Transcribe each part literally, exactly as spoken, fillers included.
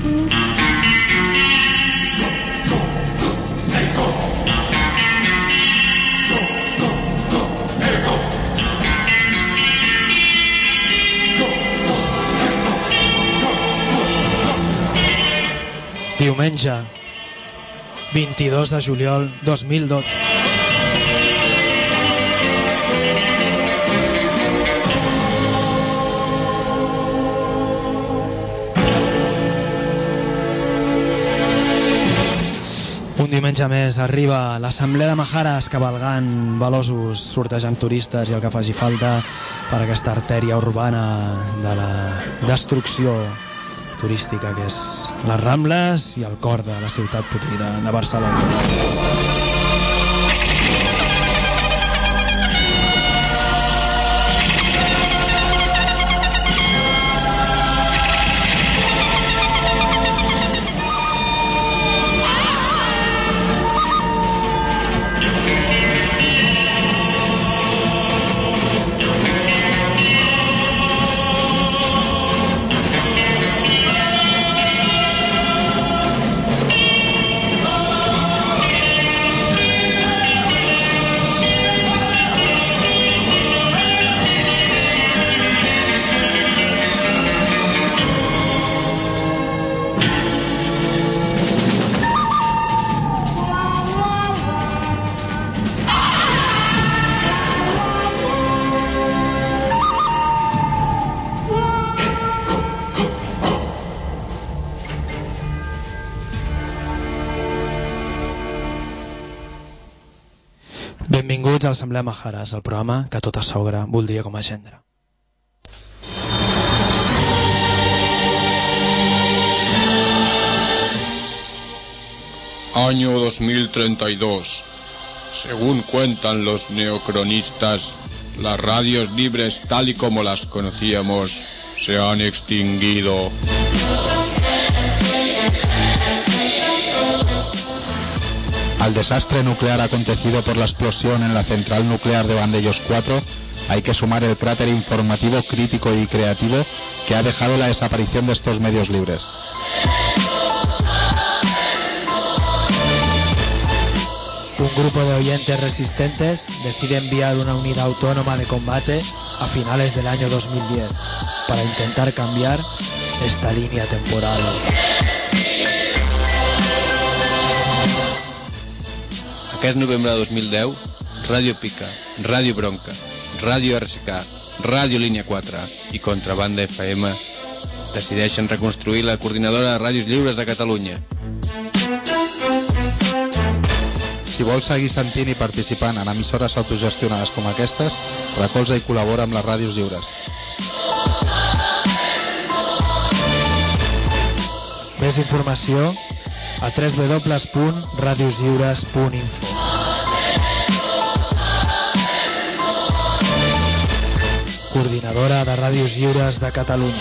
Diumenge, vint-i-dos de juliol dos mil dotze. Un diumenge més arriba l'Assemblea de Majares cavalgant veloços, sortejant turistes i el que faci falta per aquesta artèria urbana de la destrucció turística que és les Rambles i el cor de la ciutat podrida de Barcelona. Benvinguts a l'Assemblea Majares, el programa que tota sogra voldria com a gendre. Año dos mil treinta y dos. Según cuentan los neocronistas, las radios libres tal y como las conocíamos se han extinguido. Al desastre nuclear acontecido por la explosión en la central nuclear de Vandellós cuatro hay que sumar el cráter informativo, crítico y creativo que ha dejado la desaparición de estos medios libres. Un grupo de oyentes resistentes decide enviar una unidad autónoma de combate a finales del año dos mil diez para intentar cambiar esta línea temporal. Aquest novembre de dos mil deu, Ràdio Pica, Ràdio Bronca, Ràdio R S K, Ràdio Línia quatre i Contrabanda F M decideixen reconstruir la coordinadora de ràdios lliures de Catalunya. Si vols seguir sentint i participant en emissores autogestionades com aquestes, recolza i col·labora amb les ràdios lliures. Més informació a w w w punt radios lliures punt info. Coordinadora de Ràdios Lliures de Catalunya.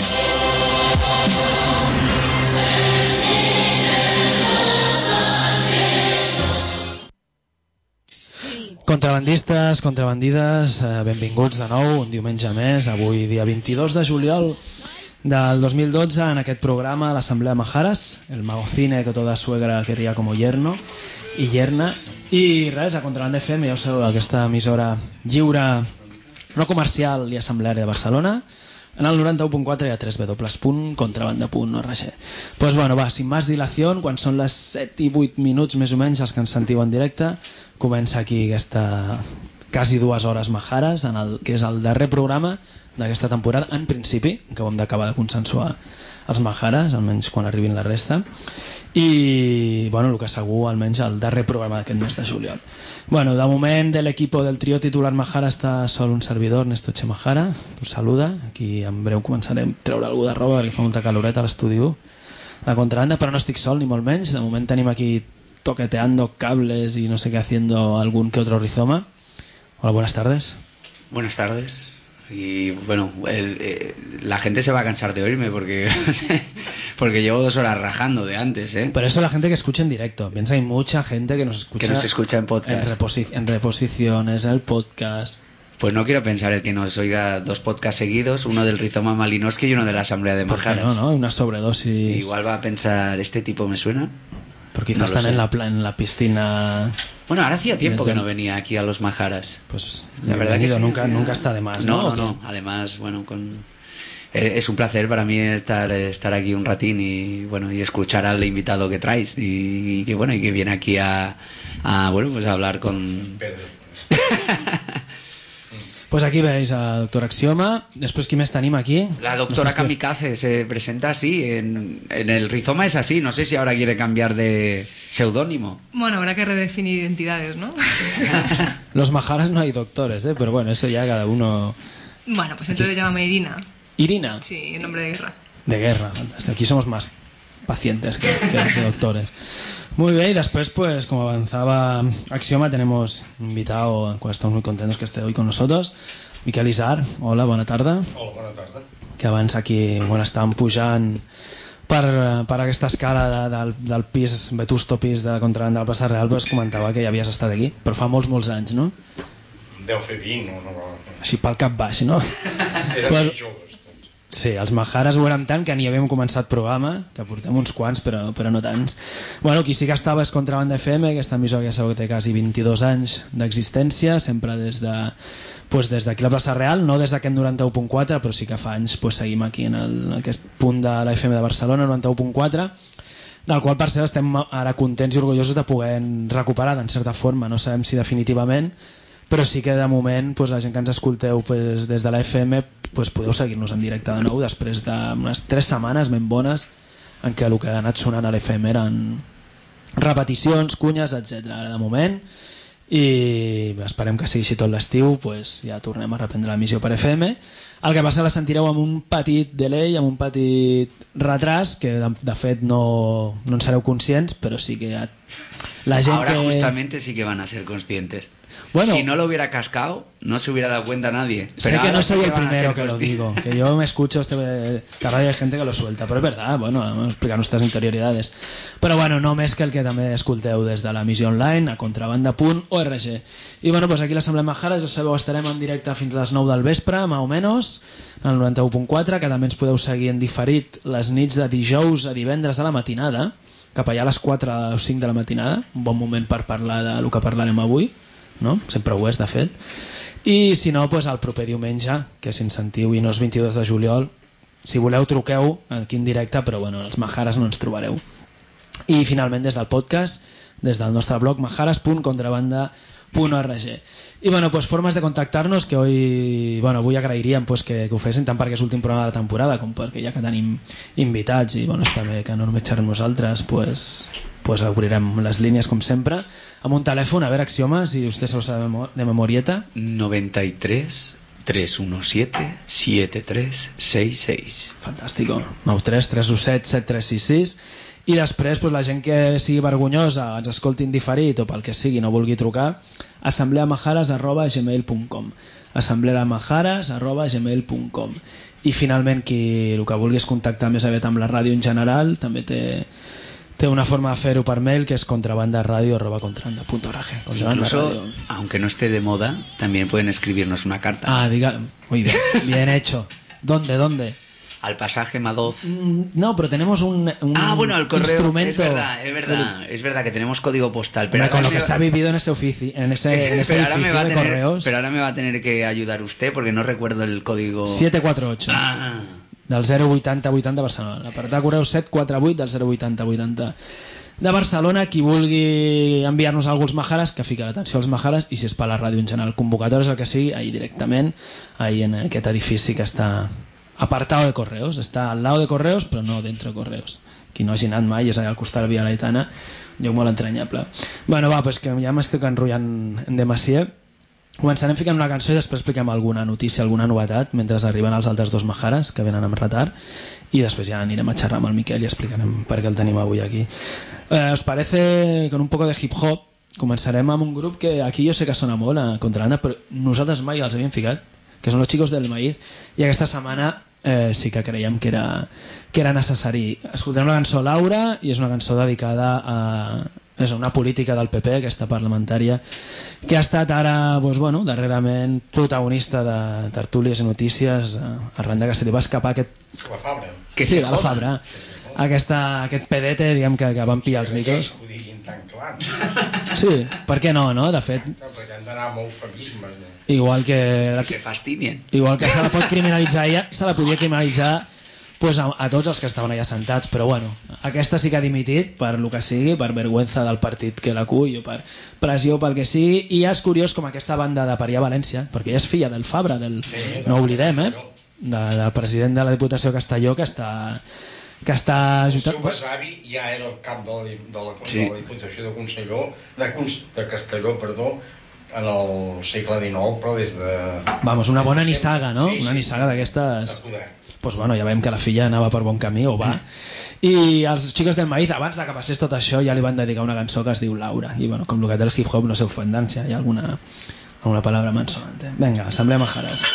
Contrabandistes, contrabandides, benvinguts de nou, un diumenge més, avui dia vint-i-dos de juliol del dos mil dotze, en aquest programa l'Assemblea Majares, el magocine que toda suegra quería como yerno i yerna, i res, a Contrabanda F M, ja ho sabeu, aquesta emissora lliure, no comercial i assembleària de Barcelona, en el noranta-u punt quatre i a w w w punt contrabanda punt org. Pues bueno, va, sin más dilación, quan són les set i vuit minuts més o menys els que ens sentiu en directe, comença aquí aquesta quasi dues hores Majares, en el que és el darrer programa d'aquesta temporada, en principi, que hem d'acabar de consensuar els Majares, almenys quan arribin la resta, i bueno, el que segur, almenys el darrer programa d'aquest mes de juliol. Bueno, de moment de l'equipo del trio titular Majara està sol un servidor, Ernesto Che Majara, us saluda, aquí en breu començarem a treure algú de roba perquè fa molta caloreta a l'estudi u de Contrabanda, però no estic sol ni molt menys, de moment tenim aquí toqueteando cables y no sé qué haciendo algún que otro rizoma. Hola, buenas tardes. Buenas tardes. Y bueno, el, eh, la gente se va a cansar de oírme porque porque llevo dos horas rajando de antes, ¿eh? Pero eso la gente que escucha en directo. Piensa, hay mucha gente que nos escucha, que nos escucha en podcast, en, reposi en reposiciones, en el podcast. Pues no quiero pensar el que nos oiga dos podcasts seguidos, uno del Rizoma Malinowski y uno de la Asamblea de Majaras. No, no, una sobredosis. Igual va a pensar, ¿este tipo me suena? Porque quizás no están en la, en la piscina. Bueno, ahora hacía tiempo que no venía aquí a los Majaras. Pues la verdad que sí, nunca, nunca está de más, ¿no? No, no, no. Además, bueno, con... es un placer para mí estar, estar aquí un ratín y bueno y escuchar al invitado que traes y, y que bueno y que viene aquí a, a bueno pues a hablar con Pedro. Pues aquí veis a doctor Axioma. Después, ¿quién més tenim aquí? La doctora Kamikaze se presenta así. En, en el Rizoma es así. No sé si ahora quiere cambiar de seudónimo. Bueno, habrá que redefinir identidades, ¿no? Los Majaras no hay doctores, ¿eh? Pero bueno, eso ya cada uno... Bueno, pues entonces aquí... llámame Irina. ¿Irina? Sí, en nombre de guerra. De guerra. Hasta aquí somos más pacientes que, que, que doctores. Muy bien, y después, pues, como avanzaba Axioma, tenemos invitado, al cual estamos muy contentos que esté hoy con nosotros, Miquel Isar. Hola, bona tarda. Hola, bona tarda. Que abans aquí, bueno, estàvem pujant per, per aquesta escala de, del, del pis, vetusto pis de contrabanda del Plaça Real, pues comentava que ja havies estat aquí, però fa molts, molts anys, no? Deu fer vint, no? no, no. Així pel cap baix, no? Érem pues... més joves. Sí, els Majares ho érem tant que ni havíem començat programa, que portem uns quants, però, però no tants. Bueno, qui sí que estava és Contrabanda F M, aquesta emissora que ja sabeu que té quasi vint-i-dos anys d'existència, sempre des de pues, des d'aquí la plaça Real, no des d'aquest noranta-u punt quatre, però sí que fa anys pues, seguim aquí en, el, en aquest punt de la F M de Barcelona, noranta-u punt quatre, del qual per cert estem ara contents i orgullosos de poder recuperar d'en certa forma, no sabem si definitivament, però sí que de moment pues, la gent que ens escolteu pues, des de la F M pues, podeu seguir-nos en directe de nou després d'unes tres setmanes ben bones en què el que ha anat sonant a l'F M eren repeticions, cunyes, etcètera. Ara de moment, i esperem que sigui així tot l'estiu, pues, ja tornem a reprendre l'emissió per F M. El que passa la sentireu amb un petit delay, amb un petit retras que de, de fet no, no en sereu conscients, però sí que ja la gent ahora que... justamente sí que van a ser conscientes. Bueno, si no lo hubiera cascado, no se hubiera dado cuenta nadie. Sé pero que no soy sí el que primero que lo digo, que yo me escucho este, esta radio, hay gente que lo suelta, però és verdad, bueno, vamos a explicar nuestras interioridades. Però bueno, no més que el que també escolteu des de l'emissió online a contrabanda punt org. I bueno, pues aquí a l'Assemblea Majaras, ja sabeu, estarem en directe fins a les nou del vespre, més o menys, en el noranta-u punt quatre, que també ens podeu seguir en diferit les nits de dijous a divendres a la matinada, cap allà a les quatre o cinc de la matinada, un bon moment per parlar del que parlarem avui, no? Sempre ho és, de fet. I si no, pues, el proper diumenge, que si ens sentiu i no és vint-i-dos de juliol, si voleu truqueu aquí en directe, però bueno, els Majares no ens trobareu. I finalment des del podcast, des del nostre blog majaras punt contrabanda punt org. I bueno, pues formes de contactar-nos que hoy, bueno, avui agrairíem pues, que, que ho fessin tant perquè és l'últim programa de la temporada com perquè ja que tenim invitats i bueno, està bé que no només xerrem nosaltres, pues, pues obrirem les línies com sempre amb un telèfon. A veure, Axioma, si vostè se lo sabe de memorieta. noventa y tres, trescientos diecisiete, setenta y tres sesenta y seis. Fantàstico. nou tres tres u set set tres sis sis. I després, pues, la gent que sigui vergonyosa, ens escolti en diferit o pel que sigui, no vulgui trucar, assembleamajares arroba gmail punt com assembleamajares arroba gmail punt com. I finalment, qui el que vulguis contactar més aviat amb la ràdio en general, també té, té una forma de fer-ho per mail, que és contrabandaradio arroba contrabanda punt org. Incluso, aunque no esté de moda, también pueden escribirnos una carta. Ah, diga, muy bien, bien hecho. ¿Dónde, dónde? Al pasaje Madoz. No, pero tenemos un, un ah, bueno, el correo. instrumento. Es verdad, es verdad, es verdad que tenemos código postal. Pero con lo que va... se ha vivido en ese oficio, en ese, en ese pero ahora me va a de tener, correos. Pero ahora me va a tener que ayudar usted porque no recuerdo el código. siete cuatro ocho. Ah. Del zero vuitanta vuitanta Barcelona. L'apartat de correus set quatre vuit del zero vuitanta vuitanta de Barcelona. Qui vulgui enviar-nos alguns Majares, que fica l'atenció als Majares, i si és per la ràdio en general, convocatòries, el que sigui, ahí directament, ahí en aquest edifici que està apartado de correos, està al lado de correos però no dentro de correos. Qui no hagi anat mai és allà al costat de la Via Laetana, un lloc molt entranyable. Bueno, va, pues que ja m'estic enrotllant en demasié. Començarem ficant una cançó i després expliquem alguna notícia, alguna novetat mentre arriben els altres dos Majares que venen amb retard, i després ja anirem a xerrar amb el Miquel i explicarem per què el tenim avui aquí. Eh, ¿Os parece con un poco de hip hop? Començarem amb un grup que aquí jo sé que sona molt a Contrabanda, però nosaltres mai els havíem ficat, que són los Chicos del Maíz, i aquesta setmana eh, sí que creiem que era, que era necessari. Escoltarem la cançó Laura, i és una cançó dedicada a, és una política del P P, aquesta parlamentària, que ha estat ara, doncs, bueno, darrerament protagonista de tertúlies i notícies arran de que se li va escapar aquest... La Fabra. Que sí, de la Fabra. Aquesta, aquest pedete, diguem, que, que van pillar els micros. Que ho diguin tan clar. Sí, per què no, no? De fet... No, perquè han d'anar amb eufemismes. No? Igual que... Que se fastidien. Igual que se la pot criminalitzar ella, se la podia criminalitzar pues, a, a tots els que estaven allà sentats, però bueno, aquesta sí que ha dimitit per lo que sigui, per vergüenza del partit que l'acull o per pressió pel que sigui, i és curiós com aquesta banda de Paria València, perquè ella és filla del Fabra, del, no oblidem, eh? De, del president de la Diputació de Castelló, que està... que està el seu besavi ja era el cap de la, de la, sí. de la Diputació de Castelló, de, de Castelló, perdó, en el segle dinou, però des de... Vamos, una bona nissaga, no? Sí, sí, una nissaga d'aquestes... De poder. Pues bueno, ja veiem que la filla anava per bon camí, o va. I els Chicos del Maíz, abans de que passés tot això, ja li van dedicar una cançó que es diu Laura. I bueno, com el que té el hip-hop no sé ofendant, si hi ha alguna, alguna palabra malsonante. Venga, Asamblea Majaras.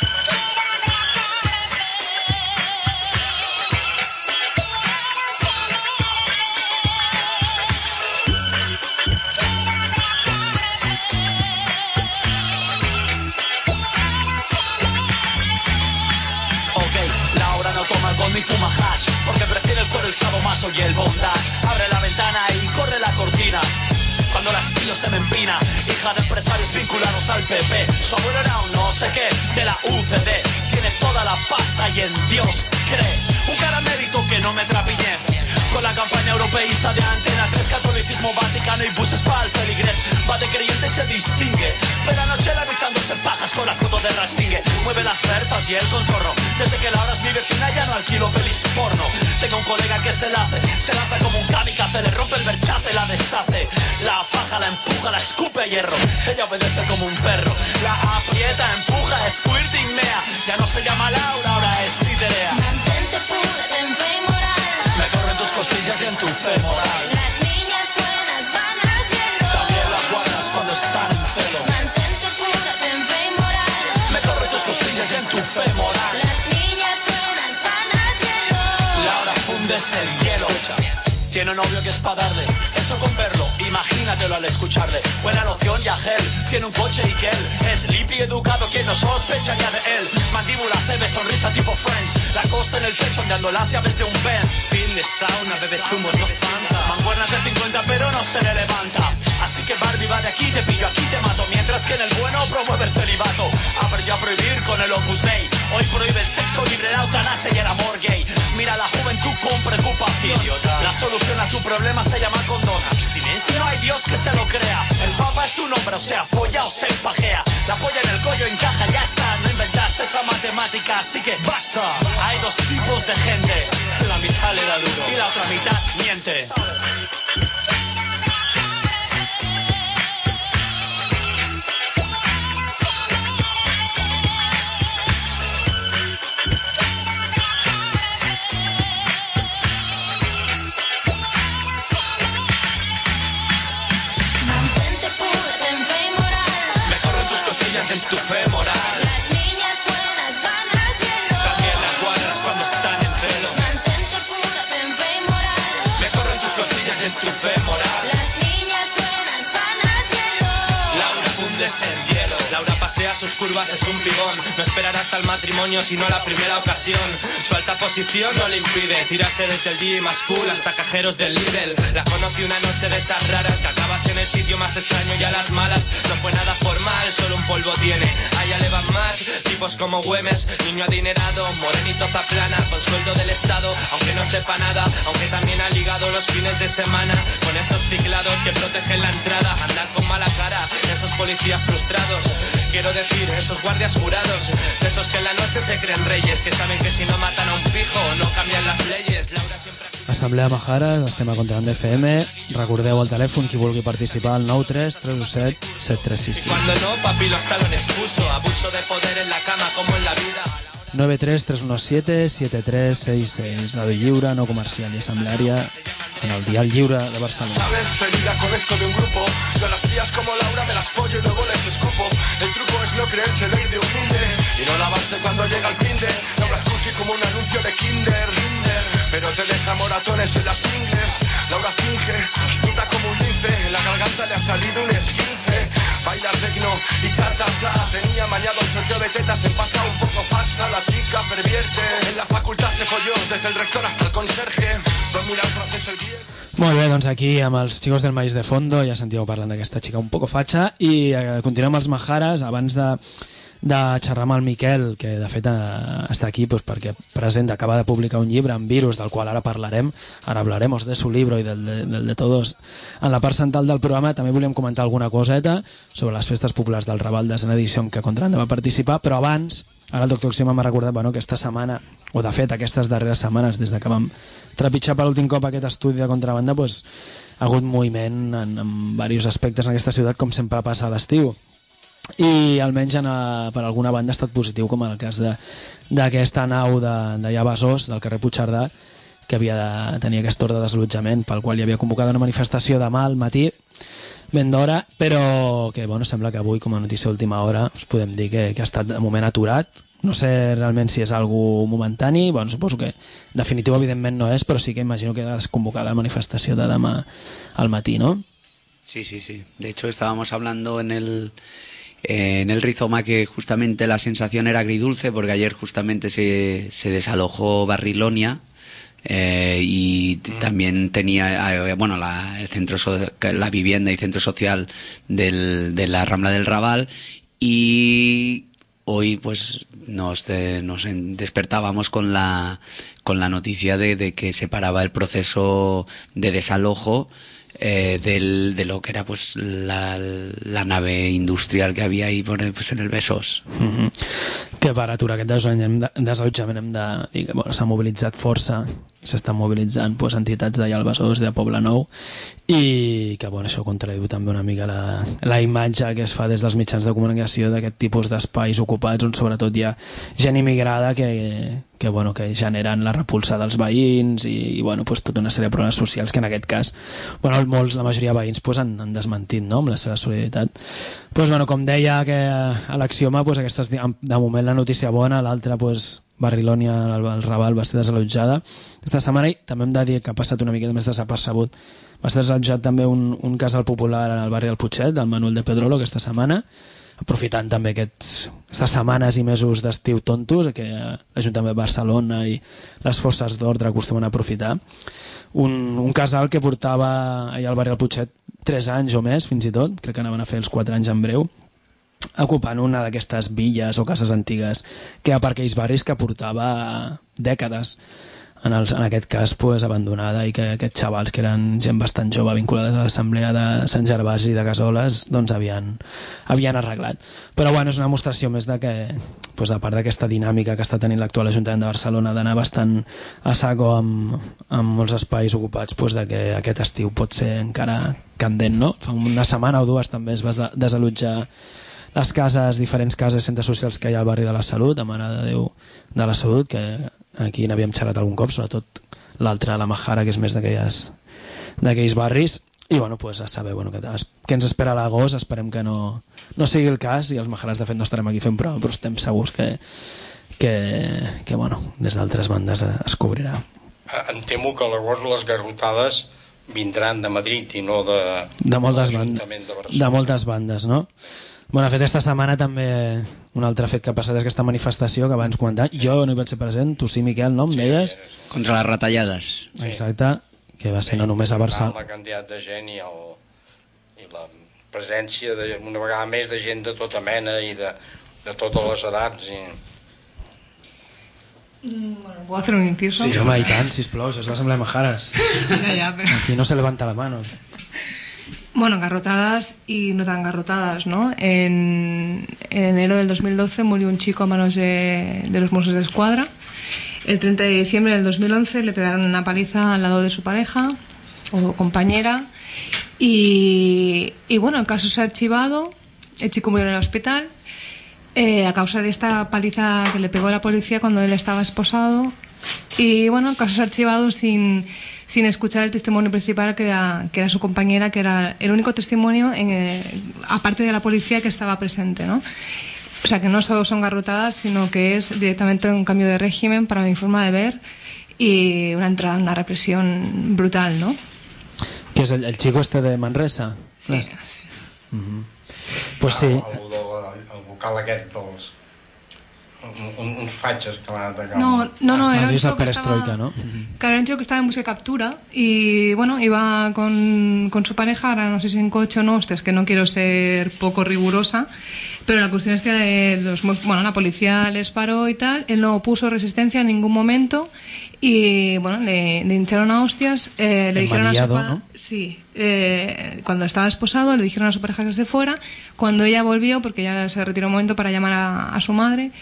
Ni fuma hash, porque prefiere el cuero, el sadomaso y el bondage. Abre la ventana y corre la cortina cuando la estilo se me empina. Hija de empresarios vinculados al P P. Su abuelo era un no sé qué de la U C D. Tiene toda la pasta y en Dios cree. Un caramélito que no me trapillé con la campaña europeísta de Antena tres, catolicismo vaticano y buses para el feligrés. Va de creyente y se distingue, pero anoche la echándose pajas con la foto de Rastingue. Mueve las berzas y el contorno, desde que Laura es mi vecina ya no alquilo pelis porno. Tengo un colega que se la hace, se lanza como un kamikaze, le rompe el berchace, la deshace. La faja, la empuja, la escupe a hierro, ella obedece como un perro. La aprieta, empuja, squirting mea. Ya no se llama Laura, ahora es Citerea. Mantente pura, ten fe moral. Me corren tus costillas y en tu femoral. Las niñas buenas van al cielo. También las guardas cuando están en celo. Mantente pura, ten fe moral. Me corren tus costillas y en tu femoral. Las niñas buenas van al cielo. Laura fundes el hielo. Tiene un novio que es para darle, eso con verlo, imagínatelo al escucharle. Buena loción y a gel, tiene un coche y que él es limpio y educado, quien no sospecharía de él. Mandíbula, cebe, sonrisa tipo Friends, la costa en el pecho ondeando las llaves de un Benz. Fin de sauna, bebe zumos, no Fanta. Mancuernas de cincuenta pero no se le levanta. Así que Barbie va de aquí, te pillo aquí, te mato. Mientras que en el bueno promueve el celibato. Aprendió a prohibir con el Opus Dei. Hoy prohíbe el sexo libre, la eutanasia y el amor gay. Mira la juventud con preocupación. La solución a tu problema se llama condón. Abstinencia, no hay Dios que se lo crea. El papa es un hombre, o sea, folla o se pajea. La polla en el collo encaja, ya está. No inventaste esa matemática, así que basta. Hay dos tipos de gente. La mitad le da duro y la otra mitad miente. En tu femoral. Las niñas buenas van al cielo. También las guardas cuando están en celo. Mantente pura, ten fe moral. Me corren tus costillas en tu femoral. Las niñas buenas van al cielo. Laura fundes el hielo. Laura pasea sus curvas, es un pibón. No esperará hasta el matrimonio, sino la primera ocasión. Su alta posición no le impide tirarse desde el D J más cool hasta cajeros del Lidl. La conocí una noche de esas raras que acabas en el sitio más extraño y a las malas. No fue nada formal, solo un polvo tiene. Allá le van más, tipos como Güemes. Niño adinerado, morenito zaplana, con sueldo del Estado, aunque no sepa nada. Aunque también ha ligado los fines de semana con esos ciclados que protegen la entrada. Andar con mala cara, esos policías frustrados. Quiero decir, esos guardias jurados, de esos que en la noche se creen reyes, que saben que si no matan a un pijo no cambian las leyes. Laura siempre... Assemblea Majares, estem a Contrabanda F M. Recordeu el telèfon, qui vulgui participar, al nou tres tres u set set tres sis sis. Cuando no, papi, los talones puso, abuso de poder en la cama como en la vida. nueve tres tres uno siete siete tres seis seis. Radio Lliure, no comercial y asamblearia en el Dial Lliure de Barcelona. ¿Sabes? Feliz con esto de un grupo. Yo a las tías como Laura me las follo y luego les escupo. El truco es no creerse ley de humilde y no lavarse cuando llega el fin de. Laura es cursi como un anuncio de Kinder, Kinder, pero te deja moratones en las ingles. Laura finge, astuta como un lince. La cha cha. Tenía mañado el sorteo de tetas, empachado un poco facha. La chica pervierte, en la facultad se folló, desde el rector hasta el conserje. Domina el francés, el griego. Molt bé, doncs aquí amb els xicos del Maíz de Fondo ja sentíeu parlant d'aquesta xica un poco fatxa i eh, continuem amb els Majares abans de, de xerrar amb el Miquel, que de fet eh, està aquí pues, perquè presenta, acaba de publicar un llibre en Virus, del qual ara parlarem, ara hablaremos de su libro i del de, del de todos. En la part central del programa també volíem comentar alguna coseta sobre les festes populars del Raval de Sena Edició en què Contrabanda va participar, però abans, ara el doctor Xima m'ha recordat bueno, que aquesta setmana, o de fet aquestes darreres setmanes, des de que vam trepitjar per l'últim cop aquest estudi de Contrabanda, pues, ha hagut moviment en, en diversos aspectes en aquesta ciutat, com sempre passa a l'estiu. I almenys en, a, per alguna banda ha estat positiu, com en el cas d'aquesta nau de, de Besòs, del carrer Puigcerdà, que havia de tenir aquest ordre de desallotjament, pel qual hi havia convocat una manifestació demà al matí, ben d'hora, però que bueno, sembla que avui, com a notícia d'última hora, us podem dir que, que ha estat de moment aturat. No sé realment si és algo momentani, bueno, suposo que definitiu evidentment no és, però sí que imagino que has convocado la manifestació de demà al matí, ¿no? Sí, sí, sí. De hecho, estábamos hablando en el, eh, en el Rizoma que justamente la sensación era agridulce, porque ayer justamente se, se desalojó Barrilonia, Eh, y t- también tenía eh, bueno la, el centro so- la vivienda y centro social del, de la Rambla del Raval, y hoy pues nos, de, nos en- despertábamos con la con la noticia de, de que se paraba el proceso de desalojo eh, del, de lo que era pues la, la nave industrial que había ahí por, pues, en el Besòs. Mm-hmm. Que per aturar aquest desallotjament, desallotjament hem de dir que bueno, s'ha mobilitzat força i s'estan mobilitzant pues, entitats d'allà al Besòs, de Poblenou, i que bueno, això contradiu també una mica la, la imatge que es fa des dels mitjans de comunicació d'aquest tipus d'espais ocupats on sobretot hi ha gent immigrada que, que, bueno, que generen la repulsa dels veïns i, i bueno, pues, tota una sèrie de problemes socials que en aquest cas bueno, molts, la majoria de veïns pues, han, han desmentit, no?, amb la seva solidaritat. Pues, bueno, com deia que a l'Axioma pues, aquesta és de moment la notícia bona, l'altra pues, Barrilonia, el, el Raval va ser desallotjada aquesta setmana, i també hem de dir que ha passat una miqueta més desapercebut. Va ser desallotjat també un, un casal popular al barri del Putxet, del Manuel de Pedrolo, aquesta setmana, aprofitant també aquests, aquestes setmanes i mesos d'estiu tontos que l'Ajuntament de Barcelona i les forces d'ordre acostumen a aprofitar. Un, un casal que portava allà al barri del Putxet tres anys o més, fins i tot, crec que anaven a fer els quatre anys en breu, ocupant una d'aquestes villes o cases antigues que hi ha per aquells barris que portava dècades, en, els, en aquest cas pues, abandonada, i que aquests xavals que eren gent bastant jove vinculada a l'assemblea de Sant Gervasi i de Gasoles doncs havien, havien arreglat. Però bueno, és una demostració més de que pues, a part d'aquesta dinàmica que està tenint l'actual Ajuntament de Barcelona d'anar bastant a saco amb, amb molts espais ocupats, pues, de que aquest estiu pot ser encara candent, no? Fa una setmana o dues també es va desallotjar les cases, diferents cases, centres socials que hi ha al barri de la Salut, a Mare de Déu de la Salut, que aquí n'havíem xerrat algun cop, sobretot l'altra, la Majara, que és més d'aquells barris, i bueno, pues, a saber bueno, que, que ens espera a l'agost. Esperem que no, no sigui el cas, i els Majares de fet no estarem aquí fent prova, però estem segurs que, que, que bueno, des d'altres bandes es cobrirà. Em temo que a l'agost les garrotades vindran de Madrid i no de, de moltes, de bandes, de, de moltes bandes, no? Bueno, de fet, esta setmana també un altre fet que ha passat és aquesta manifestació que abans comentar. Jo no hi vaig ser present, tu sí, Miquel, no? Em deies? Contra les retallades. Sí. Exacte, que va ser no només a Barcelona. La quantitat de gent i, el, i la presència de, una vegada més de gent de tota mena i de, de totes les edats. I... Bueno, ¿puedo hacer un inciso? Sí, home, i tant, sisplau, això és l'Assemblea de Majares. Ya, ya, pero... Aquí no se levanta la mano. Bueno, garrotadas y no tan garrotadas, ¿no? En, en enero del dos mil doce murió un chico a manos de, de los Mossos de Escuadra. El treinta de diciembre del dos mil once le pegaron una paliza al lado de su pareja o compañera. Y, y bueno, el caso se ha archivado. El chico murió en el hospital eh, a causa de esta paliza que le pegó la policía cuando él estaba esposado. Y bueno, el caso se ha archivado sin... sin escuchar el testimonio principal, que era, que era su compañera, que era el único testimonio, en, eh, aparte de la policía, que estaba presente, ¿no? O sea, que no solo son garrotadas, sino que es directamente un cambio de régimen, para mi forma de ver, y una entrada en una represión brutal, ¿no? ¿Qué es el, el chico este de Manresa? Sí. sí. Uh-huh. Pues sí. El, el, vocal aquest dels... Un, uns fatxes que van atacar... No, no, no, era un Dios chico que perestroika, estaba... ¿no? Claro, era un chico que estaba en busca y captura y, bueno, iba con, con su pareja, ahora no sé si en coche o no, ostras, que no quiero ser poco rigurosa, pero la cuestión es que los, bueno, la policía les paró y tal, él no puso resistencia en ningún momento y, bueno, le, le hincharon a hostias, eh, le dijeron a su Enmanillado, pa- ¿no? Sí, eh, cuando estaba esposado le dijeron a su pareja que se fuera. Cuando ella volvió, porque ella se retiró un momento para llamar a, a su madre,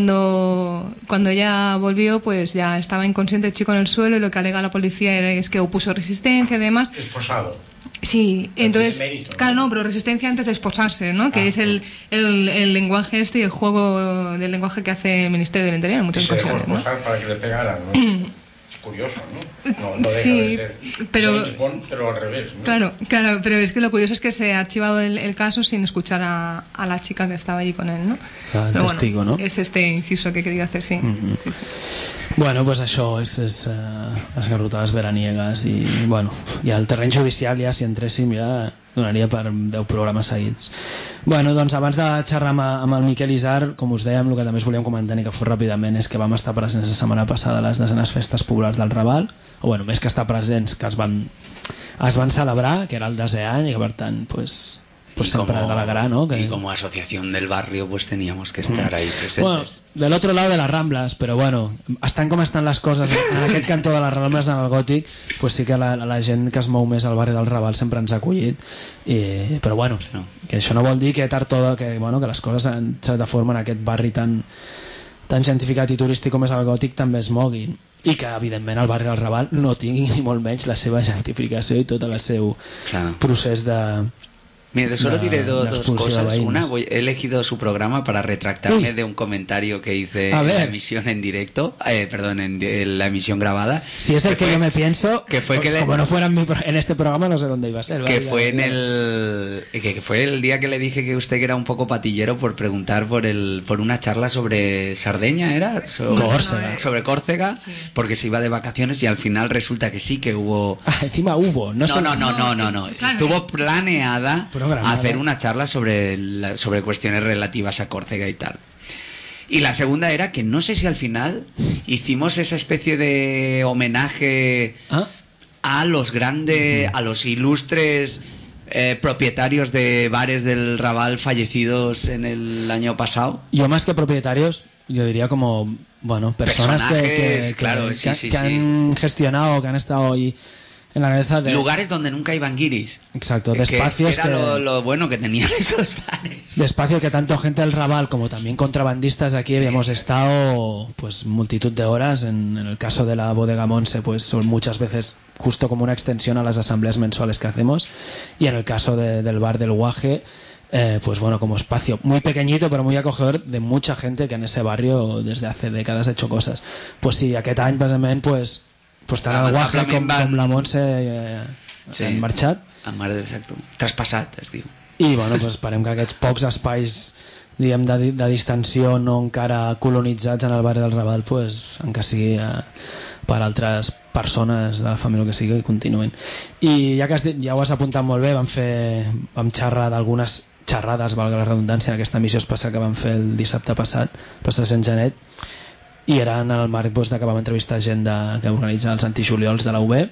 cuando, cuando ella volvió, pues ya estaba inconsciente el chico en el suelo y lo que alega la policía era, es que opuso resistencia y demás. Esposado. Sí, entonces, mérito, ¿no? claro, no, pero resistencia antes de esposarse, ¿no? Que Ah, es el, el, el lenguaje este y el juego del lenguaje que hace el Ministerio del Interior en Y muchas se dejó ocasiones, ¿no? esposar para que le pegaran, ¿no? Es curioso, ¿no? No, no deja Sí, de ser pero- James Bond, pero al revés, ¿no? Claro, claro, pero es que lo curioso es que se ha archivado el, el caso sin escuchar a, a la chica que estaba allí con él, ¿no? Ah, el Pero testigo, bueno, ¿no? es este inciso que quería hacer, sí. Mhm. Sí, sí. Bueno, pues això és, és uh, les garrotades veraniegues i, bueno, ja el terreny judicial ja, si entréssim, ja donaria per deu programes seguits. Bueno, doncs abans de xerrar amb, amb el Miquel Isar, com us dèiem, el que també us volíem comentar i que fos ràpidament és que vam estar presents la setmana passada a les desenes festes populars del Raval, o bueno, més que estar presents, que es van, es van celebrar, que era el desè any i que per tant, pues, pues Y sempre como- d'alegrar, ¿no? Que... Y como asociación del barrio, pues teníamos que estar ahí Bueno, presentes. del otro lado de las Ramblas, pero bueno, estan com estan les coses en aquest cantó de les Ramblas, en el Gòtic, pues sí que la, la gent que es mou més al barri del Raval sempre ens ha acollit, i, però bueno, No. que això no vol dir que tard o que, bueno, que les coses en certa forma en aquest barri tan, tan cientificat i turístic com és el Gòtic també es moguin, i que evidentment el barri del Raval no tingui ni molt menys la seva gentrificació i tot el seu Claro. procés de... Mire, solo la- diré do- la dos expulsión de cosas. veïns. Una, voy- he elegido su programa para retractarme Uy. de un comentario que hice A en ver. la emisión en directo, eh, perdón, en, di- en la emisión grabada. Si es el que, fue- yo me pienso, que fue pues que le- como no fuera en, mi pro- en este programa no sé dónde iba a ser. que ¿vale? fue Ya- en ya- el que que fue el día que le dije que usted que era un poco patillero por preguntar por el por una charla sobre Sardeña, era sobre Córcega. sobre Córcega, Sí. porque se iba de vacaciones y al final resulta que sí que hubo Ah, encima hubo, no, no, solo- no, no, no, no, no. Claro, Estuvo es- planeada Programada. hacer una charla sobre, la- sobre cuestiones relativas a Córcega y tal. Y la segunda era que no sé si al final hicimos esa especie de homenaje Ah, a los grandes, a los ilustres eh, propietarios de bares del Raval fallecidos en el año pasado. yo más que propietarios, yo diría como, bueno, personas que, que, Personajes, que- claro, que- sí, sí, que sí. han gestionado, que han estado ahí en la cabeza de... Lugares donde nunca iban guiris. Exacto, de Que espacios era que... lo, lo bueno que tenían esos bares. de espacio que tanto gente del Raval como también contrabandistas de aquí habíamos estado pues multitud de horas. En, en el caso de la bodega Monse pues son muchas veces justo como una extensión a las asambleas mensuales que hacemos, y en el caso de- del bar del Guaje eh, pues bueno, como espacio muy pequeñito pero muy acogedor de mucha gente que en ese barrio desde hace décadas ha hecho cosas. Pues sí, aquest any precisament pues, pues tant el Guaje com, com la Monse eh, Sí. han marxat. A mar, exacto. Traspassat, es diu. I bueno, pues esperem que aquests pocs espais diguem, de, di- de distensió no encara colonitzats en el barri del Raval pues, encara sigui eh, per altres persones de la família que sigui i continuïn. I ja que has dit, ja ho has apuntat molt bé, vam fer vam xerrar d'algunes xerrades, valga la redundància, en aquesta emissió especial que vam fer el dissabte passat per Sant Janet, i era en el marc doncs, de que vam entrevistar gent de, que organitza els antijuliols de la U B,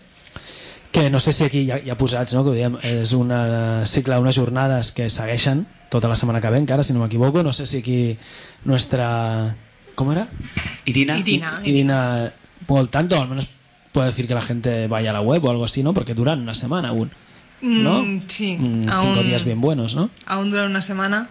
que no sé si aquí ja, ja posats, no? Que ho diem, és una cicle, unes jornades que segueixen tota la setmana que ve encara, si no m'equivoco. No sé si aquí nuestra... ¿cómo era? Irina. Irina. Irina, pongo al tanto, al menos puedo decir que la gente vaya a la web o algo así, ¿no? Porque duran una semana aún, ¿no? Mm, sí, Mm, cinco aún- días bien buenos, ¿no? Aún dura una semana.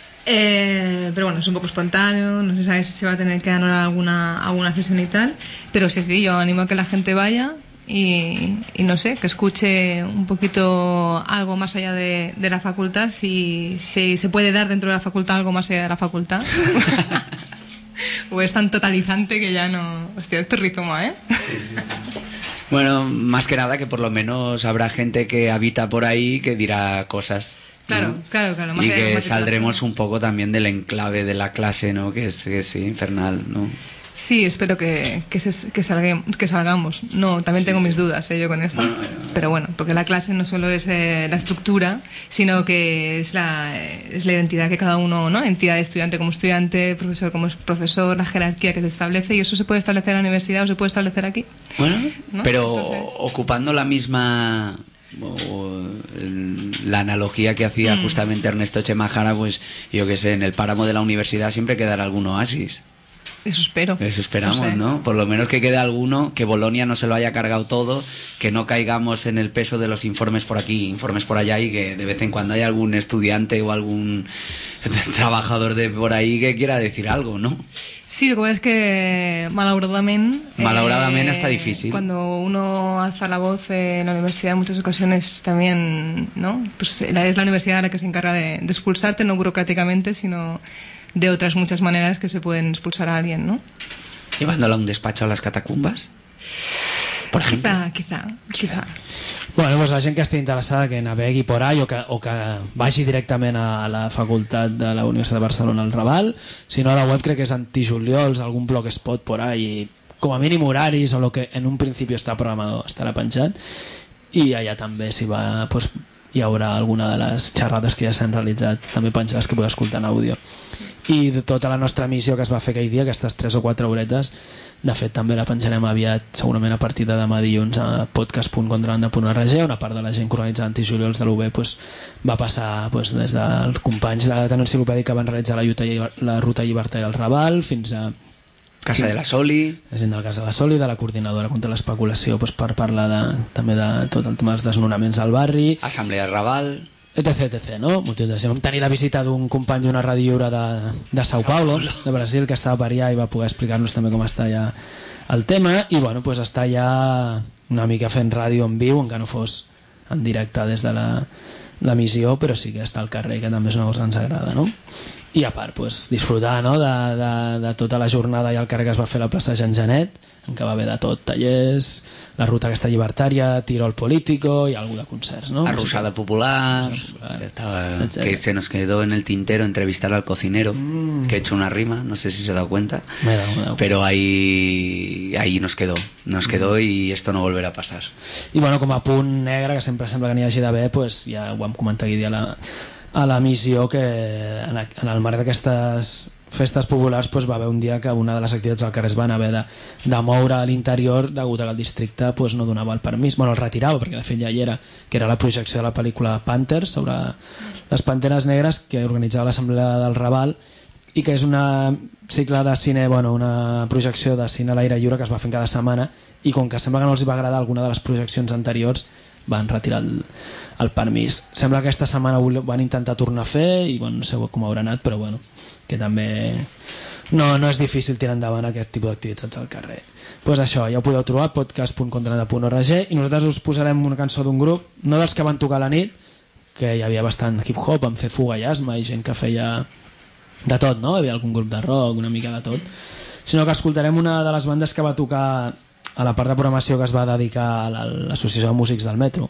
Eh, pero bueno, es un poco espontáneo, no se sabe si se va a tener que dar alguna, alguna sesión y tal. Pero sí, sí, yo animo a que la gente vaya y, y no sé, que escuche un poquito algo más allá de, de la facultad, si, si se puede dar dentro de la facultad algo más allá de la facultad. O es tan totalizante que ya no... Hostia, esto es rizoma, ¿eh? Bueno, más que nada que por lo menos habrá gente que habita por ahí que dirá cosas. ¿no? Claro, claro, claro. más Y allá de que matriculación. saldremos un poco también del enclave de la clase, ¿no? Que es, que es sí, infernal, ¿no? Sí, espero que, que, se, que, salgue, que salgamos. No, también tengo mis dudas eh, yo con esto. Pero bueno, porque la clase no solo es eh, la estructura, sino que es la, es la identidad que cada uno, ¿no? Entidad de estudiante como estudiante, profesor como profesor, la jerarquía que se establece, y eso se puede establecer en la universidad o se puede establecer aquí. Bueno, ¿no? pero Entonces... ocupando la misma... o la analogía que hacía Mm. justamente Ernesto Chemajara, pues yo que sé, en el páramo de la universidad siempre quedará algún oasis. Eso espero. Eso esperamos, No sé. ¿no? Por lo menos que quede alguno, que Bolonia no se lo haya cargado todo, que no caigamos en el peso de los informes por aquí, informes por allá, y que de vez en cuando haya algún estudiante o algún trabajador de por ahí que quiera decir algo, ¿no? Sí, lo que pasa es que malauradamente... Malauradamente está difícil. Cuando uno alza la voz eh, en la universidad en muchas ocasiones también, ¿no? Pues la- es la universidad la que se encarga de, de expulsarte, no burocráticamente, sino de otras muchas maneras que se pueden expulsar a alguien, ¿no? Llevándola a un despacho a las catacumbas, por ejemplo. Quizá, quizá, quizá. Bueno, doncs la gent que estigui interessada que navegui por ahí o que, o que vagi directament a la facultat de la Universitat de Barcelona al Raval, si no a la web crec que és Antijuliols, algun blogspot por ahí, com a mínim horaris o lo que en un principi està programado estarà penjat, i allà també si va, pues, hi haurà alguna de les xerrades que ja s'han realitzat també penjades que podeu escoltar en àudio. I de tota la nostra emissió que es va fer aquell dia, aquestes tres o quatre horetes, de fet també la penjarem aviat, segurament a partir de demà dilluns, a podcast punt contrabanda punt org. Una part de la gent que organitza Antijuliols de l'U B pues, va passar pues, des dels companys de tant enciclopèdic que van realitzar la, lluita, la ruta llibertària al Raval fins a Casa de la Soli, la gent del Casa de la Soli, de la coordinadora contra l'especulació, pues, per parlar de, també de tot el tema dels desnonaments al barri, Assemblea Raval, etc, etc, no? Motiu de ser. Vam tenir la visita d'un company d'una ràdio lliure de, de Sao Paulo, de Brasil, que estava per allà i va poder explicar-nos també com està ja el tema, i bueno, pues està ja una mica fent ràdio en viu, encara no fos en directe des de la l'emissió, però sí que està al carrer, que també és una cosa que ens agrada, no? I a part, pues, disfrutar, no? de, de, de tota la jornada i el carrer que es va fer a la plaça Jean Genet, en què va haver de tot, tallers, la ruta aquesta llibertària, tiro al político i algú de concerts, no? Arrusada Popular, Popular, estaba, etcétera. que se nos quedó en el tintero entrevistar al cocinero, Mm. que he hecho una rima, no sé si se ha dado cuenta, Me he dado- me he dado cuenta. pero ahí, ahí nos quedó, nos quedó y esto no volverá a pasar. I bueno, com a punt negre, que sempre sembla que n'hi hagi d'haver, pues, ja ho vam comentar aquell dia a la, a la missió, que en, a- en el marc d'aquestes festes populars pues, va haver un dia que una de les activitats al carrer es van haver de, de moure a l'interior degut a que el districte pues, no donava el permís, bueno, el retirava perquè de fet ja hi era, que era la projecció de la pel·lícula Panthers sobre les panteres negres que organitzava l'Assemblea del Raval, i que és una cicle de cine, bueno, una projecció de cine a l'aire lliure que es va fent cada setmana, i com que sembla que no els va agradar alguna de les projeccions anteriors van retirar el, el permís. Sembla que aquesta setmana ho van intentar tornar a fer i bueno, no sé com haurà anat, però bueno, que també no, no és difícil tirar endavant aquest tipus d'activitats al carrer. Doncs pues això, ja ho podeu trobar a podcast punt contrabanda punt org, i nosaltres us posarem una cançó d'un grup, no dels que van tocar a la nit, que hi havia bastant hip-hop, vam fer Fuga i Asma i gent que feia de tot, no? Hi havia algun grup de rock, una mica de tot, sinó que escoltarem una de les bandes que va tocar a la part de programació que es va dedicar a l'Associació de Músics del Metro,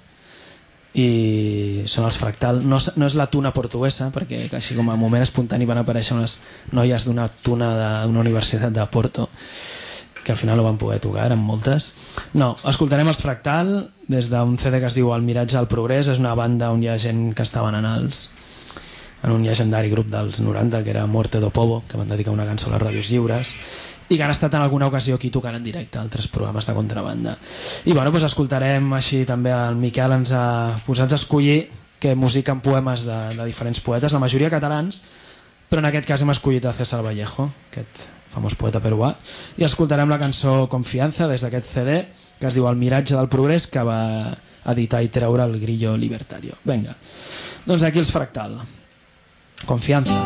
i són els Fractal. No, no és la tuna portuguesa, perquè així com a moment espontani van aparèixer unes noies d'una tuna d'una universitat de Porto que al final no van poder tocar, eren moltes. No, escoltarem els Fractal des d'un C D que es diu El miratge del progrés. És una banda on hi ha gent que estaven en els en un llegendari grup dels noranta que era Morte do Povo, que van dedicar una cançó a les ràdios lliures i que han estat en alguna ocasió aquí tocant en directe a altres programes de contrabanda. I bueno, doncs escoltarem així també el Miquel ens ha posat a escollir que musiquen poemes de, de diferents poetes, la majoria catalans, però en aquest cas hem escollit a César Vallejo, aquest famós poeta peruà, i escoltarem la cançó Confianza des d'aquest C D que es diu El miratge del progrés, que va editar i treure el Grillo Libertario. Vinga, doncs aquí els Fractal. Confianza.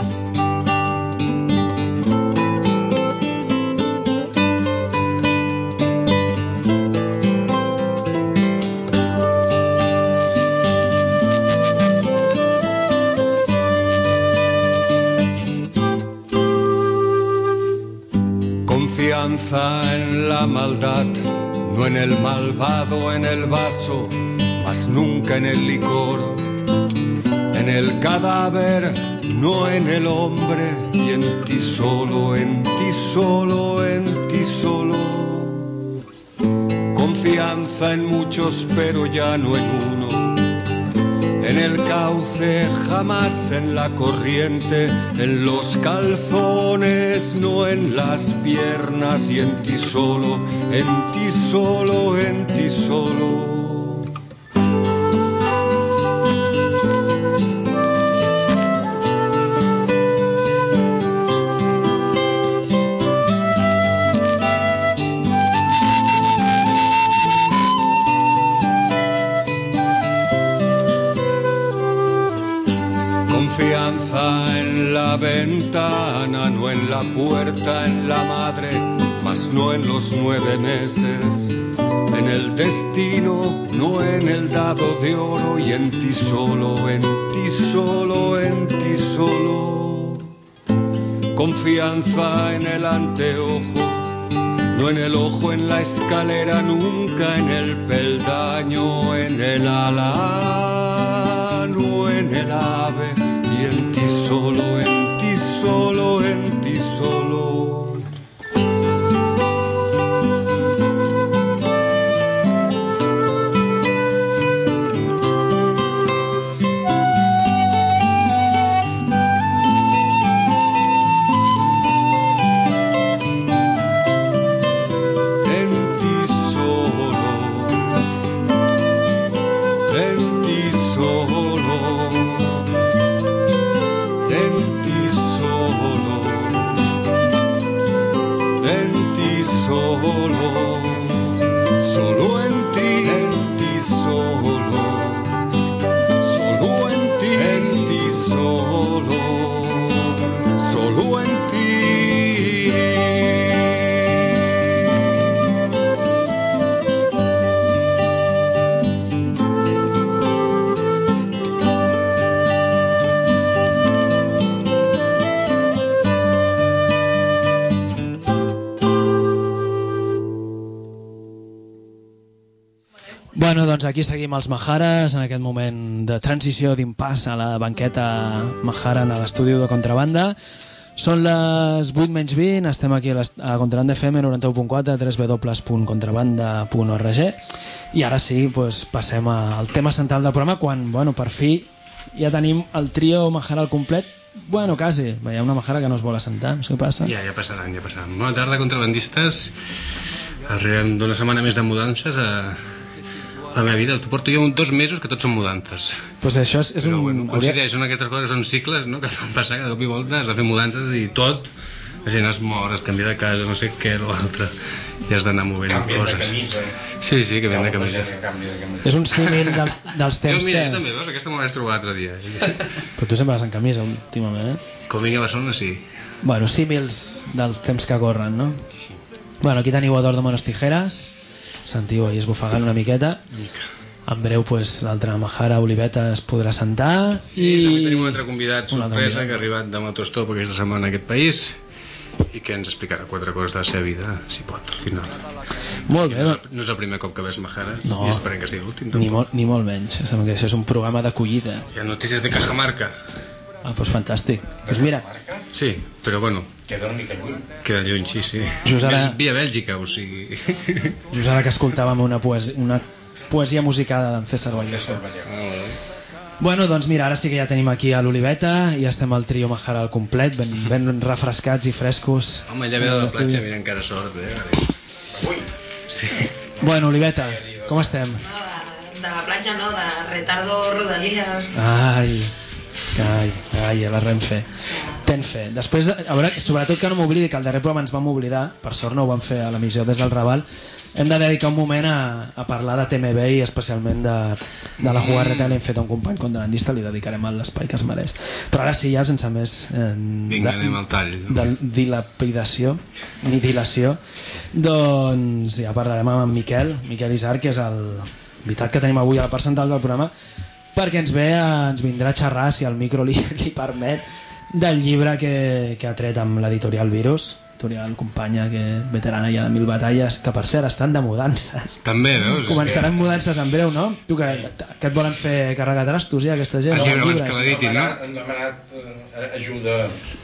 Confianza en la maldad, no en el malvado, en el vaso, mas nunca en el licor. En el cadáver no en el hombre, y en ti solo, en ti solo, en ti solo. Confianza en muchos, pero ya no en uno. En el cauce, jamás en la corriente, en los calzones, no en las piernas, y en ti solo, en ti solo, en ti solo. Confianza en la ventana, no en la puerta, en la madre, mas no en los nueve meses. En el destino, no en el dado de oro, y en ti solo, en ti solo, en ti solo. Confianza en el anteojo, no en el ojo, en la escalera, nunca en el peldaño, en el ala, no en el ave. Y en ti solo, en ti solo, en ti solo. Bueno, doncs aquí seguim els Maharas en aquest moment de transició d'impàs a la banqueta Mahara a l'estudi de Contrabanda. Són les vuit menys vint, estem aquí a, a Contrabanda F M noranta u punt quatre, w w w punt contrabanda punt org, i ara sí, pues, passem al tema central del programa, quan, bueno, per fi ja tenim el trio Mahara al complet. Bueno, quasi, hi ha una Mahara que no es vol assentar, no sé què passa. Ja, ja passaran, ja passaran. Bona tarda, contrabandistes. Arribem d'una setmana més de mudances a... la meva vida, t'ho porto jo dos mesos que tots són mudances. Pues això és, és però, un... bueno, considera, són aquestes coses que són cicles, no? Que fan passar cada cop i volta, has de fer mudances i tot, la gent es mor, es canvia de casa, no sé què, l'altre, i has d'anar movent canvien coses. De camisa. Sí, sí, canvien de camisa. És un símil dels, dels temps jo, mira, que... Jo també, veus, aquesta me la vaig trobar l'altre dia. Però tu sempre vas en camisa últimament, eh? Com vinc a Barcelona, sí. Bueno, símils dels temps que corren, no? Bueno, aquí teniu Eduardo Manos Tijeras, sentiu ahir esbufegant una miqueta. Mica. En breu, pues, l'altra Mahara Oliveta es podrà sentar. Sí, i també tenim un altre convidat un altre sorpresa convidat. que ha arribat de Motostop aquesta setmana a aquest país i que ens explicarà quatre coses de la seva vida, si pot, al final. Molt bé, no, és el, no és el primer cop que ves Maharas, no, i esperem que sigui l'últim. Ni, molt, ni molt menys. Sembla que això és un programa d'acollida. Hi ha notícies de Cajamarca. Ah, doncs fantàstic. Doncs mira... Sí, però bueno... Queda una mica lluny. Queda lluny, sí, sí. Just ara... Més via Bèlgica, o sigui... Just ara que escoltàvem una poesia, una poesia musicada d'en César Vallejo. Ah, bueno, doncs mira, ara sí que ja tenim aquí a l'Oliveta i ja estem al trio Mahara al complet, ben, ben refrescats i frescos. Home, ja ve de la platja, mira, encara sort, eh? Ui! Sí. Bueno, Oliveta, com estem? De la platja no, de Retardo Rodalies. Ai, ai, ai, a la Renfe. Ten fe. Després, a veure, sobretot que no m'oblidi, que el darrer programa ens vam oblidar, per sort no ho vam fer a l'emissió des del Raval, hem de dedicar un moment a, a parlar de T M B i especialment de, de la jugarreta que li hem fet a un company contrabandista, li dedicarem l'espai que es mereix. Però ara sí, ja sense més eh, Vinga, anem al tall, no? de dilapidació ni dilació, doncs ja parlarem amb en Miquel Miquel Isar, que és el invitat que tenim avui a la part central del programa, perquè ens ve a, ens vindrà a xerrar, si el micro li, li permet, del llibre que, que ha tret amb l'editorial Virus, editorial companya, que veterana ja de mil batalles, que per cert estan de mudances. També, veus? Començaran mudances en breu, no? Tu que, que et volen fer carregar trastos ja, aquesta gent? El llibre abans llibres. que l'editin, no? Han demanat eh, ajuda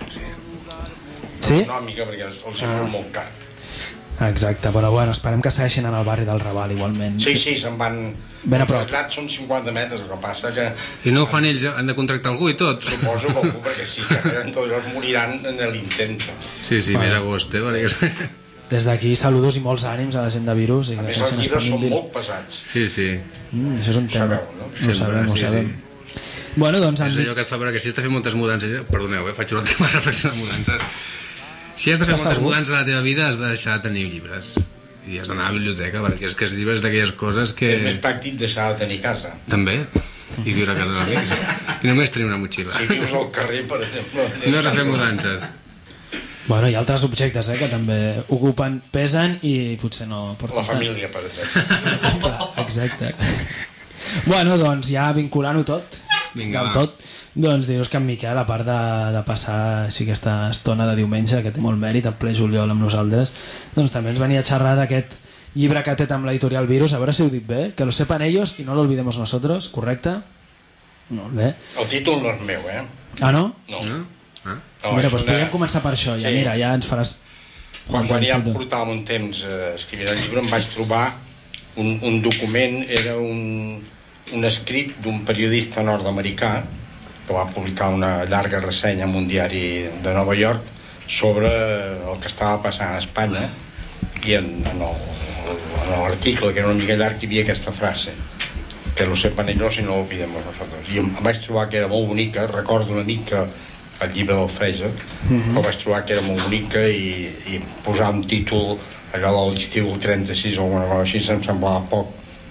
Sí? econòmica perquè els els surt molt car. Exacte, però bueno, esperem que segueixin en el barri del Raval igualment. Sí, sí, se'n van... Ben a prop. El trasllat són cinquanta metres, el que passa que... I no ho fan ells, han de contractar algú i tot. Suposo que algú, perquè si carreguen tots els moriran en l'intent. Sí, sí, Bueno. més agost, eh? Perquè... Des d'aquí saludos i molts ànims a la gent de Virus. I A que més, segueixin els llibres són expandint. molt pesats. Sí, sí. Mm, això és un tema. Sabeu, no? Ho Sempre, sabem, ho sí, sabem. Bueno, doncs... És En... allò que et fa veure que si has de fer moltes mudances... Perdoneu, eh? Faig una última reflexió de mudances. Si has de fer Estàs moltes segur? mudances a la teva vida, has de deixar de tenir llibres. I has d'anar a la biblioteca, perquè és que els llibres d'aquelles coses que... És més pràctic deixar de tenir casa. També. I viure a casa d'amics. I només tenir una motxilla. Si vius al carrer, per exemple... No has de fer mudances. Bueno, hi ha altres objectes eh, que també ocupen, pesen i potser no porten La tant. família, per exemple. Exacte. Bueno, doncs ja vinculant-ho tot, Vinga, del va. tot, doncs dir-vos que en Miquel, a part de, de passar així aquesta estona de diumenge, que té molt mèrit, en ple juliol amb nosaltres, doncs també ens venia a xerrar d'aquest llibre que té amb l'editorial Virus, a veure si ho dic bé, que lo sepan ellos y no lo olvidemos nosotros, correcte? Molt bé. El títol no és meu, eh? Ah, no? No. No? Ah? No, mira, és doncs una- podríem començar per això, ja Sí. mira, ja ens faràs... Quan, quan ja tu. portava un temps eh, escrivint el llibre em vaig trobar un, un document, era un, un escrit d'un periodista nord-americà que va publicar una llarga ressenya en un diari de Nova York sobre el que estava passant a Espanya, i en, en el- en l'article, que era una mica llarg, hi havia aquesta frase: que lo sepan ellos y no lo olvidemos nosotros. I em vaig trobar que era molt bonica, recordo una mica el llibre del Fraser, Mhm. però vaig trobar que era molt bonica, i, i posar un títol allò de l'estiu del trenta-sis o alguna cosa així em semblava poc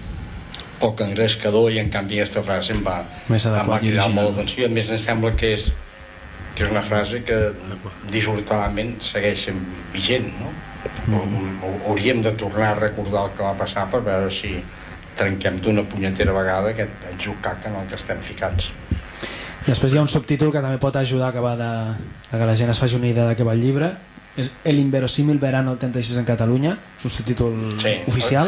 poc engrescador, i en canvi aquesta frase em va, Més em va adequat i cridar original. molt l'atenció. A més, em sembla que és que és una frase que dissortadament segueix sent vigent, no? Mhm. Hauríem de tornar a recordar el que va passar per veure si trenquem d'una punyetera vegada aquest atzucac en el que estem ficats. Després hi ha un subtítol que també pot ajudar a acabar de, de que la gent es faci una idea de què va el llibre, és El inverosímil verano del trenta-sis en Catalunya, és un subtítol Sí. oficial.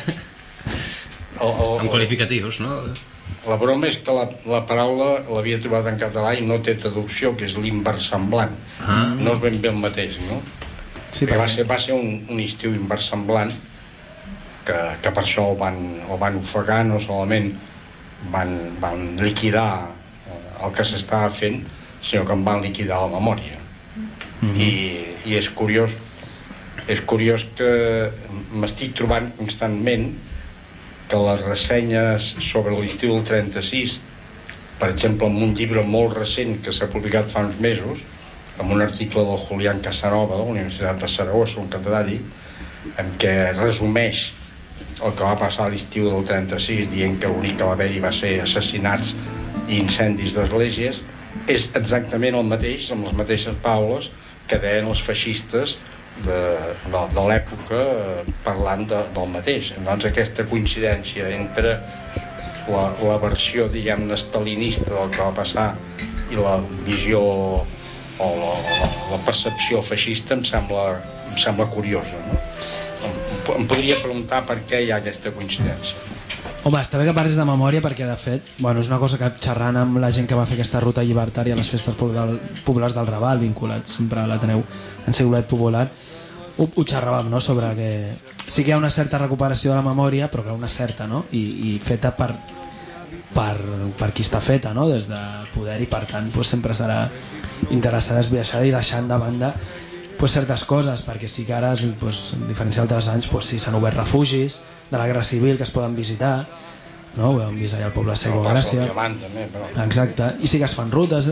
El, el, Amb qualificatius, no? La broma és que la, la paraula l'havia trobat en català i no té traducció, que és l'inversemblant. Ah. No és ben bé el mateix, no? Sí, Perquè va perquè- ser, va ser un, un estiu inversemblant que, que per això el van, el van ofegar, no solament van, van liquidar eh, el que s'estava fent, sinó que en van liquidar la memòria. Mhm. I, i és curiós és curiós que m'estic trobant constantment que les ressenyes sobre l'estiu del trenta-sis, per exemple, en un llibre molt recent que s'ha publicat fa uns mesos, amb un article del Julián Casanova de la Universitat de Saragossa, un catedràtic, en què resumeix el que va passar a l'estiu del trenta-sis, dient que l'únic que va haver-hi va ser assassinats i incendis d'esglésies, és exactament el mateix, amb les mateixes paraules que deien els feixistes de, de, de l'època, eh, parlant de, del mateix. Doncs aquesta coincidència entre la, la versió, diguem-ne, stalinista del que va passar i la visió o la, la, la percepció feixista em sembla, em sembla curiosa, no? Em, em podria preguntar per què hi ha aquesta coincidència. Home, està bé que parlis de memòria perquè, de fet, bueno, és una cosa que xerrant amb la gent que va fer aquesta ruta llibertària a les festes populars del Raval, vinculats sempre a l'Ateneu en Seguretat Popular, ho, ho xerràvem, no?, sobre que sí que hi ha una certa recuperació de la memòria, però que una certa, no?, i, i feta per, per, per qui està feta, no?, des de poder, i per tant pues, sempre serà interessant esbiaixar i deixant de banda pues, certes coses, perquè sí que ara, pues, a diferència d'altres anys, pues, sí, s'han obert refugis de la Guerra Civil que es poden visitar, no? Ho hem vist allà al Poble Sec o Gràcia. Diamant, també, però... Exacte, i sí que es fan rutes,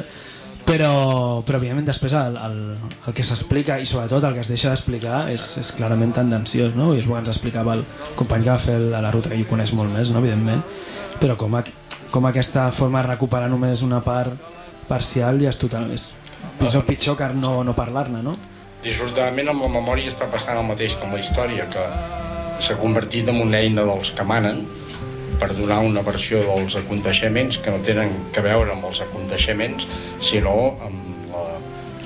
però, però evidentment després el, el, el que s'explica i sobretot el que es deixa d'explicar és, és clarament tendenciós, no? I és bo que ens explicava el company que va fer la ruta, que hi coneix molt més, no? Evidentment, però com, a, com aquesta forma de recuperar només una part parcial ja és total, és pitjor, pitjor que no, no parlar-ne, no? Dissortadament amb la memòria està passant el mateix que amb la història, que s'ha convertit en una eina dels que manen per donar una versió dels aconteixements que no tenen que veure amb els aconteixements, sinó amb la,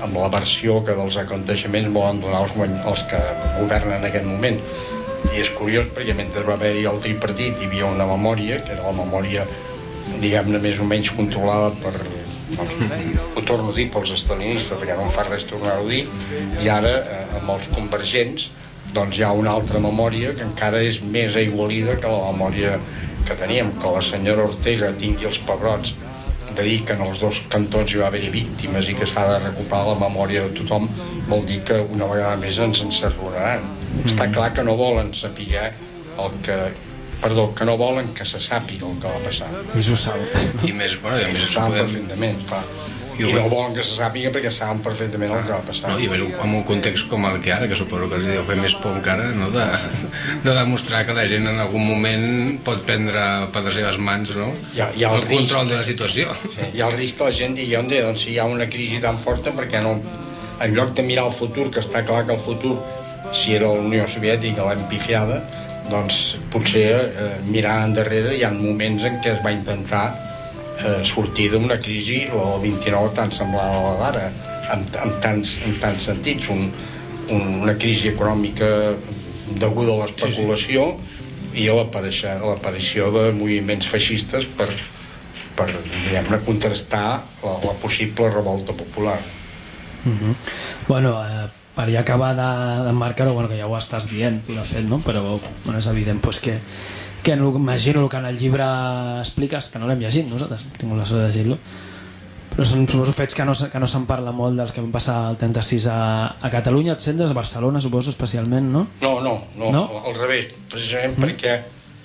amb la versió que dels aconteixements volen donar els, guany, els que governen en aquest moment. I és curiós perquè mentre va haver-hi el tripartit hi havia una memòria, que era la memòria, diguem-ne, més o menys controlada per, per ho torno a dir, pels estalinistes, perquè no em fa res tornar-ho a dir, i ara, eh, amb els convergents, doncs hi ha una altra memòria que encara és més aigualida que la memòria que teníem, que la senyora Ortega tingui els pebrots de dir que en els dos cantons hi va haver víctimes i que s'ha de recuperar la memòria de tothom, vol dir que una vegada més ens encerronaran. Mm-hmm. Està clar que no volen saber el que... Perdó, que no volen que se sàpiga el que va passar. I s'ho saben. I més, bueno, i a més ho saben podem... perfectament, clar. I, I no volen que se sàpiga perquè saben perfectament el que va passar. No, i a més, en un context com el que ara, que suposo que els deu fer més por encara, no? De, de demostrar que la gent en algun moment pot prendre per les seves mans, no? Hi ha, hi ha el, el risc, control de la situació. Sí, hi ha el risc que la gent digui, on de, doncs si hi ha una crisi tan forta, perquè no, en lloc de mirar el futur, que està clar que el futur, si era la Unió Soviètica l'hem pifiada, doncs potser eh, mirant endarrere hi ha moments en què es va intentar eh, sortir d'una crisi, el vint-i-nou tan semblant a la d'ara, en, en, tants, en tants sentits, un, un, una crisi econòmica deguda a l'especulació i a l'aparició de moviments feixistes per, per diguem-ne, contrastar la, la possible revolta popular. Mm-hmm. Bueno, eh, per ja acabar d'emmarcar-ho, bueno, que ja ho estàs dient tu de fet, no? Però bueno, és evident pues, que, que no, imagino el que en el llibre expliques, que no l'hem llegit nosaltres, hem tingut la sort de llegir-lo, però són suposo fets que no, que no se'n parla molt dels que van passar el trenta-sis a, a Catalunya, et centres, a Barcelona suposo especialment, no? No, no, no, no? Al revés, precisament mm. perquè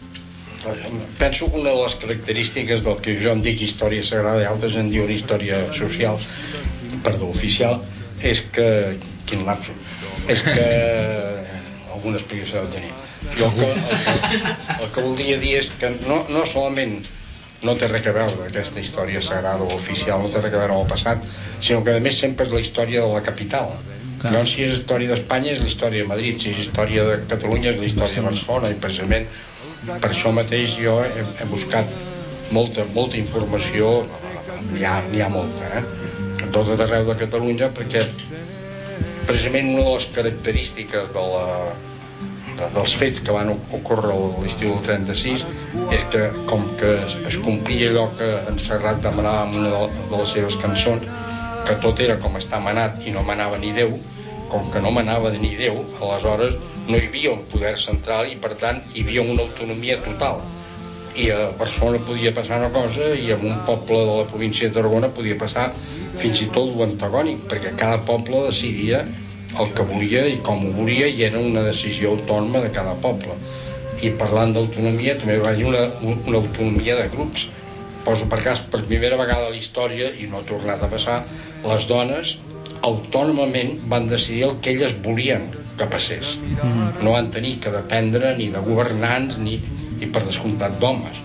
penso que una de les característiques del que jo en dic història sagrada i altres en diuen història social, perdó, oficial, és que quin lapso, és que alguna explicació de tenir. Jo el que, el, que, el que voldria dir és que no, no solament no té res a veure aquesta història sagrada o oficial, no té res a veure amb el passat, sinó que a més sempre és la història de la capital. Clar. Llavors, si és història d'Espanya és la història de Madrid, si és història de Catalunya és la història de Barcelona, i precisament per això mateix jo he, he buscat molta, molta informació, n'hi ha, n'hi ha molta, eh? Tot arreu de Catalunya, perquè precisament una de les característiques de la, de, dels fets que van ocórrer a l'estiu del trenta-sis és que com que es, es complia allò que en Serrat demanava en una de, de les seves cançons, que tot era com està manat i no manava ni Déu, com que no manava ni Déu, aleshores no hi havia un poder central i per tant hi havia una autonomia total, i a Barcelona podia passar una cosa i en un poble de la província de Tarragona podia passar fins i tot l'antagònic, perquè cada poble decidia el que volia i com ho volia, i era una decisió autònoma de cada poble. I parlant d'autonomia també va haver una, una autonomia de grups. Poso per cas, per primera vegada a la història, i no ha tornat a passar, les dones autònomament van decidir el que elles volien que passés. Mm-hmm. No van tenir que dependre ni de governants ni, i per descomptat d'homes.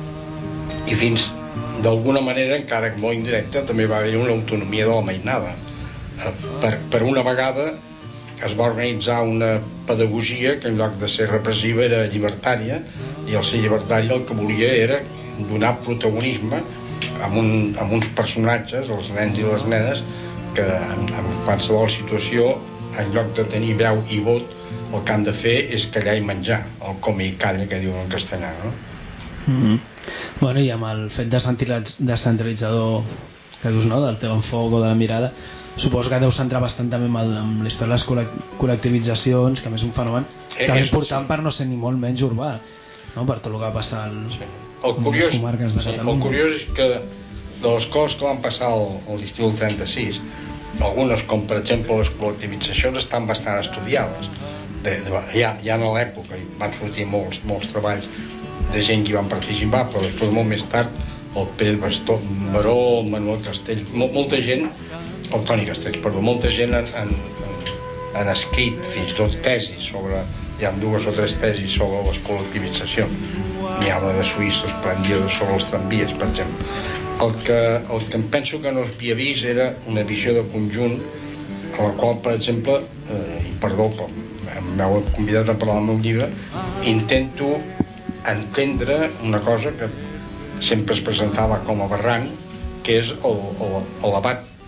I fins d'alguna manera, encara que molt indirecta, també va haver una autonomia de la mainada. Per, per una vegada es va organitzar una pedagogia que en lloc de ser repressiva era llibertària, i el ser llibertari el que volia era donar protagonisme amb, un, amb uns personatges, els nens i les nenes, que en, en qualsevol situació, en lloc de tenir veu i vot, el que han de fer és callar i menjar, el come i calla que diuen en castellà, no? Mm-hmm. Bueno, i amb el fet descentralitzador que dius, no?, del teu enfoc o de la mirada, suposo que deu centrar bastant també amb, el, amb la història de les col·lec- col·lectivitzacions, que a més és un fenomen eh, també important sí. Per no ser ni molt menys urbà, no?, per tot el que va passar al, sí. el curiós, les comarques de sí, Catalunya. El curiós és que de les coses que van passar al, al l'estiu del trenta-sis, algunes, com per exemple les col·lectivitzacions, estan bastant estudiades. De, de, ja, ja en l'època hi van sortir molts, molts treballs de gent que hi van participar, però després molt més tard el Pere Bastó, Baró, el Manuel Castell, mol, molta gent, el Toni Castell, perdó, molta gent han, han, han escrit fins i tot tesis sobre, hi ha dues o tres tesis sobre les col·lectivitzacions. N'hi ha una de Suïssa esplèndida sobre els tramvies, per exemple. El que, el que em penso que no es havia vist era una visió de conjunt en la qual, per exemple, eh, i perdó, m'heu convidat a parlar del meu llibre, intento entendre una cosa que sempre es presentava com a aberrant, que és el, el, el debat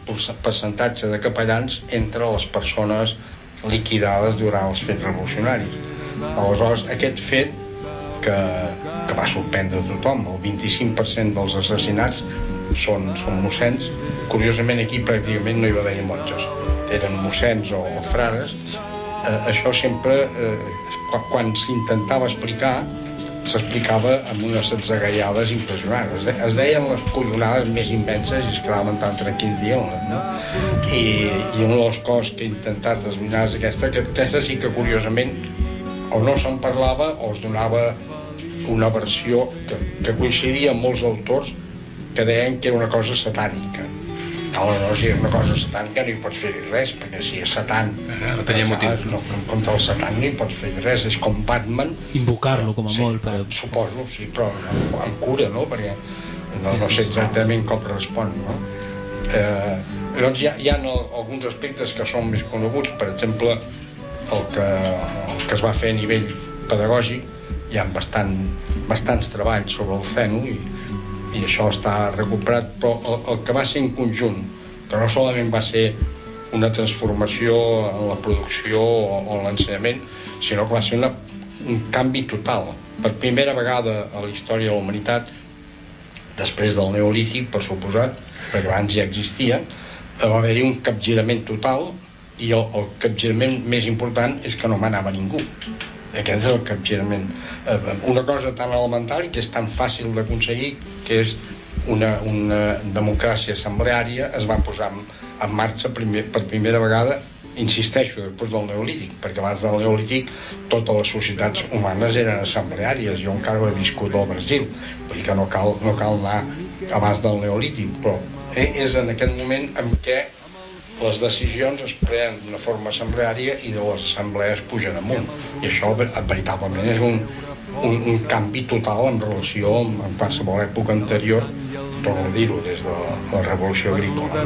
percentatge de capellans entre les persones liquidades durant els fets revolucionaris. Aleshores, aquest fet que, que va sorprendre tothom, el vint-i-cinc per cent dels assassinats són, són mossens. Curiosament aquí pràcticament no hi va haver monges, eren mossens o, o frares. Eh, això sempre, eh, quan s'intentava explicar, s'explicava amb unes atzagaiades impressionants. Es, de, es deien les collonades més immenses i es quedaven tan tranquils dient-les, no? I, i una de les coses que he intentat esbrinar és aquesta, que aquesta sí que curiosament o no se'n parlava o es donava una versió que, que coincidia amb molts autors que deien que era una cosa satànica. Aleshores, si és una cosa satànica no hi pots fer res, perquè si és satan no tenia motius, no, contra el satan no hi pots fer res, és com Batman, invocar-lo com a sí, molt, però... suposo, sí, però amb, amb cura, no? Perquè no, no sé exactament com respon, no? Eh, llavors hi ha, hi ha alguns aspectes que són més coneguts, per exemple el que, el que es va fer a nivell pedagògic, hi ha bastant, bastants treballs sobre el Zeno i i això està recuperat, però el, el que va ser en conjunt, que no solament va ser una transformació en la producció o, o en l'ensenyament, sinó que va ser una, un canvi total. Per primera vegada a la història de la humanitat, després del Neolític, per suposat, perquè abans ja existia, va haver-hi un capgirament total i el, el capgirament més important és que no manava ningú. Aquest és el capgirament. Una cosa tan elemental i que és tan fàcil d'aconseguir, que és una, una democràcia assembleària, es va posar en, en marxa primer, per primera vegada, insisteixo, després del Neolític, perquè abans del Neolític totes les societats humanes eren assembleàries. Jo encara he viscut al Brasil, vull dir que no cal, no cal anar abans del Neolític, però és en aquest moment en què les decisions es prenen d'una forma assembleària i de les assemblees pugen amunt, i això veritablement és un, un, un canvi total en relació amb, amb qualsevol època anterior, torno a dir-ho, des de la, la revolució agrícola.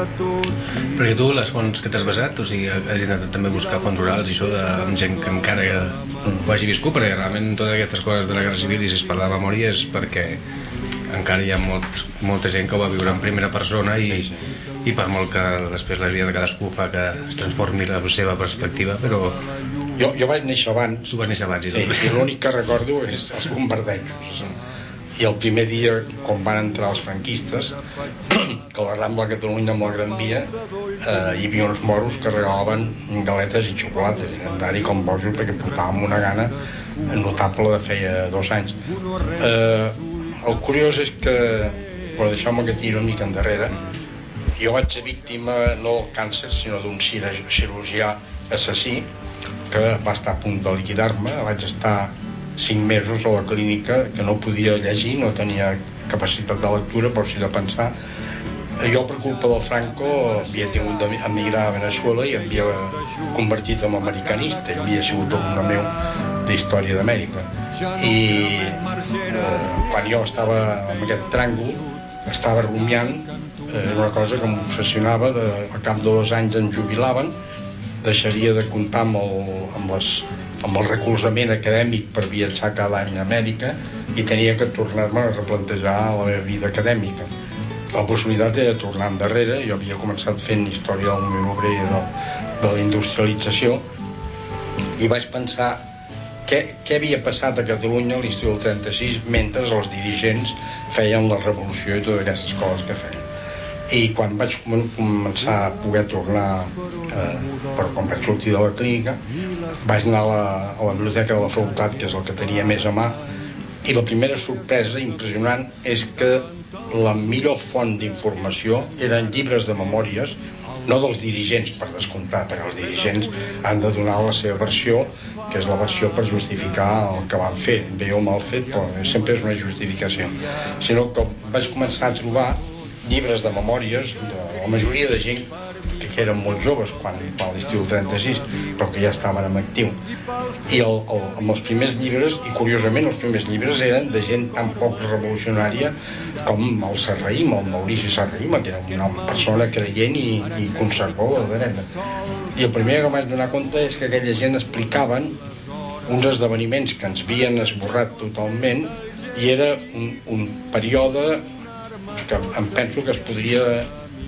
Perquè tu, les fonts que t'has basat, o sigui, has intentat també buscar fonts orals i això de, amb gent que encara ho hagi viscut, perquè realment totes aquestes coses de la Guerra Civil, i si es parla de memòria, és perquè encara hi ha molt, molta gent que ho va viure en primera persona i, sí, sí. I per molt que després la vida de cadascú fa que es transformi la seva perspectiva, però... Jo, jo vaig néixer abans. Tu vas néixer abans, i sí, tot. I l'únic que recordo és els bombardejos. I el primer dia, quan van entrar els franquistes, que a la Rambla de Catalunya amb la Gran Via, eh, hi havia uns moros que regalaven galetes i xocolates. Vam anar-hi com bojos perquè portàvem una gana notable de feia dos anys. Eh, el curiós és que, però deixeu-me que tiro una mica endarrere, jo vaig ser víctima no del càncer sinó d'un cirurgià assassí que va estar a punt de liquidar-me. Vaig estar cinc mesos a la clínica que no podia llegir, no tenia capacitat de lectura, però sí de pensar. Jo, per culpa del Franco, havia tingut d'emigrar a Venezuela i havia convertit en americanista. Ell havia sigut alumne meu d'Història d'Amèrica. I eh, quan jo estava en aquest tràngol, estava rumiant, era una cosa que m'obsessionava, de, a cap de dos anys em jubilaven, deixaria de comptar amb el, amb, les, amb el recolzament acadèmic per viatjar cada any a Amèrica i tenia que tornar-me a replantejar la meva vida acadèmica. La possibilitat era tornar endarrere. Jo havia començat fent història del moviment obrer i de, de la industrialització i vaig pensar què, què havia passat a Catalunya a l'estiu del trenta-sis mentre els dirigents feien la revolució i totes aquestes coses que feien. I quan vaig començar a poder tornar, eh, però quan vaig sortir de la clínica, vaig anar a la, a la biblioteca de la facultat, que és el que tenia més a mà, i la primera sorpresa impressionant és que la millor font d'informació eren llibres de memòries, no dels dirigents, per descomptat, perquè els dirigents han de donar la seva versió, que és la versió per justificar el que van fer, bé o mal fet, però sempre és una justificació, sinó que vaig començar a trobar llibres de memòries de la majoria de gent que eren molt joves quan, quan l'estiu del trenta-sis, però que ja estaven en actiu. I el, el, amb els primers llibres, i curiosament els primers llibres eren de gent tan poc revolucionària com el Serrahim, el Maurici Serrahim, que era una persona creient i, i conservador de dreta. I el primer que vaig donar compte és que aquella gent explicaven uns esdeveniments que ens havien esborrat totalment i era un, un període que em penso que es podria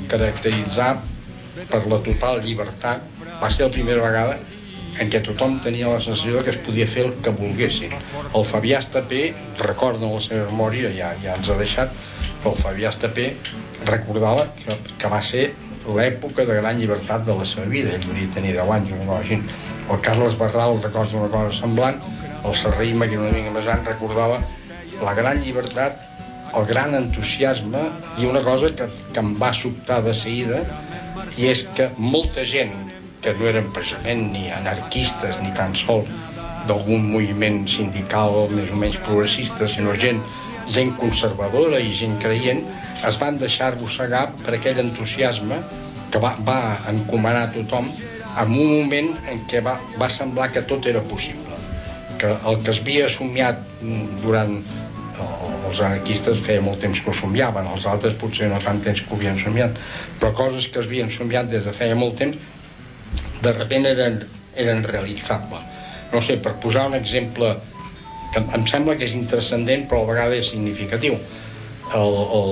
caracteritzar per la total llibertat. Va ser la primera vegada en què tothom tenia la sensació que es podia fer el que volguessin. El Fabià Estapé, recorda la seva memòria, ja, ja ens ha deixat, però el Fabià Estapé recordava que, que va ser l'època de gran llibertat de la seva vida. Ell hauria tenir deu anys o una cosa així. El Carles Barral recorda una cosa semblant, el Serraïma, que era una mica més gran, recordava la gran llibertat, el gran entusiasme i una cosa que, que em va sobtar de seguida, i és que molta gent que no eren precisament ni anarquistes ni tan sols d'algun moviment sindical més o menys progressista, sinó gent, gent conservadora i gent creient, es van deixar arrossegar per aquell entusiasme que va, va encomanar tothom en un moment en què va, va semblar que tot era possible, que el que es havia somiat durant els anarquistes feia molt temps que ho somiaven, els altres potser no tant temps que ho havien somiat, però coses que es havien somiat des de feia molt temps de sobte eren, eren realitzables. No sé, per posar un exemple que em sembla que és intranscendent però a vegades és significatiu, el, el,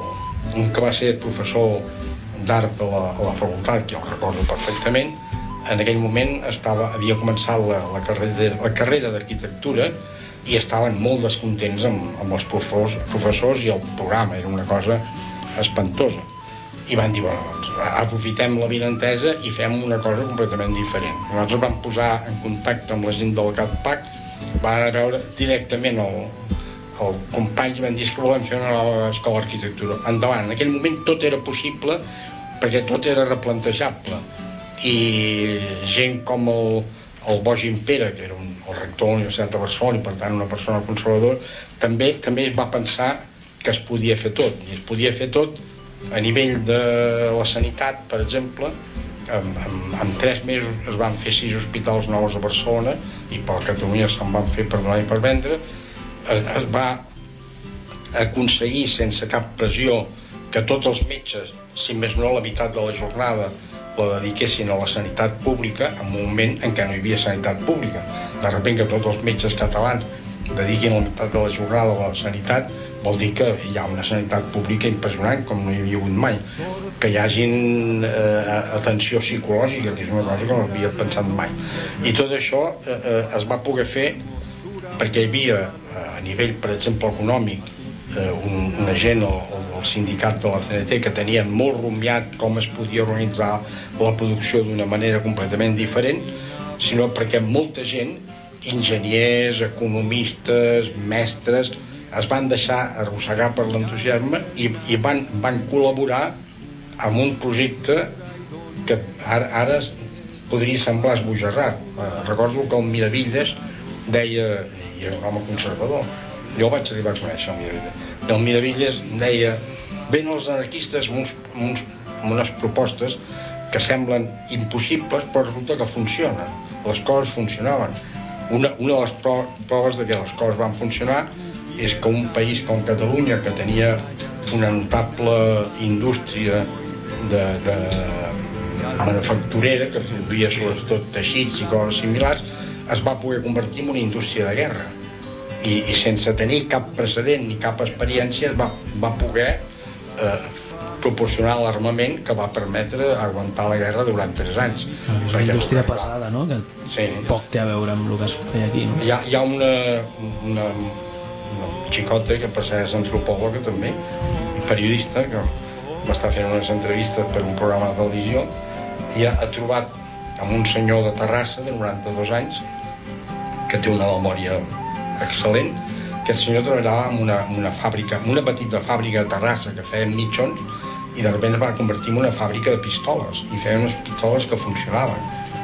un que va ser professor d'art a la, a la facultat, que jo el recordo perfectament, en aquell moment estava, havia començat la, la carrera, la carrera d'arquitectura i estaven molt descontents amb, amb els professors, professors i el programa, era una cosa espantosa. I van dir, bueno, doncs, aprofitem la vinentesa i fem una cosa completament diferent. I nosaltres vam posar en contacte amb la gent del CatPac, van a veure directament el, el company i van dir que volem fer una nova escola d'arquitectura. Endavant, en aquell moment tot era possible perquè tot era replantejable. I gent com el, el Boix Impera, que era un, el rector de la Universitat de Barcelona i per tant una persona conservadora, també, també va pensar que es podia fer tot. I es podia fer tot a nivell de la sanitat, per exemple, en, en, en tres mesos es van fer sis hospitals nous a Barcelona i per Catalunya se'n van fer per donar i per vendre. Es, es va aconseguir sense cap pressió que tots els metges, si més no la meitat de la jornada, la dediquessin a la sanitat pública en un moment en què no hi havia sanitat pública. De sobte que tots els metges catalans dediquin la meitat de la jornada a la sanitat vol dir que hi ha una sanitat pública impressionant com no hi havia hagut mai, que hi hagin eh, atenció psicològica, que és una cosa que no havia pensat mai, i tot això eh, eh, es va poder fer perquè hi havia eh, a nivell, per exemple, econòmic, eh, un, una gent, el, el sindicat de la C N T, que tenien molt rumiat com es podia organitzar la producció d'una manera completament diferent, sinó perquè molta gent, enginyers, economistes, mestres, es van deixar arrossegar per l'entusiasme i, i van, van col·laborar amb un projecte que ara, ara podria semblar esbojarrat. Eh, recordo que el Miravilles deia, i era un home conservador, jo vaig arribar a conèixer el Miravilles, i el Miravilles deia, ven els anarquistes amb, uns, amb, uns, amb unes propostes que semblen impossibles però resulta que funcionen, les coses funcionaven. Una, una de les proves de que les coses van funcionar és que un país com Catalunya, que tenia una notable indústria de, de manufacturera, que produïa sobretot teixits i coses similars, es va poder convertir en una indústria de guerra. I, i sense tenir cap precedent ni cap experiència va, va poder eh, proporcionar l'armament que va permetre aguantar la guerra durant tres anys. És una indústria pesada, no? Que sí. Poc té a veure amb el que es feia aquí, no? Hi ha, hi ha una, una, una xicota que per ser antropòloga també, periodista, que va estar fent unes entrevistes per un programa de televisió i ha, ha trobat amb un senyor de Terrassa de noranta-dos anys que té una memòria excel·lent. Aquest senyor treballava en una, una fàbrica, en una petita fàbrica de Terrassa que feien mitjons i de sobte es va convertir en una fàbrica de pistoles i feien unes pistoles que funcionaven.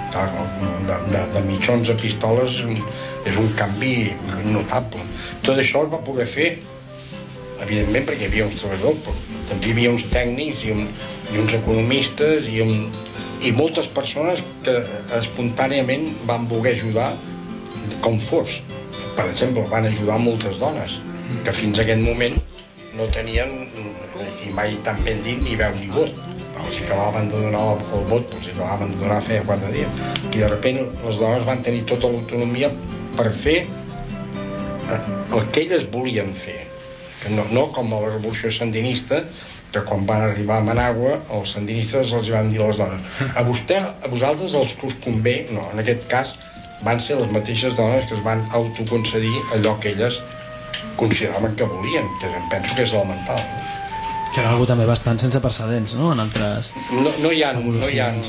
De, de, de mitjons a pistoles és un canvi notable. Tot això es va poder fer evidentment perquè hi havia uns treballadors, però també hi havia uns tècnics i, un, i uns economistes i, un, i moltes persones que espontàniament van voler ajudar com fos. Per exemple, van ajudar moltes dones que fins a aquest moment no tenien, i mai tan ben dit, ni veu ni vot. Els acabaven de donar el vot, els acabaven de donar feia quatre dies. I de sobte les dones van tenir tota l'autonomia per fer el que elles volien fer, que no, no com a la revolució sandinista, que quan van arribar a Managua els sandinistes els van dir a les dones a vostè, a vosaltres els que us convé, no, en aquest cas van ser les mateixes dones que es van autoconcedir allò que elles consideraven que volien, que em penso que és elemental, no? Que era algo també bastant sense precedents, no? En altres... No, no hi ha, no hi ha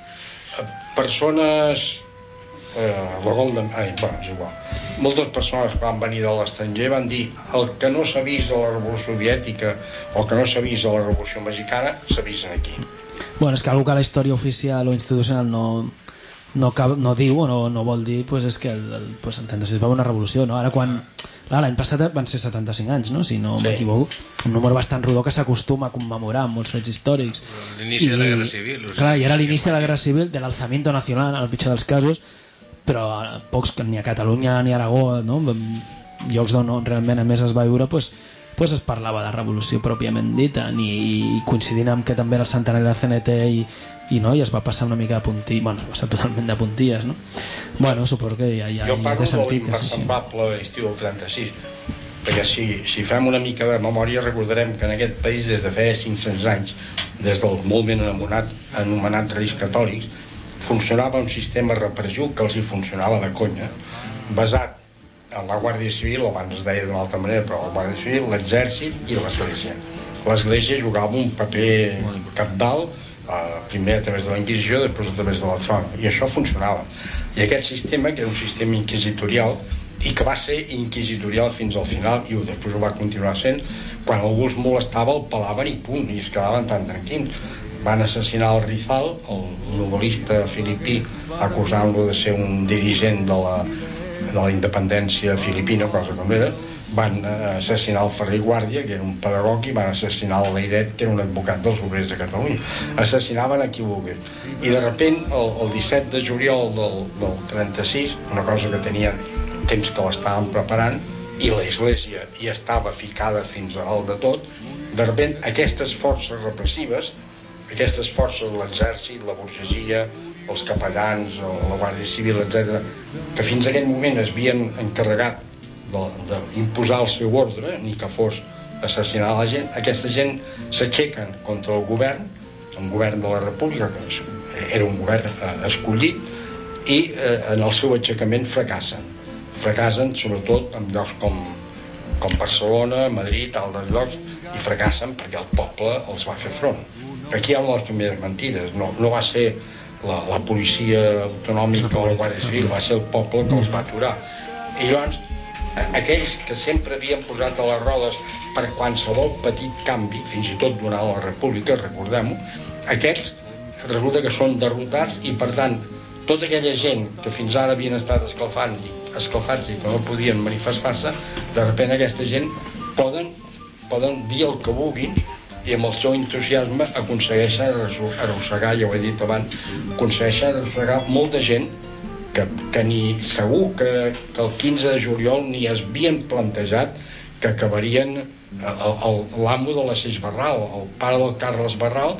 persones... Eh, la Golden... Ai, bueno, és igual. Moltes persones que van venir de l'estranger van dir el que no s'ha vist a la Revolució Soviètica o que no s'ha vist a la Revolució Mexicana s'ha vist aquí. Bueno, és que algo que la història oficial o institucional no... no, cap, no diu o no, no vol dir pues és que el, el, pues el trenta-sis va haver una revolució, no? Ara quan l'any passat van ser setanta-cinc anys, no? Si no sí. m'equivoco, un número bastant rodó que s'acostuma a commemorar amb molts fets històrics. L'inici de la Guerra Civil. Clar, i era l'inici de la Guerra Civil, de l'alzamiento nacional, en el pitjor dels casos, però pocs, ni a Catalunya ni a Aragó, no? Llocs d'on realment a més es va viure, pues, pues es parlava de revolució pròpiament dita, ni, i coincidint amb que també era el centenari de la C N T i, i, no, i es va passar una mica de puntilles, bueno, es va passar totalment de puntilles, no? Bueno, suposo que ja, ja, jo ja parlo té sentit, de l'impersemblable estiu del trenta-sis, perquè si, si fem una mica de memòria recordarem que en aquest país des de feia cinc-cents anys, des del molt ben anomenat, anomenat Reis Catòlics, funcionava un sistema repressiu que els hi funcionava de conya, basat en la Guàrdia Civil, abans es deia d'una altra manera, però la Guàrdia Civil, l'exèrcit i l'Església. L'Església jugava un paper cabdal, eh, primer a través de la Inquisició, després a través de la trona, i això funcionava. I aquest sistema, que era un sistema inquisitorial, i que va ser inquisitorial fins al final, i després ho va continuar sent, quan algú els molestava el pelaven i punt, i es quedaven tan tranquils. Van assassinar el Rizal, el novel·lista filipí, acusant-lo de ser un dirigent de la, de la independència filipina, cosa com era. Van assassinar el Ferrer Guàrdia, que era un pedagog, i van assassinar el Leiret, que era un advocat dels obrers de Catalunya. Assassinaven a qui volgués. I de repent, el, el disset de juliol del, del trenta-sis, una cosa que tenien temps que l'estaven preparant, i l'Església hi estava ficada fins a dalt de tot, de repent aquestes forces repressives, aquestes forces, l'exèrcit, la burgesia, els capellans, la Guàrdia Civil, etcètera, que fins a aquell moment es havien encarregat d'imposar el seu ordre, ni que fos assassinar la gent, aquesta gent s'aixequen contra el govern, el govern de la República, que era un govern escollit, i en el seu aixecament fracassen. Fracassen sobretot en llocs com, com Barcelona, Madrid, altres llocs, i fracassen perquè el poble els va fer front. Aquí hi ha una de les primeres mentides, no, no va ser la, la policia autonòmica o la Guàrdia Civil, va ser el poble que els va aturar. I llavors, aquells que sempre havien posat a les rodes per qualsevol petit canvi, fins i tot durant la República, recordem-ho, aquests resulta que són derrotats i, per tant, tota aquella gent que fins ara havien estat escalfant i escalfats i que no podien manifestar-se, de sobte aquesta gent poden, poden dir el que vulguin i amb el seu entusiasme aconsegueixen arrossegar, ja ho he dit abans, aconsegueixen arrossegar molta gent que, que ni segur que, que el quinze de juliol ni es havien plantejat que acabarien l'amo de la Seix Barral, el pare del Carles Barral,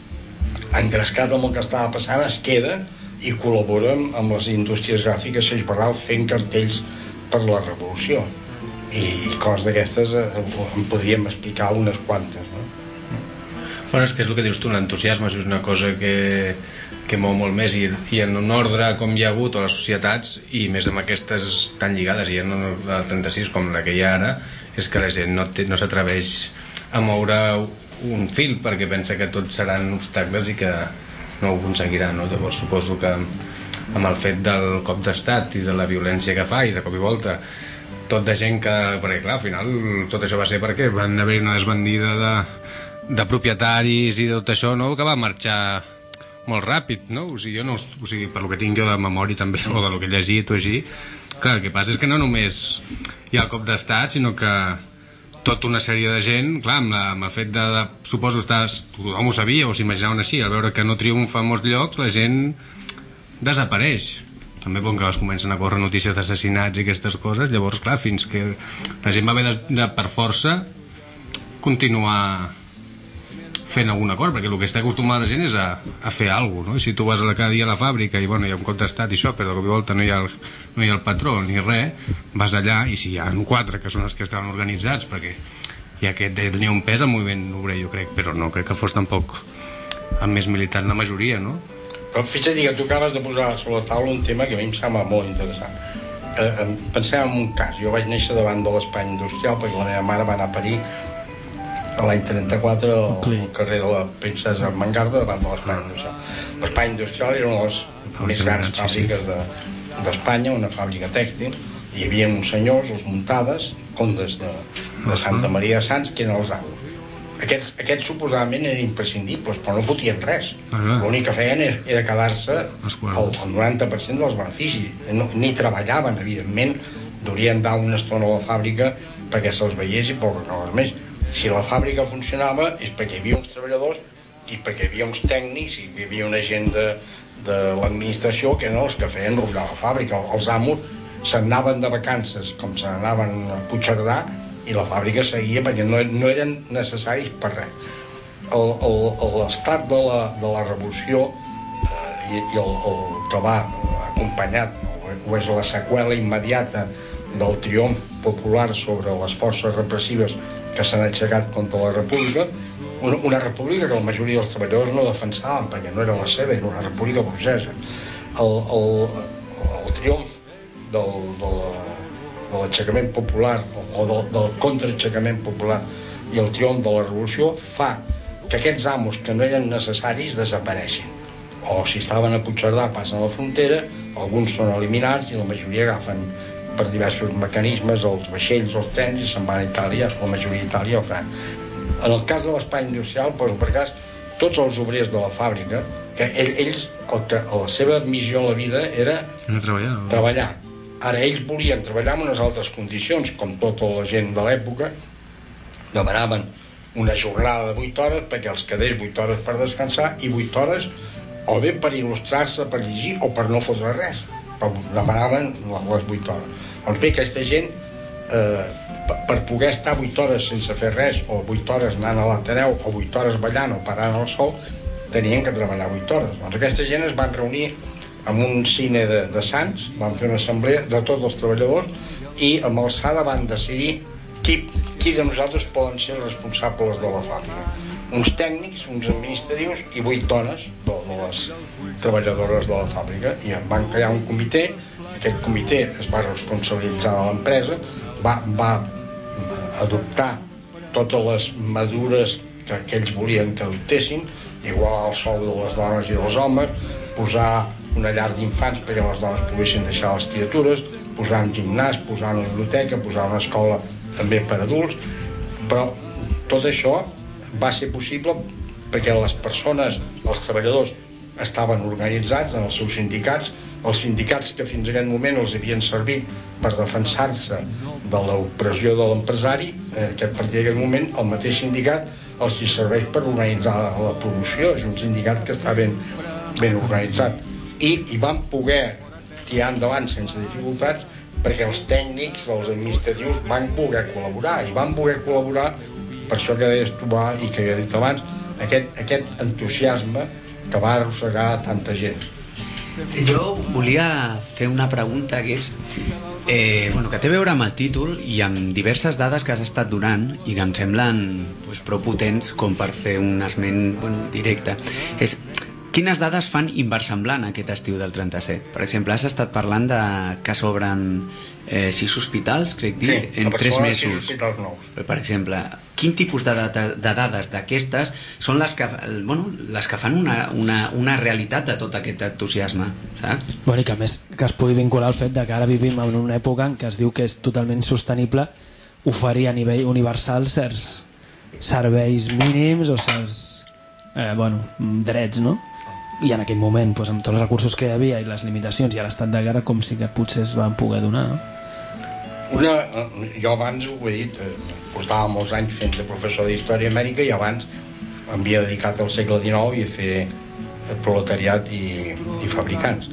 engrescat amb el que estava passant, es queda i col·labora amb les indústries gràfiques Seix Barral fent cartells per la revolució. I, i coses d'aquestes en podríem explicar unes quantes, no? Bueno, és que és el que dius tu, l'entusiasme és una cosa que, que mou molt més i, i en un ordre com hi ha hagut a les societats i més amb aquestes tan lligades i en el trenta-sis com la que hi ha ara, és que la gent no, no s'atreveix a moure un fil perquè pensa que tots seran obstacles i que no ho aconseguirà, no? Llavors suposo que amb el fet del cop d'estat i de la violència que fa i de cop i volta tot de gent que, perquè clar, al final tot això va ser perquè van haver una desbandida de de propietaris i de tot això, no?, que va marxar molt ràpid, no? O sigui, jo no, o sigui, per lo que tinc jo de memòria també, o de lo que he llegit o així, clar, el que passa és que no només hi ha el cop d'estat, sinó que tota una sèrie de gent, clar, amb, la, amb el fet de, de suposo, estàs, tothom ho sabia o s'imaginaven així, al veure que no triomfa en molts llocs, la gent desapareix. També bon que es comencen a córrer notícies d'assassinats i aquestes coses, llavors, clar, fins que la gent va haver de, de per força continuar fent alguna cosa, perquè el que està acostumada la gent és a, a fer alguna cosa, no? I si tu vas a la, cada dia a la fàbrica i bueno, hi ha un cop d'estat i això, però de cop i volta no hi ha el, no hi ha el patró ni res, vas allà i si hi ha quatre que són els que estaven organitzats perquè ja que tenia un pes al moviment obrer, jo crec, però no crec que fos tampoc el més militant la majoria, no? Però fixa't que tu acabes de posar sobre la taula un tema que a mi em sembla molt interessant. Eh, pensem en un cas. Jo vaig néixer davant de l'Espanya Industrial perquè la meva mare va anar a parir l'any trenta-quatre al, al carrer de la Princesa Mangarda davant de l'Espanya Industrial. L'Espanya Industrial era una de les més grans fàbriques de, d'Espanya, una fàbrica tèxtil. Hi havia uns senyors, els Muntades, condes de, de Santa Maria de Sants, que eren els amos. Aquests, aquests suposadament eren imprescindibles, però no fotien res. L'únic que feien era, era quedar-se el, el noranta per cent dels beneficis. No, ni treballaven, evidentment, durien dar una estona a la fàbrica perquè se'ls veiés i poca cosa més. Si la fàbrica funcionava és perquè hi havia uns treballadors i perquè hi havia uns tècnics i hi havia una gent de, de l'administració que eren els que feien rutllar la fàbrica. Els amos se'n anaven de vacances com se n'anaven a Puigcerdà i la fàbrica seguia perquè no, no eren necessaris per res. L'esclat de, la, de la revolució eh, i, i el, el que va acompanyat, o és la seqüela immediata del triomf popular sobre les forces repressives que s'han aixecat contra la república, una, una república que la majoria dels treballadors no defensaven perquè no era la seva, era una república burgesa. El, el, el triomf del, de la de l'aixecament popular o del, del contraaixecament popular i el triomf de la revolució fa que aquests amos que no eren necessaris desapareixin. O si estaven a Puigcerdà passen a la frontera, alguns són eliminats i la majoria agafen per diversos mecanismes els vaixells, els trens i se'n van a Itàlia, la majoria a Itàlia o França. En el cas de l'Espanya Industrial, poso per cas, tots els obrers de la fàbrica, que ells, el que, la seva missió en la vida era treballar. treballar. Ara, ells volien treballar en unes altres condicions, com tota la gent de l'època, demanaven una jornada de vuit hores perquè els quedés vuit hores per descansar i vuit hores o bé per il·lustrar-se, per llegir o per no fotre res, però demanaven les vuit hores. Doncs bé, aquesta gent, eh, per poder estar vuit hores sense fer res, o vuit hores anant a l'Ateneu, o vuit hores ballant o parant al sol, tenien que treballar vuit hores. Doncs aquesta gent es van reunir amb un cine de, de Sants, van fer una assemblea de tots els treballadors i amb alçada van decidir qui, qui de nosaltres poden ser els responsables de la fàbrica. Uns tècnics, uns administratius i vuit dones de, de les treballadores de la fàbrica, i van crear un comitè. Aquest comitè es va responsabilitzar de l'empresa, va, va adoptar totes les mesures que, que ells volien que adoptessin, igual el sou de les dones i dels homes, posar una llar d'infants perquè les dones poguessin deixar les criatures, posar un gimnàs, posar una biblioteca, posar una escola també per adults, però tot això va ser possible perquè les persones, els treballadors, estaven organitzats en els seus sindicats, els sindicats que fins a aquest moment els havien servit per defensar-se de l'opressió de l'empresari, eh, que a partir d'aquest moment el mateix sindicat els hi serveix per organitzar la producció. És un sindicat que està ben, ben organitzat. I, i van poder tirar endavant sense dificultats perquè els tècnics, els administratius van poder col·laborar i van poder col·laborar per això que deies tu i que he dit abans, aquest, aquest entusiasme que va arrossegar tanta gent. Jo volia fer una pregunta que és eh, bueno, que té a veure amb el títol i amb diverses dades que has estat donant i que em semblen pues, prou potents com per fer un esment bueno, directe. És quines dades fan inversemblant aquest estiu del trenta-set? Per exemple, has estat parlant de que s'obren eh, sis hospitals, crec dir, sí, en tres mesos. sis hospitals nous. Per exemple, quin tipus de, data, de dades d'aquestes són les que, bueno, les que fan una, una, una realitat de tot aquest entusiasme, saps? Bueno, i que a més que es pugui vincular al fet de que ara vivim en una època en què es diu que és totalment sostenible oferir a nivell universal certs serveis mínims o certs eh, bueno, drets, no? I en aquell moment, doncs, amb tots els recursos que hi havia i les limitacions i a l'estat de guerra, com sí que potser es van poder donar, no? Una, jo abans ho he dit, portava molts anys fent de professor d'Història Amèrica i abans m'havia dedicat al segle dinou i a fer proletariat i, i fabricants.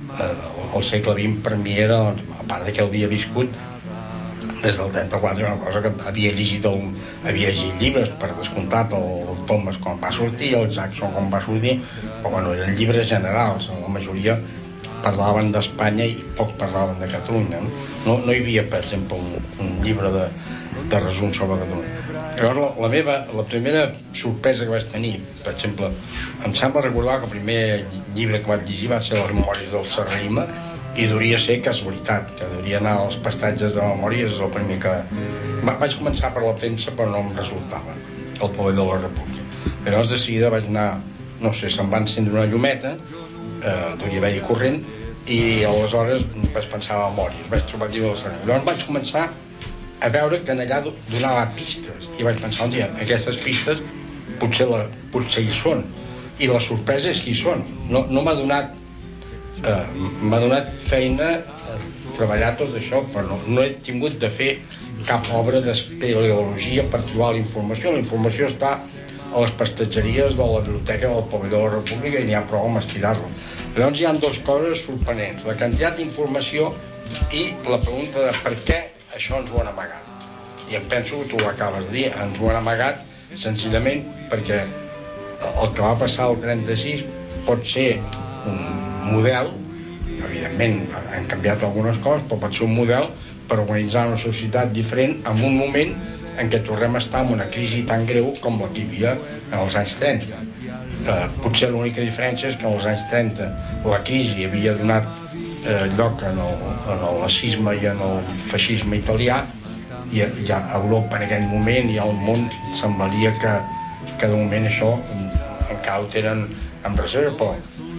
El segle vint per mi era, doncs, a part de que havia viscut des del trenta-quatre, una cosa que havia llegit el, havia llegit llibres, per descomptat, el Thomas quan va sortir, el Jackson quan va sortir, però bueno, eren llibres generals, la majoria parlaven d'Espanya i poc parlaven de Catalunya, no? No, no hi havia, per exemple, un, un llibre de, de resum sobre Catalunya. Llavors, la, la meva, la primera sorpresa que vaig tenir, per exemple, em sembla recordar que el primer llibre que vaig llegir va ser Les memòries del Serrahima, i hauria ser casualitat, que hauria anar als pastatges de memòries, és el primer que... Va, vaig començar per la premsa, però no em resultava, el Pavelló de la República. Llavors, de seguida vaig anar, no sé, se'm va encendre una llumeta, eh, devia haver-hi corrent, i aleshores vaig pensar a memòries, vaig trobar el llibre del Serrahima. Llavors vaig començar a veure que en allà donava pistes, i vaig pensar un dia, aquestes pistes potser, la, potser hi són, i la sorpresa és que hi són. No, no m'ha donat eh, m'ha donat feina a treballar tot això, però no, no he tingut de fer cap obra d'espeleologia per trobar la informació. La informació està a les pastatgeries de la biblioteca del Pavelló de la República i n'hi ha prou amb estirar-lo. Llavors hi ha dues coses sorprenents, la quantitat d'informació i la pregunta de per què això ens ho han amagat. I em penso que tu ho acabes de dir, ens ho han amagat senzillament perquè el que va passar al trenta-sis pot ser un model, evidentment han canviat algunes coses, però pot ser un model per organitzar una societat diferent en un moment en què tornem a estar en una crisi tan greu com la que hi havia en els anys trenta. Eh, potser l'única diferència és que en els anys trenta la crisi havia donat eh, lloc en el, en el nazisme i en el feixisme italià, i ja a Europa en aquell moment i al món semblaria que, que de moment això encara ho tenen en reserva, però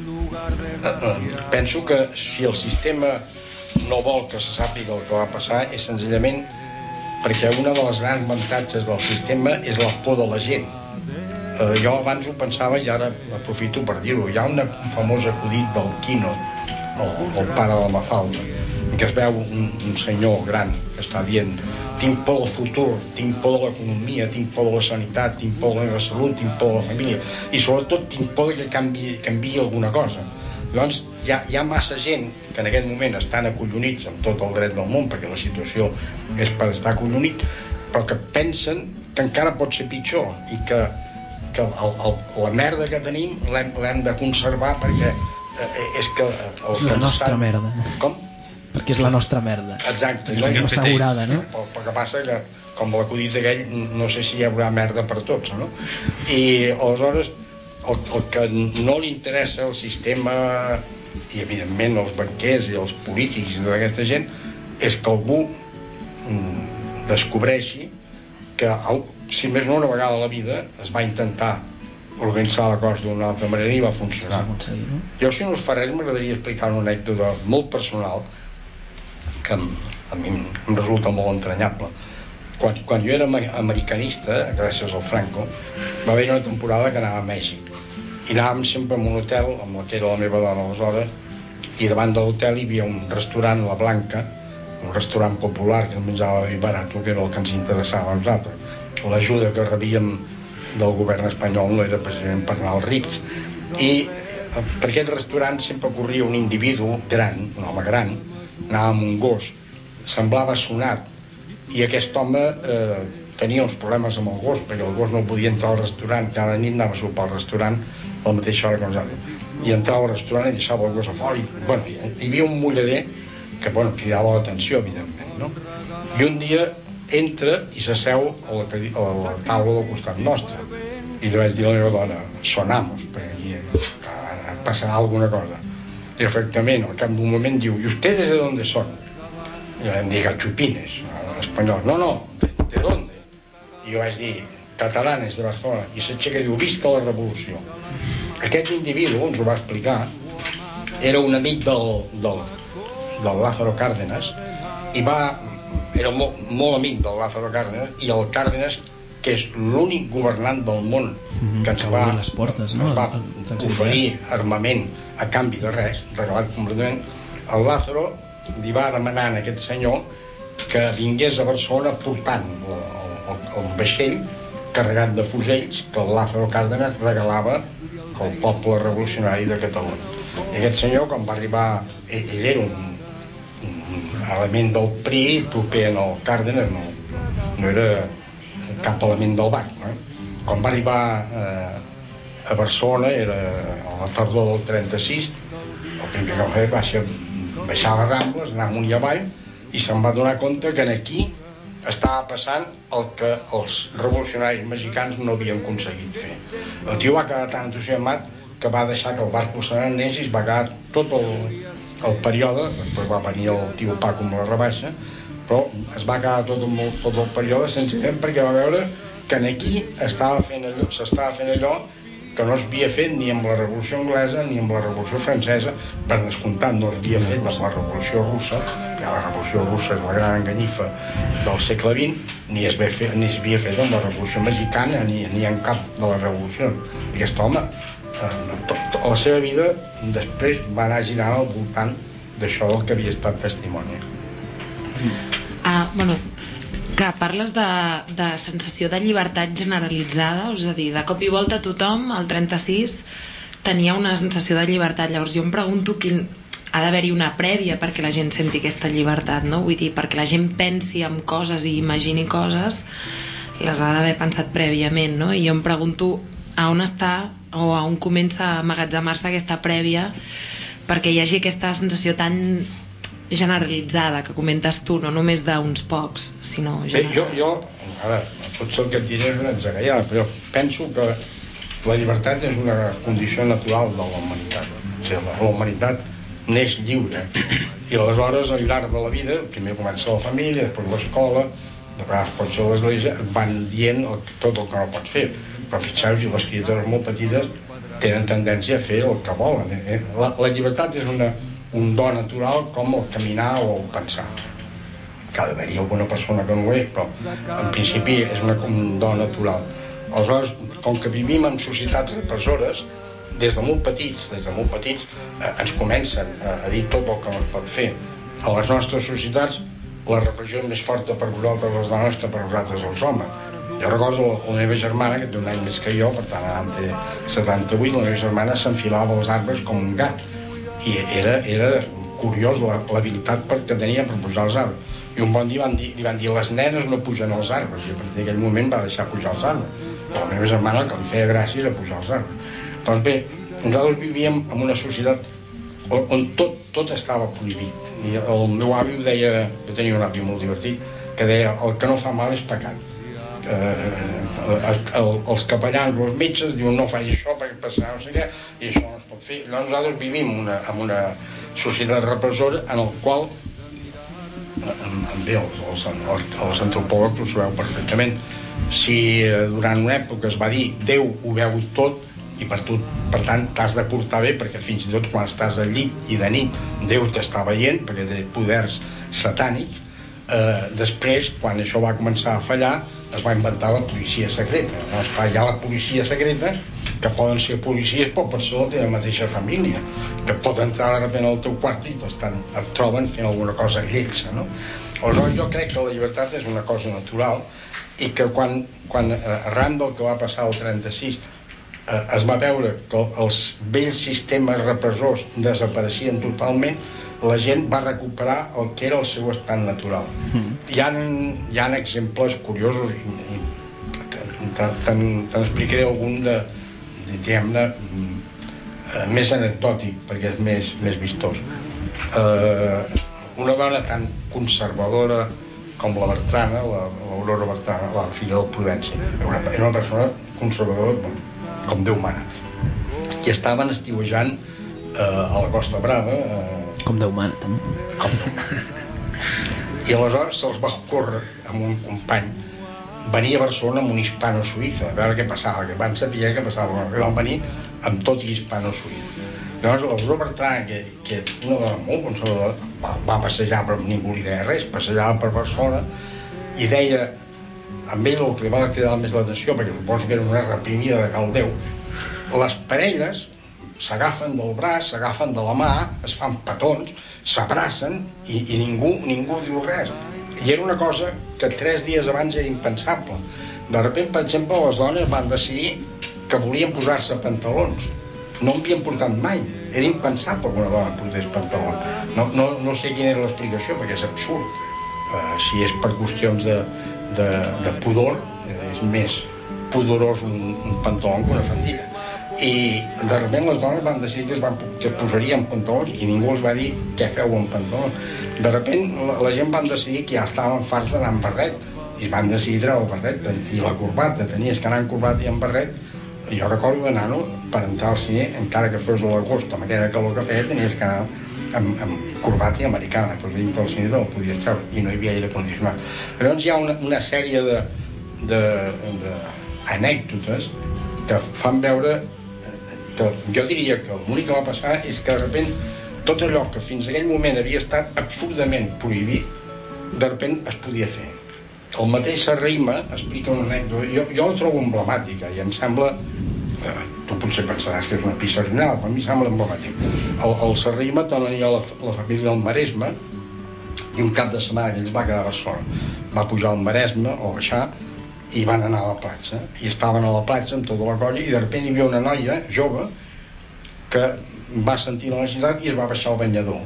eh, eh, penso que si el sistema no vol que se sàpiga el que va passar és senzillament perquè una de les grans avantatges del sistema és la por de la gent. Eh, jo abans ho pensava i ara aprofito per dir-ho. Hi ha un famós acudit del Quino, el, el pare de la Mafalda, que es veu un, un senyor gran que està dient: tinc por del futur, tinc por de l'economia, tinc por de la sanitat, tinc por de la salut, tinc por de la família i sobretot tinc por que canvi, canvi alguna cosa. Llavors hi ha, hi ha massa gent que en aquest moment estan acollonits amb tot el dret del món, perquè la situació és per estar acollonit, però que pensen que encara pot ser pitjor i que, que el, el, la merda que tenim l'hem de conservar perquè eh, és que... El és la nostra estan... merda. Com? Perquè és la nostra merda. Exacte. És no, assegurada, no? El, el que passa que, com l'acudit aquell, no sé si hi haurà merda per tots, no? I aleshores el, el que no li interessa al sistema i evidentment els banquers i els polítics i tota aquesta gent és que algú mm, descobreixi que, si més no una vegada a la vida, es va intentar organitzar la cosa d'una altra manera i va funcionar. No? Jo, si no us fa res, m'agradaria explicar una anècdota molt personal que a mi em resulta molt entranyable. Quan, quan jo era americanista, gràcies al Franco, va haver una temporada que anava a Mèxic i anàvem sempre en un hotel amb la que era la meva dona aleshores, i davant de l'hotel hi havia un restaurant, La Blanca, un restaurant popular que menjava vi barat, que era el que ens interessava a nosaltres. L'ajuda que rebíem del govern espanyol no era precisament per anar als rics, i per aquest restaurant sempre corria un individu gran, un home gran, anava amb un gos, semblava sonat, i aquest home eh, tenia uns problemes amb el gos, perquè el gos no podia entrar al restaurant, cada nit anava a sopar al restaurant a la mateixa hora que nosaltres, i entrava al restaurant i deixava el gos a fora, i, bueno, hi, hi havia un mullader que, bueno, cridava l'atenció, evidentment, no? I un dia entra i s'asseu a la, a la taula del costat nostre, i li vaig dir a la meva dona: sonamos, perquè aquí passarà alguna cosa. I efectivament, al cap d'un moment diu: ¿y ustedes de dónde son? I jo vam dir gachupines, en espanyol. No, no, ¿de, de dónde? I jo vaig dir: catalanes de Barcelona. I s'aixeca i diu: visca la revolució. Aquest individu, ens ho va explicar, era un amic del, del, del Lázaro Cárdenas, i va, era molt, molt amic del Lázaro Cárdenas, i el Cárdenas, que és l'únic governant del món que ens va, les portes, no? ens va oferir armament a canvi de res, regalat completament, el Lázaro li va demanar a aquest senyor que vingués a Barcelona portant el, el, el vaixell carregat de fusells que el Lázaro Cárdenas regalava al poble revolucionari de Catalunya. I aquest senyor, quan va arribar, ell, ell era un, un element del P R I proper al Cárdenas, no, no era cap element del B A C, eh? Quan va arribar eh, a Barcelona, era a la tardor del trenta-sis, el primer que va fer va ser baixar les Rambles, anar amunt i avall, i se'n va donar compte que aquí estava passant el que els revolucionaris mexicans no havien aconseguit fer. El tio va quedar tan entusiasmat que va deixar que el barco s'anés i es va quedar tot el, el període, després va venir el tio Paco amb la rebaixa, però es va quedar tot el, tot el període sense fer perquè va veure que aquí estava fent allò, s'estava fent allò que no s'havia fet ni amb la Revolució Anglesa ni amb la Revolució Francesa, per descomptat no s'havia fet amb la Revolució Russa, que la Revolució Russa és la gran enganyifa del segle vint, ni es havia fet, ni es havia fet amb la Revolució Mexicana ni, ni en cap de les revolucions. Aquest home, eh, tot, tot, la seva vida després va anar girant al voltant d'això del que havia estat testimoni. Ah, bueno, que parles de, de sensació de llibertat generalitzada, és a dir, de cop i volta tothom, al trenta-sis, tenia una sensació de llibertat. Llavors jo em pregunto quin ha d'haver-hi una prèvia perquè la gent senti aquesta llibertat, no? Vull dir, perquè la gent pensi en coses i imagini coses, les ha d'haver pensat prèviament, no? I jo em pregunto a on està o a on comença a emmagatzemar-se aquesta prèvia perquè hi hagi aquesta sensació tan generalitzada que comentes tu, no només d'uns pocs, sinó Bé, jo, jo, ara, potser el que et diré és una exagallada, però penso que la llibertat és una condició natural de la humanitat. O sigui, la, la humanitat neix lliure i aleshores al llarg de la vida, primer comença la família, després l'escola, de vegades pot ser l'església, et van dient el, tot el que no pots fer, però fixeu-vos, les criatures molt petites tenen tendència a fer el que volen, eh? la, la llibertat és una un do natural com el caminar o el pensar. Que ha d'haver-hi alguna persona que no ho és, però en principi és una, un do natural. Aleshores, com que vivim en societats repressores, des de molt petits, des de molt petits, eh, ens comencen a, a dir tot el que no es pot fer. A les nostres societats, la repressió és més forta per vosaltres les dones que per nosaltres els homes. Jo recordo la, la meva germana, que té un any més que jo, per tant, ara en té setanta-vuit, la meva germana s'enfilava als arbres com un gat. I era, era curiós l'habilitat que tenia per pujar als arbres. I un bon dia van dir, li van dir les nenes no pugen als arbres, i a partir d'aquell moment va deixar pujar als arbres. Però la meva germana el que li feia gràcia era pujar als arbres. Doncs bé, nosaltres vivíem en una societat on, on tot, tot estava prohibit. I el meu avi ho deia, jo tenia un avi molt divertit, que deia el que no fa mal és pecat. Eh, el, els capellans o els metges diuen no faci això perquè passarà no sé què i això no es pot fer. Llavors nosaltres vivim una, en una societat repressora en el qual bé, els, els, els antropòlegs ho sabeu perfectament, si durant una època es va dir Déu ho veu tot i per, tu, per tant t'has de portar bé perquè fins i tot quan estàs al llit i de nit Déu t'està veient perquè té poders satànics. Eh, després quan això va començar a fallar es va inventar la policia secreta. No? Esclar, hi ha la policia secreta, que poden ser policies, però per ser la teva mateixa família, que pot entrar de sobte al teu quart i et troben fent alguna cosa lletja. No? Aleshores, jo crec que la llibertat és una cosa natural i que quan, quan arran del que va passar el trenta-sis eh, es va veure que els vells sistemes repressors desapareixien totalment, la gent va recuperar el que era el seu estat natural. Mm. Hi ha, hi ha exemples curiosos i, i te'n explicaré algun de, de diguem-ne, més anecdòtic, perquè és més, més vistós. Eh, una dona tan conservadora com la Bertrana, l'Aurora Bertrana, la filla del Prudenci, era una, era una persona conservadora com Déu mana. I estaven estiuejant eh, a la Costa Brava, eh, com Déu mana, també. Com. I aleshores se'ls va ocórrer amb un company venir a Barcelona amb un hispano-suïssa a veure què passava, que van saber què passava, que van venir amb tot i hispano-suïssa. Llavors l'Aurora Bertrana, que, que una dona molt conservadora, va, va passejar, però ningú li deia res, passejava per Barcelona i deia, amb ell el que li va cridar més l'atenció, perquè suposo que era una reprimida de cal Déu, les parelles s'agafen del braç, s'agafen de la mà, es fan petons, s'abracen i, i ningú, ningú diu res. I era una cosa que tres dies abans era impensable. De sobte, per exemple, les dones van decidir que volien posar-se pantalons. No en havien portat mai. Era impensable que una dona portés pantalons. No, no, no sé quina era l'explicació, perquè és absurd. Uh, si és per qüestions de, de, de pudor, és més pudorós un, un pantaló que una faldilla. I de sobte les dones van decidir que es, van, que es posarien pantalons i ningú els va dir què feu amb pantalons. De sobte la, la gent van decidir que ja estaven farts d'anar amb barret i van decidir treure el barret i la corbata, tenies que anar en corbata i en barret. Jo recordo de nano, per entrar al cine, encara que fos a l'agost, amb aquella calor que feia, tenies que anar amb, amb corbata i americana, doncs dintre del cine te'l podies treure, i no hi havia aire condicionat. Llavors hi ha una, una sèrie de, de, de anècdotes que fan veure que jo diria que l'únic que va passar és que de repent tot allò que fins a aquell moment havia estat absurdament prohibit, de repent es podia fer. El mateix Serrahima explica una anècdota, jo, jo la trobo emblemàtica i em sembla, eh, tu potser pensaràs que és una pissarrinada, però a mi sembla emblemàtic. El, el Serrahima tenia la, la família del Maresme i un cap de setmana que ells va quedar a Barcelona, va pujar al Maresme o baixar i van anar a la platja i estaven a la platja amb tota la colla i de repent hi havia una noia jove que va sentir la necessitat i es va baixar al banyador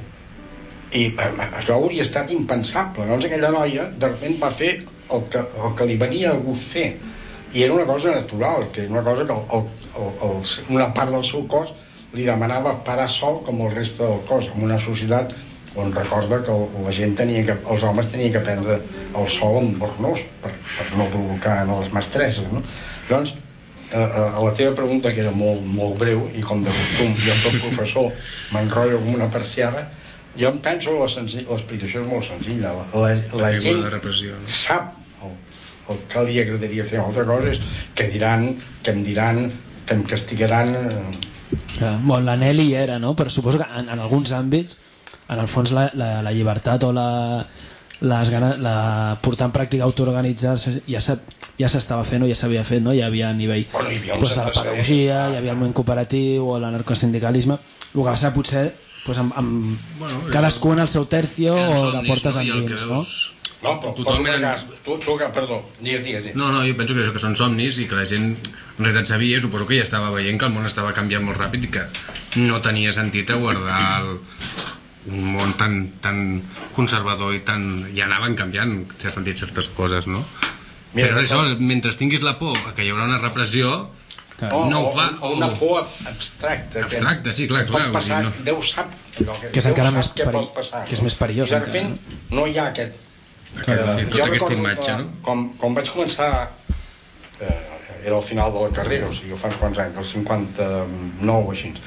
i eh, això hauria estat impensable. Llavors aquella noia de repent va fer el que, el que li venia a gust fer i era una cosa natural, que era una cosa que el, el, el, una part del seu cos li demanava parar sol com el reste del cos, en una societat on recorda que la gent tenia que, els homes tenien que prendre el sol amb bornós per, per no provocar no, les mestresses, no? Llavors a la teva pregunta, que era molt, molt breu i com de costum, jo soc professor m'enrotllo com una persiana, jo em penso que l'explicació és molt senzilla. La, la gent sap el, el que li agradaria fer. Altra cosa és que diran, que em diran, que em castigaran. Ja, bon, l'anhel hi era, no? Però suposo que en, en alguns àmbits en el fons la, la, la llibertat o la, les ganes, la portar en pràctica autoorganitzar-se ja sap ja s'estava fent o ja s'havia fet, no? Hi havia a nivell bueno, hi havia pues, de la pedagogia, hi havia el moviment cooperatiu o l'anarcosindicalisme. El que va ser potser pues, amb, amb bueno, cadascú en el seu tercio o de portes no? endins, no? No, però tothom eren... tu, tu, perdó, digues, digues, digues. No, no, jo penso que, això, que són somnis i que la gent en realitat sabia, suposo que ja estava veient que el món estava canviant molt ràpid i que no tenia sentit a guardar el, un món tan, tan conservador i tan... ja anaven canviant en cert sentit certes coses, no? Mira, però això, mentre tinguis la por que hi haurà una repressió o, no ho fa o, o una por abstracta abstracta, que, sí, clar, que clar pot passar, no. Déu sap allò, que, que és Déu encara sap més, què peri... pot passar, que és més perillós i de repent encara, no? no hi ha aquest que, sí, tota aquesta imatge, no? Com, com vaig començar eh, era al final de la carrera, o sigui, fa uns quants anys, del cinquanta-nou o així,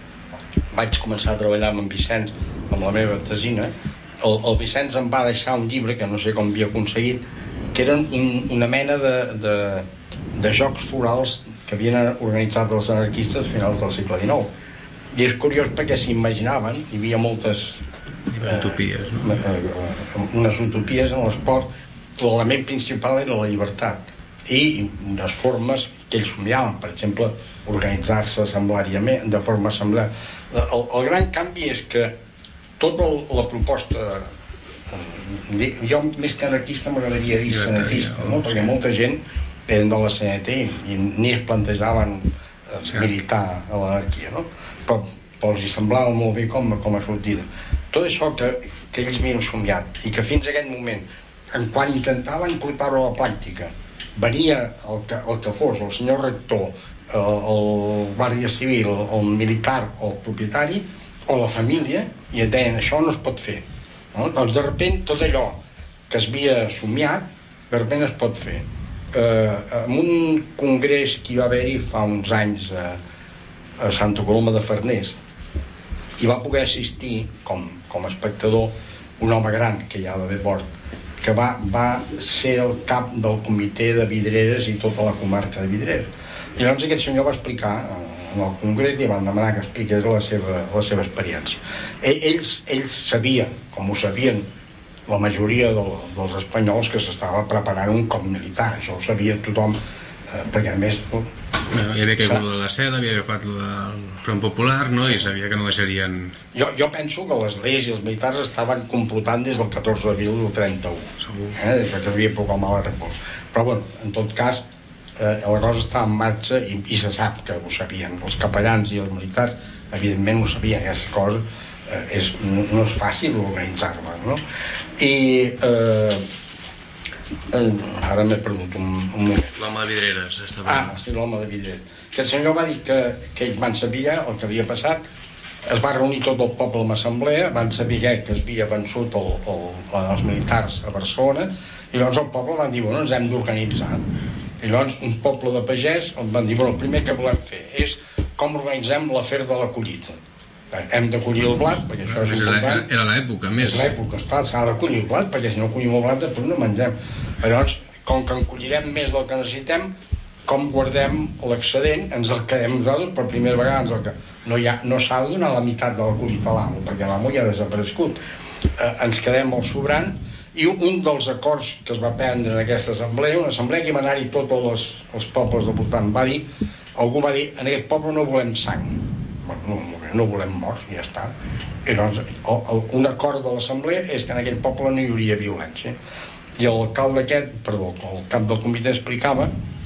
vaig començar a treballar amb en Vicenç, amb la meva tesina. El, el Vicenç em va deixar un llibre que no sé com havia aconseguit, que eren un, una mena de, de, de jocs florals que havien organitzat els anarquistes a finals del segle dinou. I és curiós perquè s'imaginaven, hi havia moltes eh, utopies, no? eh, unes utopies en l'esport. L'element principal era la llibertat i unes formes que ells somiaven, per exemple, organitzar-se assemblàriament, de forma assemblar. El, el gran canvi és que tota la proposta, jo més que anarquista m'agradaria dir senatista, no? Perquè molta gent eren de la C N T i ni es plantejaven eh, militar a l'anarquia, no? Però, però els hi semblava molt bé com, com a sortida. Tot això que, que ells havien somiat i que fins a aquest moment, en quan intentaven portar-ho a la pràctica, venia el que, el que fos, el senyor rector, el, el guàrdia civil, el militar o el propietari o la família, i et deien això no es pot fer. No? Doncs de repent tot allò que es havia somiat de repent es pot fer. Eh, en un congrés que hi va haver-hi fa uns anys a, a Santa Coloma de Farners hi va poder assistir com, com a espectador un home gran que hi ha d'haver mort, que va, va ser el cap del comitè de Vidreres i tota la comarca de Vidreres. I llavors aquest senyor va explicar en el congrés i van demanar que expliqués la seva, la seva experiència. Ells, ells sabien, com ho sabien la majoria del, dels espanyols, que s'estava preparant un cop militar. Això ho sabia tothom, eh, perquè a més... Bueno, hi havia caigut de la seda, havia agafat el Front Popular, no? I sabia que no deixarien... Jo, jo penso que les lleis i els militars estaven complotant des del catorze d'abril del trenta-u, eh? Des que havia proclamat la República. Però, bueno, en tot cas, eh, la cosa estava en marxa i, i se sap que ho sabien. Els capellans i els militars, evidentment, ho sabien. Aquesta cosa eh, és, no, no és fàcil organitzar-la, no? I... Eh, ara m'he perdut un, un moment. L'home de Vidreres estava... Ah, sí, l'home de Vidreres. Que el senyor va dir que, que ell van sabia el que havia passat es va reunir tot el poble en assemblea, van saber que es havia vençut el, el, els militars a Barcelona, i llavors el poble van dir, bueno, ens hem d'organitzar. I llavors un poble de pagès van dir, bueno, el primer que volem fer és com organitzem l'afer de la collita. Hem de collir el blat, perquè això és important. Era l'època, més. És l'època, esclar, s'ha de collir el blat, perquè si no collim el blat després no mengem. Llavors, com que en collirem més del que necessitem, com guardem l'excedent, ens el quedem nosaltres per primera vegada. Ens el que... No, ha, no s'ha de donar la meitat de la collita a l'amo, perquè l'amo ja ha desaparegut. Eh, ens quedem el sobrant, i un dels acords que es va prendre en aquesta assemblea, una assemblea que hi va anar-hi tots els, els pobles del voltant, va dir, algú va dir, en aquest poble no volem sang. No, no volem morts, ja està. I doncs, el, el, un acord de l'assemblea és que en aquell poble no hi hauria violència. I l'alcalde aquest, perdó, el cap del comitè explicava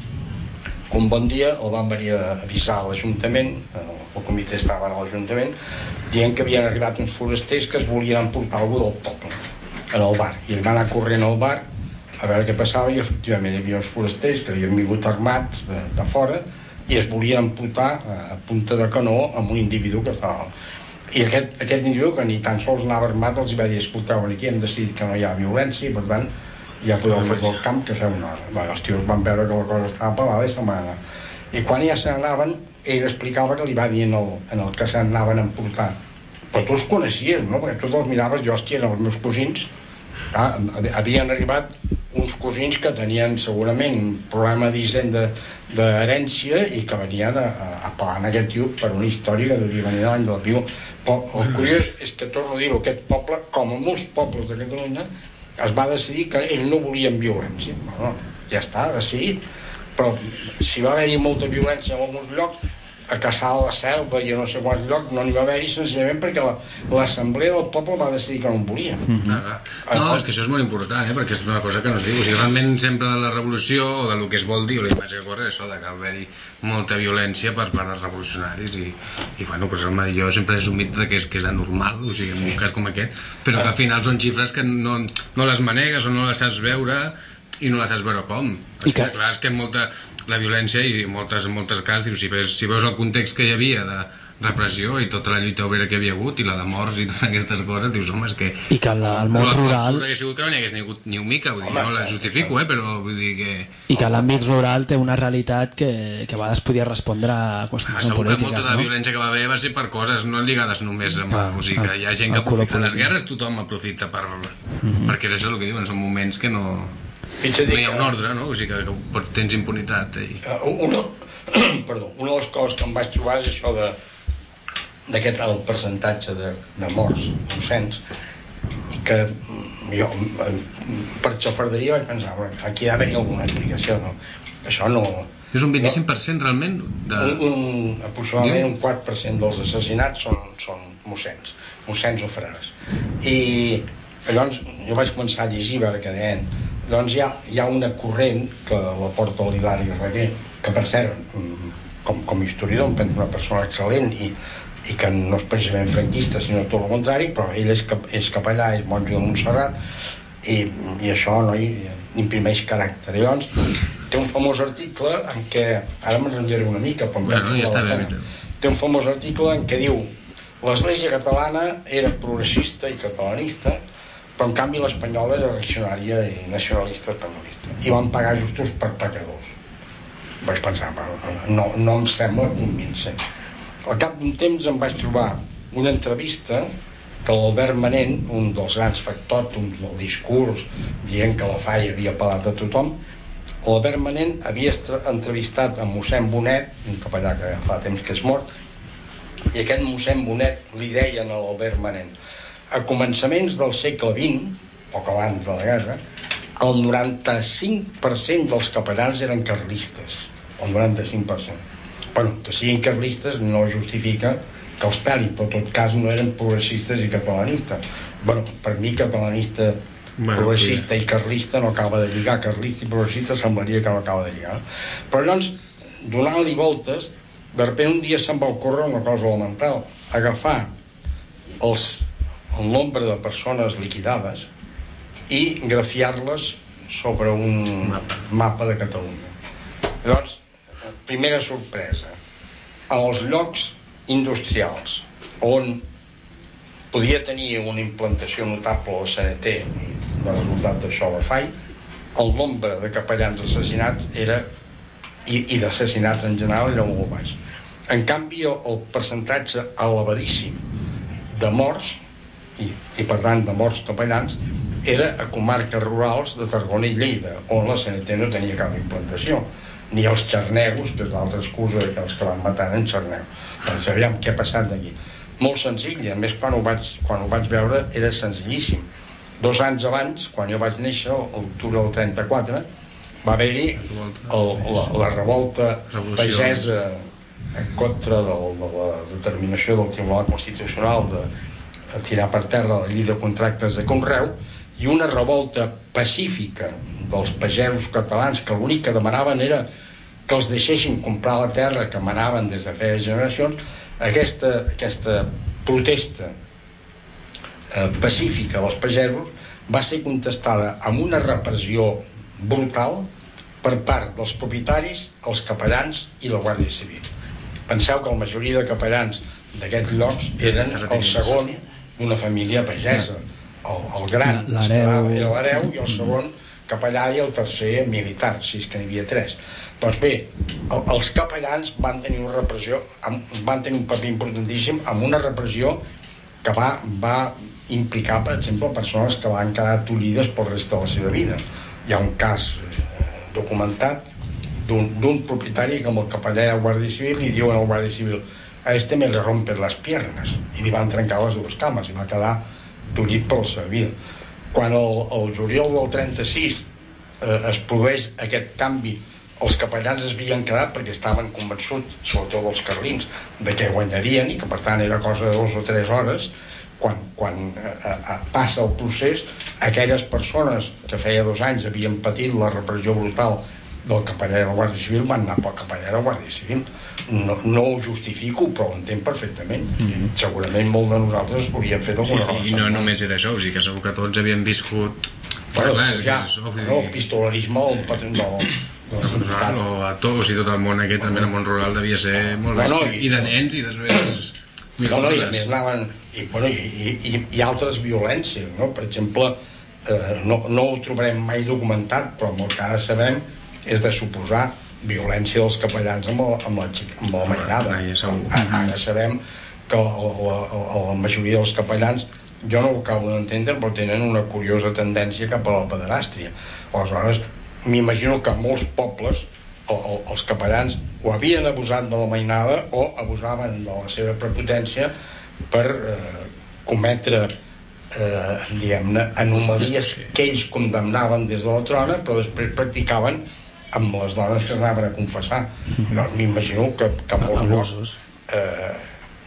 que un bon dia el van venir a avisar a l'Ajuntament, el comitè estava a l'Ajuntament, dient que havien arribat uns forasters que es volien emportar algú del poble en el bar, i ell va anar corrent al bar a veure què passava, i efectivament hi havia uns forasters que havien vingut armats de, de fora, i es volien emportar a punta de canó amb un individu que estava... I aquest, aquest individu, que ni tan sols anava armat, els va dir, escolteu, aquí hem decidit que no hi ha violència, i per tant ja podeu fer del camp que feu una hora. Bueno, els tios van veure que la cosa estava pelada i se'n van anar. I quan ja se n'anaven, ell explicava que li va dir en el, en el que se n'anaven a emportar. Però tu els coneixies, no? Perquè tu els miraves, jo, hòstia, eren els meus cosins. Ah, havien arribat uns cosins que tenien segurament un problema d'hisenda d'herència i que venien a, a pelar en aquest tio per una història que devia venir de l'any del piu. Però el curiós és que, torno a dir-ho, aquest poble, com a molts pobles de Catalunya, es va decidir que ells no volien violència. Bueno, ja està, decidit. Però si va haver-hi molta violència en alguns llocs, a Caçà de la Selva i a no sé quants llocs no n'hi va haver-hi senzillament perquè l'assemblea del poble va decidir que no en volia. Mm-hmm. No, no, és que això és molt important, eh? Perquè és una cosa que no es diu. O sigui, realment sempre de la revolució o del que es vol dir, o la imatge que corre, és això, de que va haver-hi molta violència per part dels revolucionaris i, i bueno, pues, home, jo sempre és un mite que és, que és anormal, o sigui, en un cas com aquest, però que al final són xifres que no, no les manegues o no les saps veure i no les saps veure com. I que... Clar, és que molta... la violència i moltes, moltes casos, dius, si, veus, si veus el context que hi havia de repressió i tota la lluita obrera que hi havia hagut i la de morts i totes aquestes coses, dius, home, és que... I que el, el món rural... No, sigut que no n'hi hagués ni, ni un mica, vull dir, no la justifico, eh, però vull dir que... I que l'àmbit rural té una realitat que, que a vegades podia respondre a qüestions ah, segur polítiques, que molta no? de la violència que va haver va ser per coses no lligades només amb... Ah, o sigui, que hi ha gent que aprofita les guerres, tothom aprofita per... Mm-hmm. Perquè és això el que diuen, són moments que no... no hi ha un ordre, no? O sigui que, que tens impunitat i... una, perdó, una de les coses que em vaig trobar és això de d'aquest el percentatge de, de morts docents, i que jo per xafarderia vaig pensar, aquí ha d'haver alguna explicació, no? Això no... És un vint-i-cinc per cent realment? De... Un, un, aproximadament un quatre per cent dels assassinats són, són mossens, mossens o frares. I llavors jo vaig començar a llegir, a veure què deien. Llavors hi ha, hi ha una corrent que la porta l'Hilari Reguer, que per cert, com, com a historiador em penso una persona excel·lent i, i que no és precisament franquista, sinó tot el contrari, però ell és, cap, és capellà, és monjo de Montserrat, i, i això no hi imprimeix caràcter. Llavors té un famós article en què, ara m'enrotllaré una mica, però bueno, ja està bé, té un famós article en què diu l'Església catalana era progressista i catalanista, però en canvi l'espanyola era reaccionària i nacionalista espanyolista, i van pagar justos per pecadors. Vaig pensar, no, no em sembla convincent. Al cap d'un temps em vaig trobar una entrevista que l'Albert Manent, un dels grans factòtums del discurs dient que la F A I havia apel·lat a tothom, l'Albert Manent havia entrevistat a mossèn Bonet, un capellà que fa temps que és mort, i aquest mossèn Bonet li deien a l'Albert Manent: a començaments del segle vint, poc abans de la guerra, el noranta-cinc per cent dels capellans eren carlistes, el noranta-cinc per cent. Bueno, que siguin carlistes no justifica que els pelin, però en tot cas no eren progressistes i catalanistes. Bueno, per mi catalanista, bueno, progressista sí. I carlista no acaba de lligar, carlista i progressista semblaria que no acaba de lligar. Però llavors, donant-li voltes, de sobte un dia se'm va ocórrer una cosa elemental, agafar els el nombre de persones liquidades i grafiar-les sobre un mapa, mapa de Catalunya. Llavors, primera sorpresa, en els llocs industrials on podia tenir una implantació notable a la C N T i de resultat d'això la fai, el nombre de capellans assassinats era i, i d'assassinats en general era molt baix. En canvi el, el percentatge elevadíssim de morts i, i per tant de morts capellans era a comarques rurals de Tarragona i Lleida, on la C N T no tenia cap implantació, ni els xarnegos, que és l'altra excusa que els que van matar en xarnego. Doncs aviam què ha passat d'aquí. Molt senzill, i a més quan ho vaig, quan ho vaig veure era senzillíssim. Dos anys abans, quan jo vaig néixer, l'octubre del trenta-quatre, va haver-hi el, la, la revolta pagesa en contra del, de la determinació del Tribunal Constitucional de, de tirar per terra la llei de contractes de conreu, i una revolta pacífica dels pagesos catalans que l'únic que demanaven era que els deixessin comprar la terra que manaven des de feia generacions. Aquesta, aquesta protesta eh, pacífica dels pagesos va ser contestada amb una repressió brutal per part dels propietaris, els capellans i la Guàrdia Civil. Penseu que la majoria de capellans d'aquests llocs eren el segon d'una família pagesa. El, el gran era l'hereu i el segon capellà i el tercer militar, si és que n'hi havia tres. Doncs bé, el, els capellans van tenir una repressió, van tenir un paper importantíssim amb una repressió que va, va implicar, per exemple, persones que van quedar tollides pel resta de la seva vida. Hi ha un cas eh, documentat d'un propietari que amb el capellà de la Guàrdia Civil li diuen al Guàrdia Civil: a este me le rompen las piernas, i li van trencar les dues cames i va quedar tollit per la seva vida. Quan el, el juliol del trenta-sis eh, es produeix aquest canvi, els capellans es havien quedat perquè estaven convençuts, sobretot els carlins, de que guanyarien i que per tant era cosa de dos o tres hores. Quan, quan eh, eh, passa el procés, aquelles persones que feia dos anys havien patit la repressió brutal del capellà de la Guàrdia Civil van anar pel capellà de la Guàrdia Civil. No, no ho justifico, però ho entenc perfectament. Mm-hmm. Segurament molt de nosaltres hauríem fet alguna cosa. Sí, sí, i no només era això, o sigui que segur que tots havíem viscut... Bueno, clar, ja, no, el pistolarisme o el patron del... Rural, o a tots, o sigui, tot el món aquest, també el món rural devia ser molt bèstia, no, no, i, i de nens i després... No, no, i a més anaven... I, bueno, i, i, i altres violències, no? Per exemple, eh, no, no ho trobarem mai documentat, però el que ara sabem és de suposar violència dels capellans amb la, amb la, amb la mainada. Ara sabem que la, la, la majoria dels capellans, jo no ho acabo d'entendre, però tenen una curiosa tendència cap a la pederàstria. Aleshores, m'imagino que molts pobles el, el, els capellans o havien abusat de la mainada o abusaven de la seva prepotència per eh, cometre eh, diguem-ne anomalies que ells condemnaven des de la trona, però després practicaven amb les dones que anaven a confessar. No, m'imagino que, que molts llocs eh,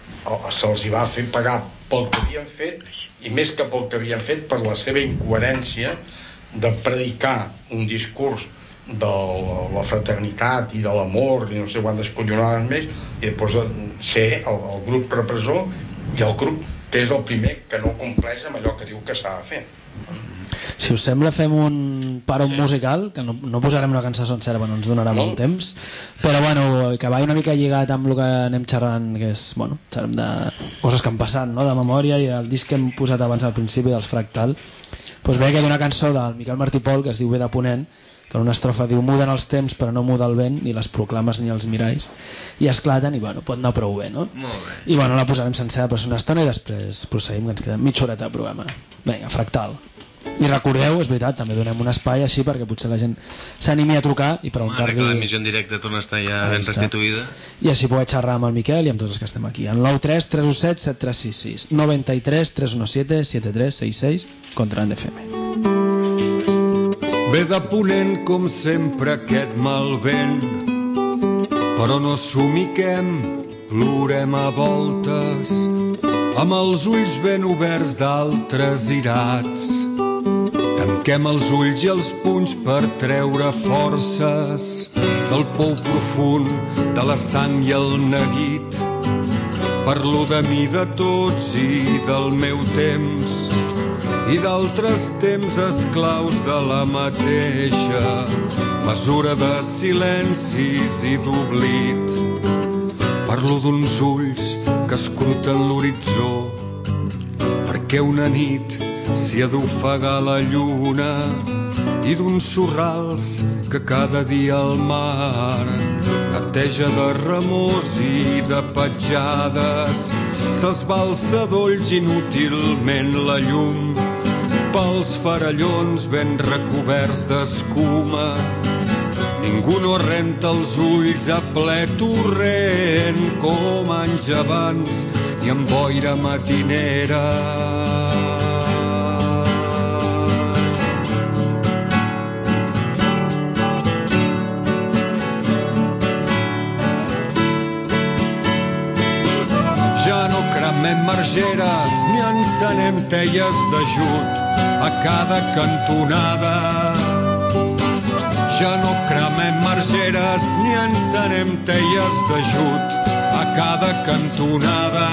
se'ls hi va fer pagar pel que havien fet, i més que pel que havien fet, per la seva incoherència de predicar un discurs de la, la fraternitat i de l'amor i no sé quantes collonades més, i després ser el, el grup repressor i el grup que és el primer que no compleix amb allò que diu que s'ha de fer. Si us sembla, fem un paron sí. musical, que no, no posarem una cançó sencera, no ens donarà no. molt temps, però bueno, que va una mica lligat amb el que anem xerrant, que és, bueno, xerrem de coses que han passat, no?, de memòria, i el disc que hem posat abans al principi dels Fractal, doncs ve que d'una cançó del Miquel Martí Pol que es diu Ve de Ponent, que en una estrofa diu: muden els temps però no muda el vent, ni les proclames ni els miralls, i esclaten, i bueno, pot anar prou bé, no? Molt bé. I bueno, la posarem sencera per una estona i després proseguim, que ens queda mitja horeta de programa. Vinga, Fractal. I recordeu, és veritat, també donem un espai així perquè potser la gent s'animi a trucar i preguntar-li... Ara que l'emissió en directe torna a estar ja ben restituïda. I així poder xerrar amb el Miquel i amb tots els que estem aquí. En nou tres tres u set set tres sis sis, nou tres tres u set set tres seis seis, contra l'And F M. Ve de ponent com sempre aquest mal vent, però no somiquem, plorem a voltes, amb els ulls ben oberts d'altres irats. Tanquem els ulls i els punys per treure forces del pou profund, de la sang i el neguit. Parlo de mi, de tots i del meu temps, i d'altres temps esclaus de la mateixa mesura de silencis i d'oblit. Parlo d'uns ulls que escruten l'horitzó, perquè una nit s'hi ha d'ofegar la lluna i d'uns sorrals que cada dia el mar neteja de remors i de petjades. S'esbalsa dolls inútilment la llum pels farallons ben recoberts d'escuma. Ningú no renta els ulls a ple torrent com anys abans i amb boira matinera. Ja no cremem margeres ni encenem teies d'ajut a cada cantonada. Ja no cremem margeres ni encenem teies d'ajut a cada cantonada.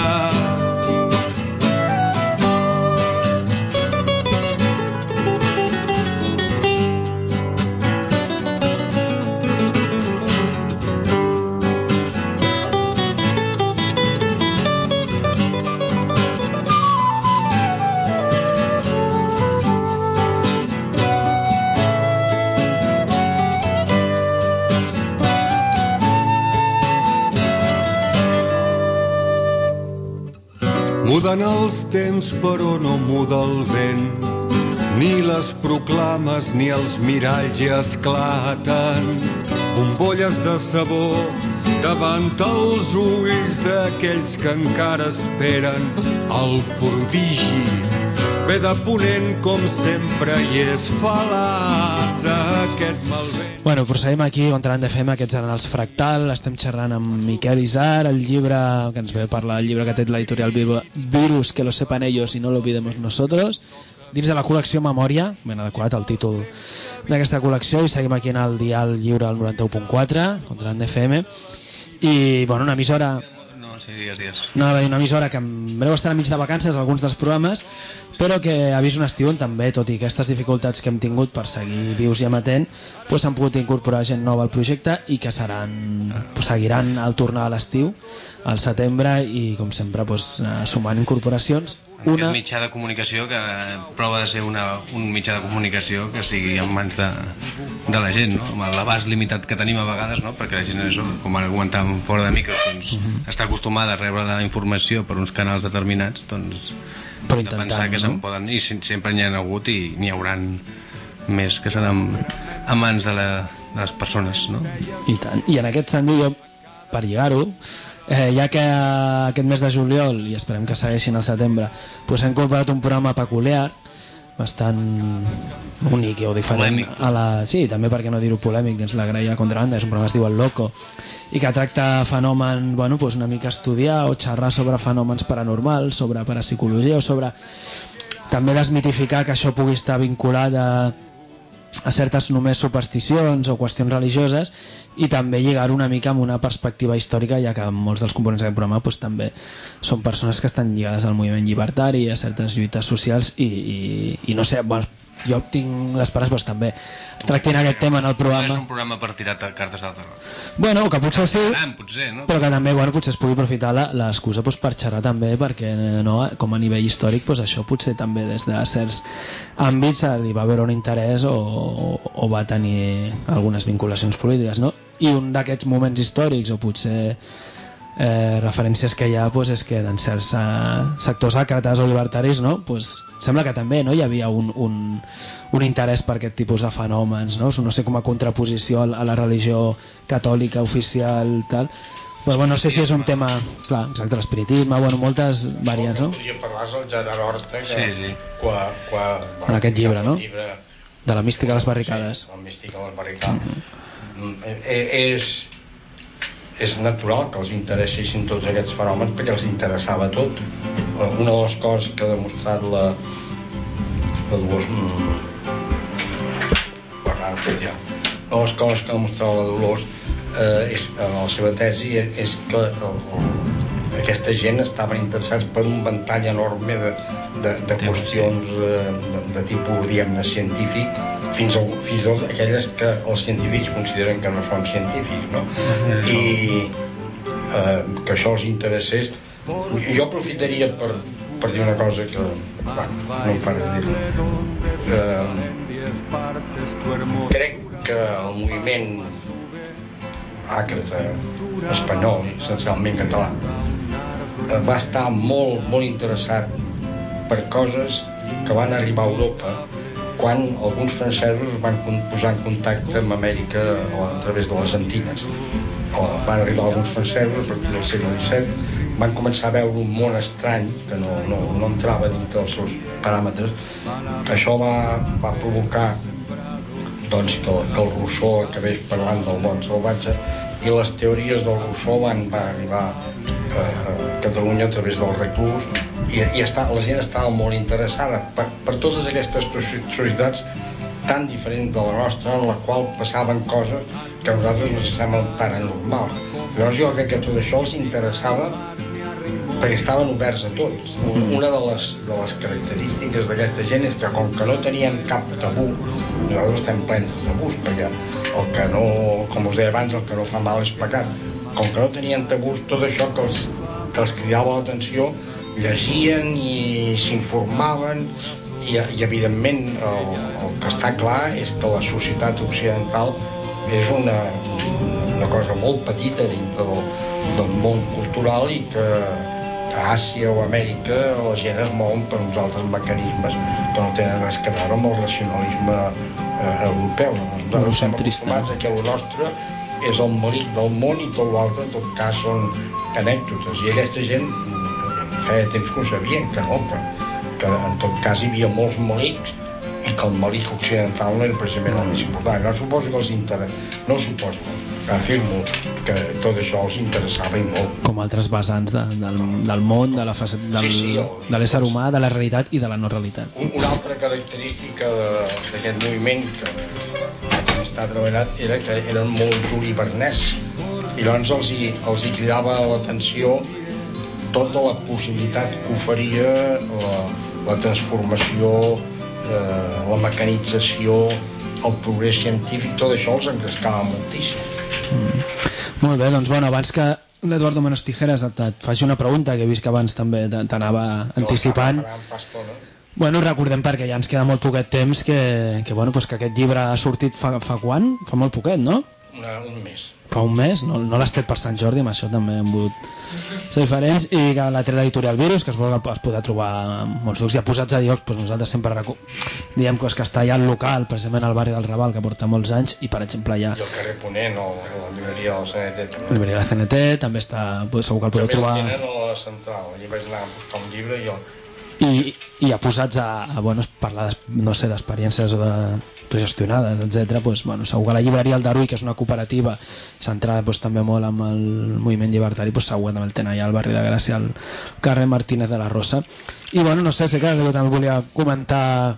Muden els temps però no muda el vent, ni les proclames ni els miralls ja esclaten. Bombolles de sabó davant els ulls d'aquells que encara esperen el prodigi. Ve de ponent com sempre i és fal·laç aquest malvent. Bueno, proseguim aquí, contra F M, aquests eren els Fractal, estem xerrant amb Miquel Isar, el llibre que ens ve a parlar, el llibre que té l'editorial Virus, que lo sepan ellos y no lo olvidemos nosotros, dins de la col·lecció Memòria, ben adequat el títol d'aquesta col·lecció, i seguim aquí en el dial lliure al noranta-u punt quatre, contra F M, i bueno, una emissora... No, sí, digues, digues. No, una emissora que en breu estarà mig de vacances alguns dels programes, però que ha vist un estiu on també, tot i aquestes dificultats que hem tingut per seguir vius i amatent, pues, s'han pogut incorporar gent nova al projecte i que seran, pues, seguiran al tornar a l'estiu, al setembre, i com sempre pues, sumant incorporacions. Una... Aquest mitjà de comunicació que prova de ser una, un mitjà de comunicació que sigui en mans de, de la gent, no? Amb l'abast limitat que tenim a vegades, no? Perquè la gent, això, com ara comentàvem fora de micros, doncs, uh-huh. està acostumada a rebre la informació per uns canals determinats, doncs però de pensar que no? se'n poden, i sempre n'hi ha hagut i n'hi hauran més que seran a mans de, la, de les persones, no? I tant. I en aquest sentit, jo, per lligar-ho, Eh, ja que aquest mes de juliol, i esperem que segueixin al setembre, pues s'ha incorporat un programa peculiar, bastant únic o diferent a la... sí, també perquè no dir-ho polèmic, ens l'agraïa a contrabanda, és un programa que es diu El Loco i que tracta fenòmens, bueno, pues una mica estudiar o xerrar sobre fenòmens paranormals, sobre parapsicologia o sobre també desmitificar que això pugui estar vinculat a a certes només supersticions o qüestions religioses, i també lligar una mica amb una perspectiva històrica, ja que molts dels components d'aquest programa pues, també són persones que estan lligades al moviment llibertari, a certes lluites socials, i, i, i no sé, bueno, jo tinc les pares, doncs també tractin aquest tema en el programa. No és un programa per tirar cartes d'alta roda. Bueno, que potser sí, potser, no? Però que també, bueno, potser es pugui aprofitar l'excusa doncs, per xerrar també, perquè no, com a nivell històric doncs, això potser també des de certs àmbits li va haver un interès o, o, o va tenir algunes vinculacions polítiques, no? I un d'aquests moments històrics o potser eh, referències que hi ha pues, és que en certs eh, sectors àcrates o libertaris, no? Pues, sembla que també no? Hi havia un, un, un interès per aquest tipus de fenòmens, no? No sé, com a contraposició a la religió catòlica oficial, tal. Pues, bueno, no sé si és un tema, clar, exacte, l'espiritisme, bueno, moltes variants, no? Podríem parlar del Gerard Horta, que sí, sí. Qua, qua, en aquest llibre, no? Llibre, de la mística a les barricades. Sí, la mística a les barricades. Mm-hmm. Eh, és, és natural que els interessessin tots aquests fenòmens perquè els interessava tot. Una de les coses que ha demostrat la, la Dolors... Ja. Una de les coses que ha demostrat la Dolors eh, és, en la seva tesi és que el, el, aquesta gent estava interessats per un ventall enorme de, de, de qüestions eh, de, de tipus, diguem-ne, científic, fins a, fins a aquelles que els científics consideren que no són científics, no? I eh, que això els interessés jo aprofitaria per, per dir una cosa que va, no em fa res dir-ho. Eh, crec que el moviment àcrata espanyol, essencialment català, eh, va estar molt, molt interessat per coses que van arribar a Europa quan alguns francesos van posar en contacte amb Amèrica a través de les Antines. Van arribar alguns francesos a partir del segle disset, van començar a veure un món estrany que no, no, no entrava dintre dels seus paràmetres. Això va, va provocar doncs, que, que el Rousseau acabés parlant del món salvatge, i les teories del Rousseau van, van arribar a, a Catalunya a través del reclús, i, i està, la gent estava molt interessada per, per totes aquestes societats tan diferents de la nostra, en la qual passaven coses que a nosaltres ens semblen paranormals. Llavors jo crec que tot això els interessava perquè estaven oberts a tots. Una de les, de les característiques d'aquesta gent és que com que no tenien cap tabú, nosaltres estem plens de tabús, perquè el que no, com us deia abans, el que no fa mal és pecat. Com que no tenien tabús, tot això que els, que els cridava l'atenció, llegien i s'informaven, i, i evidentment el, el que està clar és que la societat occidental és una, una cosa molt petita dintre del, del món cultural, i que a Àsia o a Amèrica la gent es mouen per uns altres mecanismes que no tenen res a veure amb el racionalisme eh, europeu. Nosaltres estem acostumats a que el nostre és el melic del món i tot l'altre en tot cas són anècdotes, i aquesta gent feia temps que ho sabien, que no, que, que en tot cas hi havia molts melics i que el melic occidental no era precisament el més important. No suposo que els interessa, no suposo, afirmo que tot això els interessava i molt. Com altres vessants de, del, del món, de la facet, del, sí, sí, el, de l'ésser humà, de la realitat i de la no realitat. Un, una altra característica d'aquest moviment que vaig estar treballat era que eren molt julivernès, i llavors els hi, els hi cridava l'atenció tota la possibilitat que oferia la, la transformació, eh, la mecanització, el progrés científic, tot això els engrescava moltíssim. Mm. Molt bé, doncs bueno, abans que l'Eduardo Manos Tijeras et, et faci una pregunta, que he vist que abans també t'anava anticipant. Bueno, recordem, perquè ja ens queda molt poquet temps, que, que, bueno, pues que aquest llibre ha sortit fa, fa quan? Fa molt poquet, no? Una, un mes. Fa un mes, no, no l'has tret per Sant Jordi, amb això també hem volgut ser diferents, i que la té l'editorial Virus, que es, vol, es podrà trobar molts llocs, ja posats a llocs, doncs nosaltres sempre recu... diem que, és que està allà al local, precisament al barri del Raval, que porta molts anys, i per exemple allà... I el carrer Ponent, o la llibreria del C N T també. La llibreria del C N T també està, segur que el podeu trobar... També el tenen a la central, allà vaig anar a buscar un llibre i... El... I, i a posats a, a bueno, parlar no sé, d'experiències o d'autogestionades, etcètera. Pues, bueno, segur que la llibreria El Daruy, que és una cooperativa centrada pues, també molt amb el moviment llibertari, pues, segur que també el tenen allà al barri de Gràcia, al carrer Martínez de la Rosa. I bueno, no sé, sé que jo també volia comentar,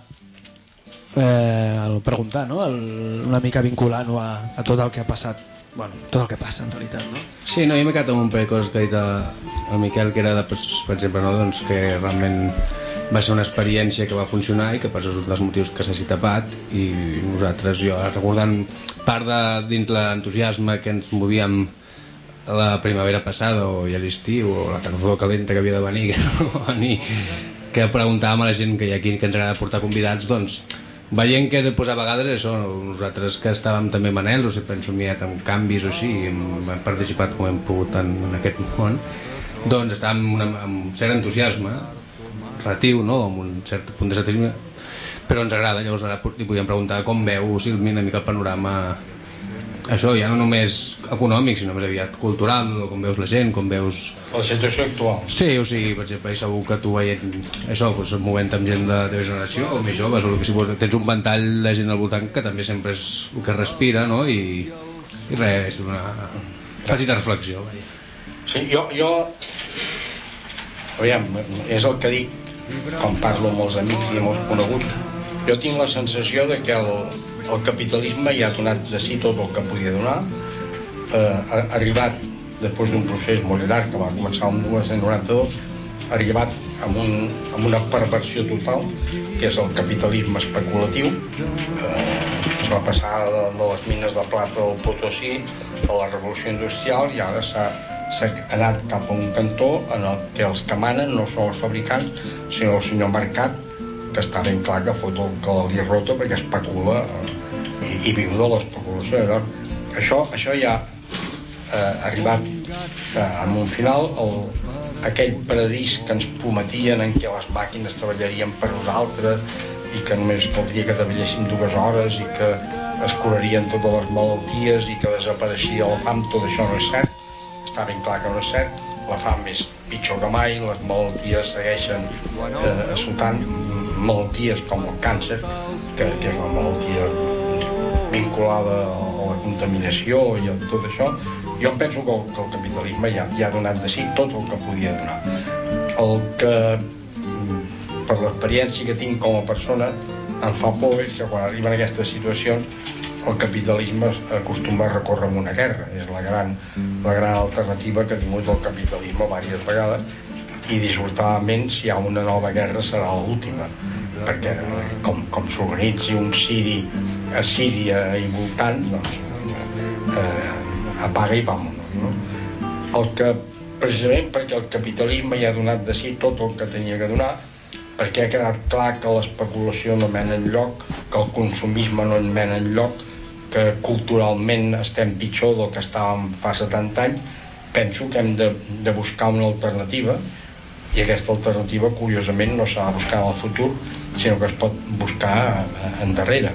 eh, el preguntar, no? el, una mica vinculant-ho a, a tot el que ha passat, bueno, tot el que passa en realitat, no? Sí, no, jo m'he quedat amb un parell de coses que ha dit el Miquel, que era, de, per exemple, no, doncs, que realment va ser una experiència que va funcionar i que per això és un dels motius que s'ha tapat, i nosaltres, jo recordant part de dins l'entusiasme que ens movíem la primavera passada o ja l'estiu o la tardor calenta que havia de venir, que no va venir, que preguntàvem a la gent que hi ha aquí que ens agrada portar convidats, doncs veient que pues, a vegades això, nosaltres que estàvem també manels o sempre hem somiat amb canvis o així, hem, hem participat com hem pogut en, en aquest món, doncs estàvem amb, una, amb cert entusiasme relatiu, no? Amb un cert punt d'escepticisme, però ens agrada. Llavors ara li podíem preguntar com veu, si una mica el panorama, això ja no només econòmic, sinó més aviat cultural, com veus la gent, com veus... La situació actual. Sí, o sigui, per exemple, segur que tu veient això, doncs, movent amb gent de teva generació o més joves, o que si tens un ventall de gent al voltant que també sempre és el que respira, no? I, i res, és una petita reflexió. Sí, jo, jo... Aviam, és el que dic quan parlo amb els amics i amb els coneguts. Jo tinc la sensació de que el, el capitalisme ja ha donat de si tot el que podia donar, eh, ha arribat després d'un procés molt llarg que va començar el mil nou-cents noranta-dos, ha arribat amb, un, amb una perversió total, que és el capitalisme especulatiu. Eh, es va passar de, de les mines de plata al Potosí a la revolució industrial, i ara s'ha s'ha anat cap a un cantó en el que els que manen no són els fabricants, sinó el senyor Mercat, que està ben clar que fot el que li rota perquè especula i, i viu de l'especulació. No? Això, això ja ha eh, arribat eh, a un final, el, aquell paradís que ens prometien en què les màquines treballarien per nosaltres i que només caldria que treballéssim dues hores i que es curarien totes les malalties i que desapareixia la fam, tot això no és cert, està ben clar que no és cert, la fam és pitjor que mai, les malalties segueixen eh, assotant, malalties com el càncer, que, que és una malaltia vinculada a la contaminació i a tot això. Jo em penso que el, que el capitalisme ja, ja ha donat de si tot el que podia donar. El que, per l'experiència que tinc com a persona, em fa por és que quan arriben aquestes situacions el capitalisme acostuma a recórrer amb una guerra. És la gran, la gran alternativa que ha tingut el capitalisme diverses vegades, i dissortadament si hi ha una nova guerra serà l'última, perquè com, com s'organitzi un siri a Síria i voltants, doncs eh, apaga i vámonos, no? El que, precisament perquè el capitalisme ja ha donat de si tot el que tenia que donar, perquè ha quedat clar que l'especulació no mena enlloc, que el consumisme no en mena enlloc, que culturalment estem pitjor del que estàvem fa setanta anys, penso que hem de, de buscar una alternativa, i aquesta alternativa, curiosament, no s'ha de buscar en el futur, sinó que es pot buscar endarrere.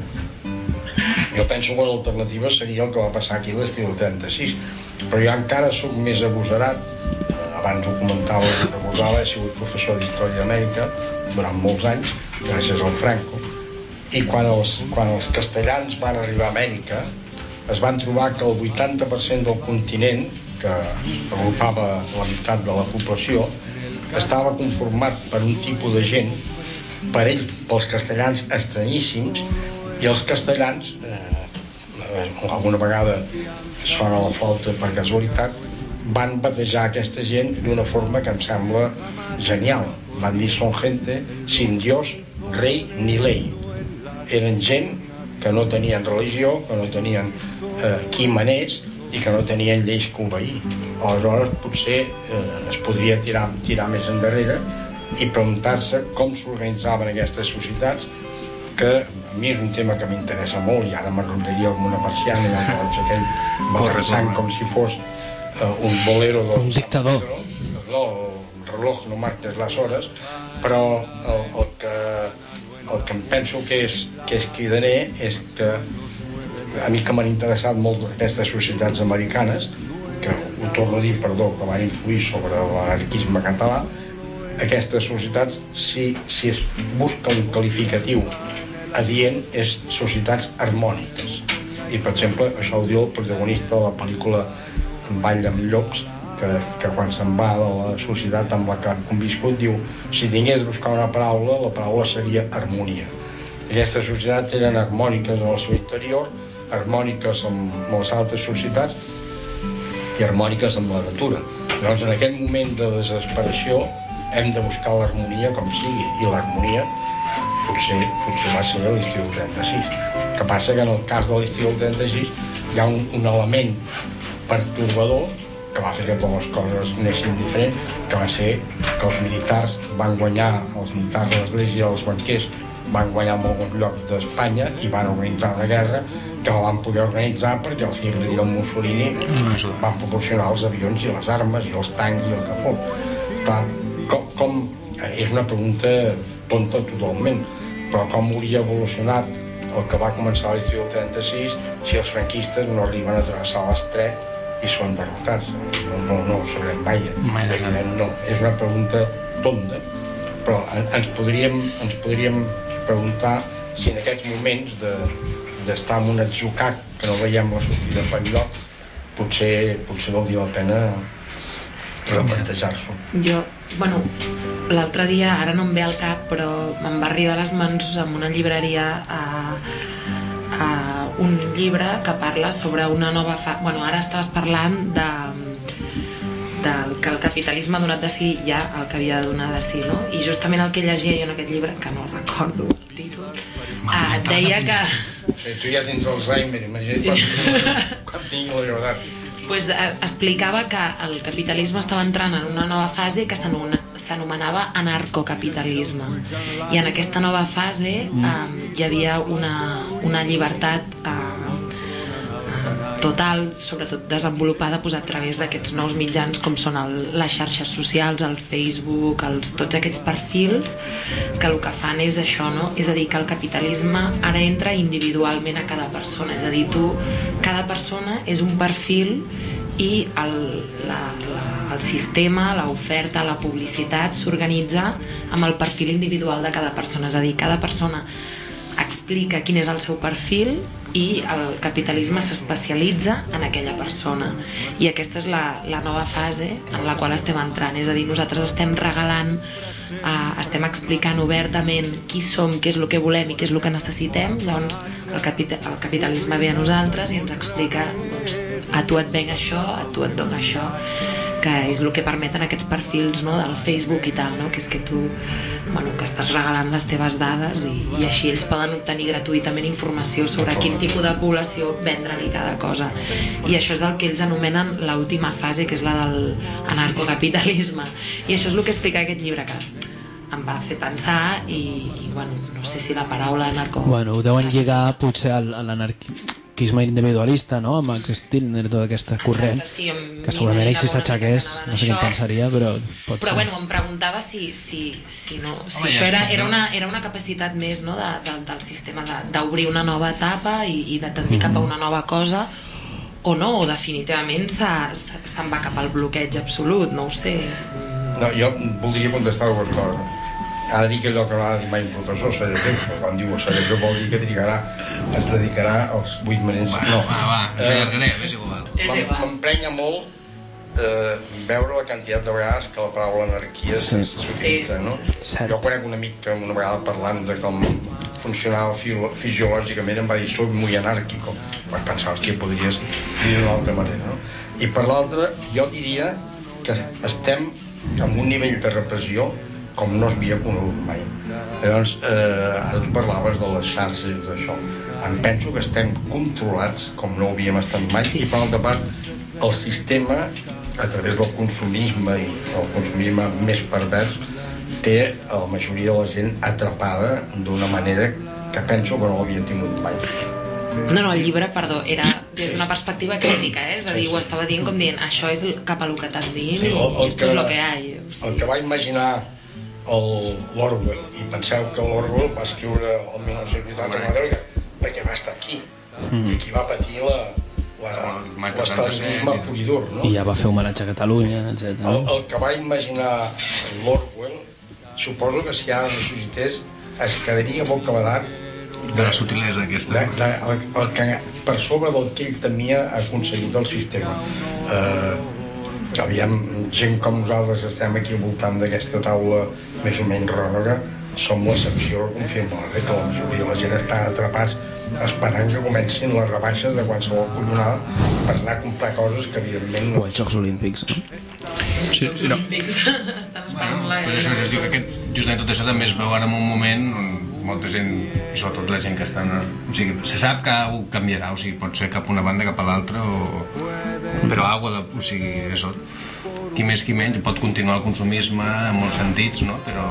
Jo penso que l'alternativa seria el que va passar aquí a l'estiu del trenta-sis, però jo encara soc més agosarat. Abans ho comentava i recordava, he sigut professor d'Història d'Amèrica durant molts anys, gràcies al Franco, i quan els, quan els castellans van arribar a Amèrica es van trobar que el vuitanta per cent del continent, que agrupava la meitat de la població, estava conformat per un tipus de gent, per ells, pels castellans, estranyíssims, i els castellans, eh, alguna vegada sona la flauta per casualitat, van batejar aquesta gent d'una forma que em sembla genial. Van dir, son gente sin Dios, rei ni ley. Eren gent que no tenien religió, que no tenien eh, qui manés i que no tenien lleis que obeir. Aleshores, potser eh, es podria tirar, tirar més endarrere i preguntar-se com s'organitzaven aquestes societats, que a mi és un tema que m'interessa molt, i ara m'enrotllaria com una persiana i el roig aquell va pensant com si fos uh, un bolero del un dictador. No, el reloj no marques les hores, però el, el, que, el que em penso que és, que és cridaner és que a mi que m'han interessat molt aquestes societats americanes, que ho torno a dir, perdó, que van influir sobre l'anarquisme català, aquestes societats, si, si es busca un qualificatiu adient, és societats harmòniques. I, per exemple, això ho diu el protagonista de la pel·lícula Ball amb llops, que, que quan se'n va de la societat amb la que ha conviscut, diu, si tingués de buscar una paraula, la paraula seria harmonia. Aquestes societats eren harmòniques en el seu interior, harmòniques amb les altres societats i harmòniques amb la natura. Llavors, en aquest moment de desesperació, hem de buscar l'harmonia com sigui, i l'harmonia potser, potser va ser l'estiu del trenta-sis. El que passa que en el cas de l'estiu del trenta-sis hi ha un, un element pertorbador que va fer que totes les coses anessin diferent, que va ser que els militars van guanyar, els militars de l'Església i els banquers van guanyar molts llocs d'Espanya i van organitzar una guerra que la van poder organitzar perquè el Hitler i el Mussolini van proporcionar els avions i les armes i els tancs i el que fos. Clar, com, com, és una pregunta tonta totalment, però com hauria evolucionat el que va començar a l'estiu del trenta-sis si els franquistes no arriben a travessar l'estret i són derrotats? No, no, no ho sabrem mai. No, és una pregunta tonta, però ens podríem, ens podríem preguntar si en aquests moments de, d'estar en un atzucac que no veiem la sortida per lloc, potser, potser valdria la pena replantejar-s'ho. Jo, bueno, l'altre dia, ara no em ve al cap, però me'n va arribar a les mans en una llibreria a, a un llibre que parla sobre una nova fa... Bueno, ara estaves parlant de, del que el capitalisme ha donat de si ja el que havia de donar de si, no? I justament el que llegia jo en aquest llibre, que no recordo el títol, ah, deia que... O sigui, tu ja tens Alzheimer, imagina't quan, quan tingui la llibertat. pues, eh, explicava que el capitalisme estava entrant en una nova fase que s'anomena- s'anomenava anarcocapitalisme, i en aquesta nova fase eh, hi havia una, una llibertat eh, total, sobretot desenvolupada pues, a través d'aquests nous mitjans com són el, les xarxes socials, el Facebook, els, tots aquests perfils que el que fan és això, no? És a dir, que el capitalisme ara entra individualment a cada persona, és a dir, tu, cada persona és un perfil i el, la, la, el sistema, l'oferta, la publicitat s'organitza amb el perfil individual de cada persona, és a dir, cada persona explica quin és el seu perfil i el capitalisme s'especialitza en aquella persona, i aquesta és la, la nova fase en la qual estem entrant, és a dir, nosaltres estem regalant eh, estem explicant obertament qui som, què és el que volem i què és el que necessitem. Llavors el, capita el capitalisme ve a nosaltres i ens explica, doncs, a tu et ven això, a tu et dona això, que és el que permeten aquests perfils, no, del Facebook i tal, no? Que és que tu, bueno, que estàs regalant les teves dades i, i així ells poden obtenir gratuïtament informació sobre quin tipus de població vendre-li cada cosa, i això és el que ells anomenen l'última fase, que és la del anarcocapitalisme, i això és el que explica aquest llibre, que em va fer pensar i, i bueno, no sé si la paraula anarco... Bueno, ho deuen lligar potser a l'anarquisme individualista, no? Amb Max Stirner, tota aquesta corrent, sí, que segurament ell si s'aixequés, no sé què en pensaria, però pot però ser. bueno, em preguntava si, si, si, no, si Home, això ja era, estic, era, no? una, era una capacitat més, no, de, de, del sistema de- d'obrir una nova etapa i, i de tendir cap a una nova cosa, o no, o definitivament s'ha- se'n va cap al bloqueig absolut, no ho sé. No, jo voldria contestar dues coses. Ara dic allò que va dir mai un professor, Cerebró, que quan diu Cerebró vol dir que trigarà, es dedicarà als vuit minuts. Va, no. va, va, ens allargarem, és igual. M'emprenya molt eh, veure la quantitat de vegades que la paraula anarquia Sí. s'utilitza, no? Jo conec un amic que una vegada parlant de com funcionava fio- fisiològicament em va dir soy muy anárquico. Vaig pensar, hòstia, podries dir d'una altra manera, no? I per l'altra, jo diria que estem amb un nivell de repressió com no es havia conegut mai. Llavors, eh, ara tu parlaves de les xarxes i d'això. Em penso que estem controlats com no ho havíem estat mai, i per altra part, el sistema, a través del consumisme i el consumisme més pervers, té la majoria de la gent atrapada d'una manera que penso que no l'havia tingut mai. No, no, el llibre, perdó, era des d'una perspectiva crítica, eh? És a dir, ho estava dient com dient això és el- cap a lo que tendim Sí, i el- el esto és que- lo que hay. El que va imaginar el- l'Orwell, i penseu que l'Orwell va escriure el mil nou-cents vuitanta-quatre perquè va estar aquí, Mm. i aquí va patir la, la, l'estalinisme pur i dur, no? I ja va fer homenatge a Catalunya, etcètera. El, el que va imaginar l'Orwell, suposo que si ara ressuscités es quedaria bocabadat De la sutilesa aquesta. de, de, el, el que, per sobre del que ell temia aconseguit del sistema. Eh, aviam, gent com nosaltres que estem aquí al voltant d'aquesta taula més o menys ròrega, som l'excepció confirmada, que la majoria de la gent estan atrapats esperant que comencin les rebaixes de qualsevol collonada per anar a comprar coses que evidentment no... O els Jocs Olímpics, no? Sí, sí, no. Estan esperant la... Però això es diu que aquest, justament tot això també es veu ara en un moment on molta gent, i sobretot la gent que està... O sigui, se sap que ho canviarà, o sigui, pot ser cap una banda cap a l'altra, o... però agua, de, o sigui, això, qui més qui menys, pot continuar el consumisme en molts sentits, no? Però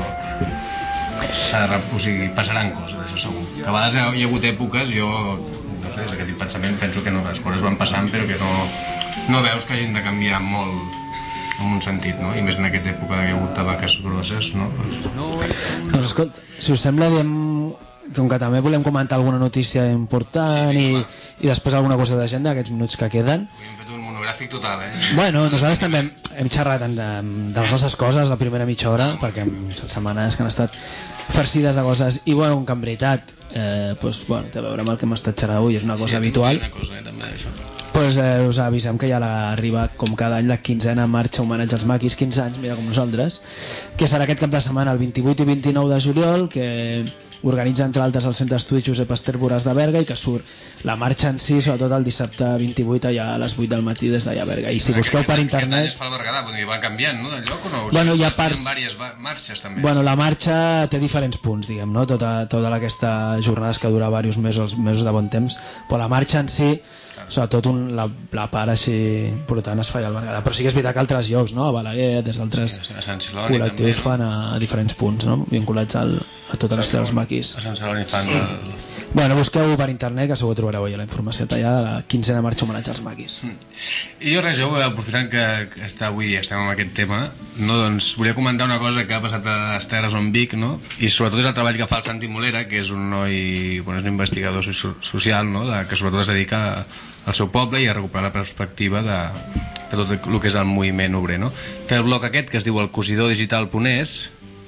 s'ha de, o sigui, passaran coses, això segur. Que a vegades hi ha hagut èpoques, jo, no sé, és aquest pensament, penso que no, les coses van passant, però que no, no veus que hagin de canviar molt en un sentit, no? I més en aquesta època que hi ha hagut tabaques grosses, no? Doncs escolta, si us sembla, diem, com que també volem comentar alguna notícia important sí, i, i després alguna cosa d'agenda, aquests minuts que queden. Hem fet un monogràfic total, eh? Bueno, nosaltres també hem, hem xerrat de, de les nostres coses la primera mitja hora, perquè són setmanes que han estat farcides de coses, i bueno, que en veritat eh, pues, bueno, té a veure amb el que hem estat xerrant avui, és una cosa sí, habitual. Una cosa, eh, també d'això. Pues, eh, us avisem que ja arriba com cada any la quinzena marxa homenatge als maquis, quinze anys, mira com nosaltres, que serà aquest cap de setmana el vint-i-vuit i vint-i-nou de juliol, que organitza entre altres el Centre d'Estudis Josep Ester Boràs de Berga i que surt la marxa en si, sobretot el dissabte vint-i-vuit allà a les vuit del matí des d'allà a Berga. I si busqueu per internet... Aquest any es fa el Berguedà, vull dir, va canviant, no?, del lloc o no? O Bueno, sigui, hi ha parts... Tenen diverses marxes, també. Bueno, la marxa té diferents punts, diguem, no? Tota, tota aquesta jornada que dura diversos mesos, mesos de bon temps, però la marxa en si, sobretot un, la, la part així important es fa al Berguedà. Però sí que és veritat que altres llocs, no? A Balaguer, des d'altres col·lectius fan a, a diferents punts, no? Vinculats al, a totes les teves maquis. A Sant Celoni fan el... Bueno, busqueu per internet que segur trobareu allà la informació tallada de la quinzena marxa homenatge als maquis. I jo res, jo aprofitant que, que està avui estem amb aquest tema, no, doncs volia comentar una cosa que ha passat a les Terres on Vic, no? I sobretot és el treball que fa el Santi Molera, que és un noi, bueno, és un investigador social, no? De, que sobretot es dedica al seu poble i a recuperar la perspectiva de, de tot el que és el moviment obrer, no? Té el blog aquest que es diu el cosidor digital punt es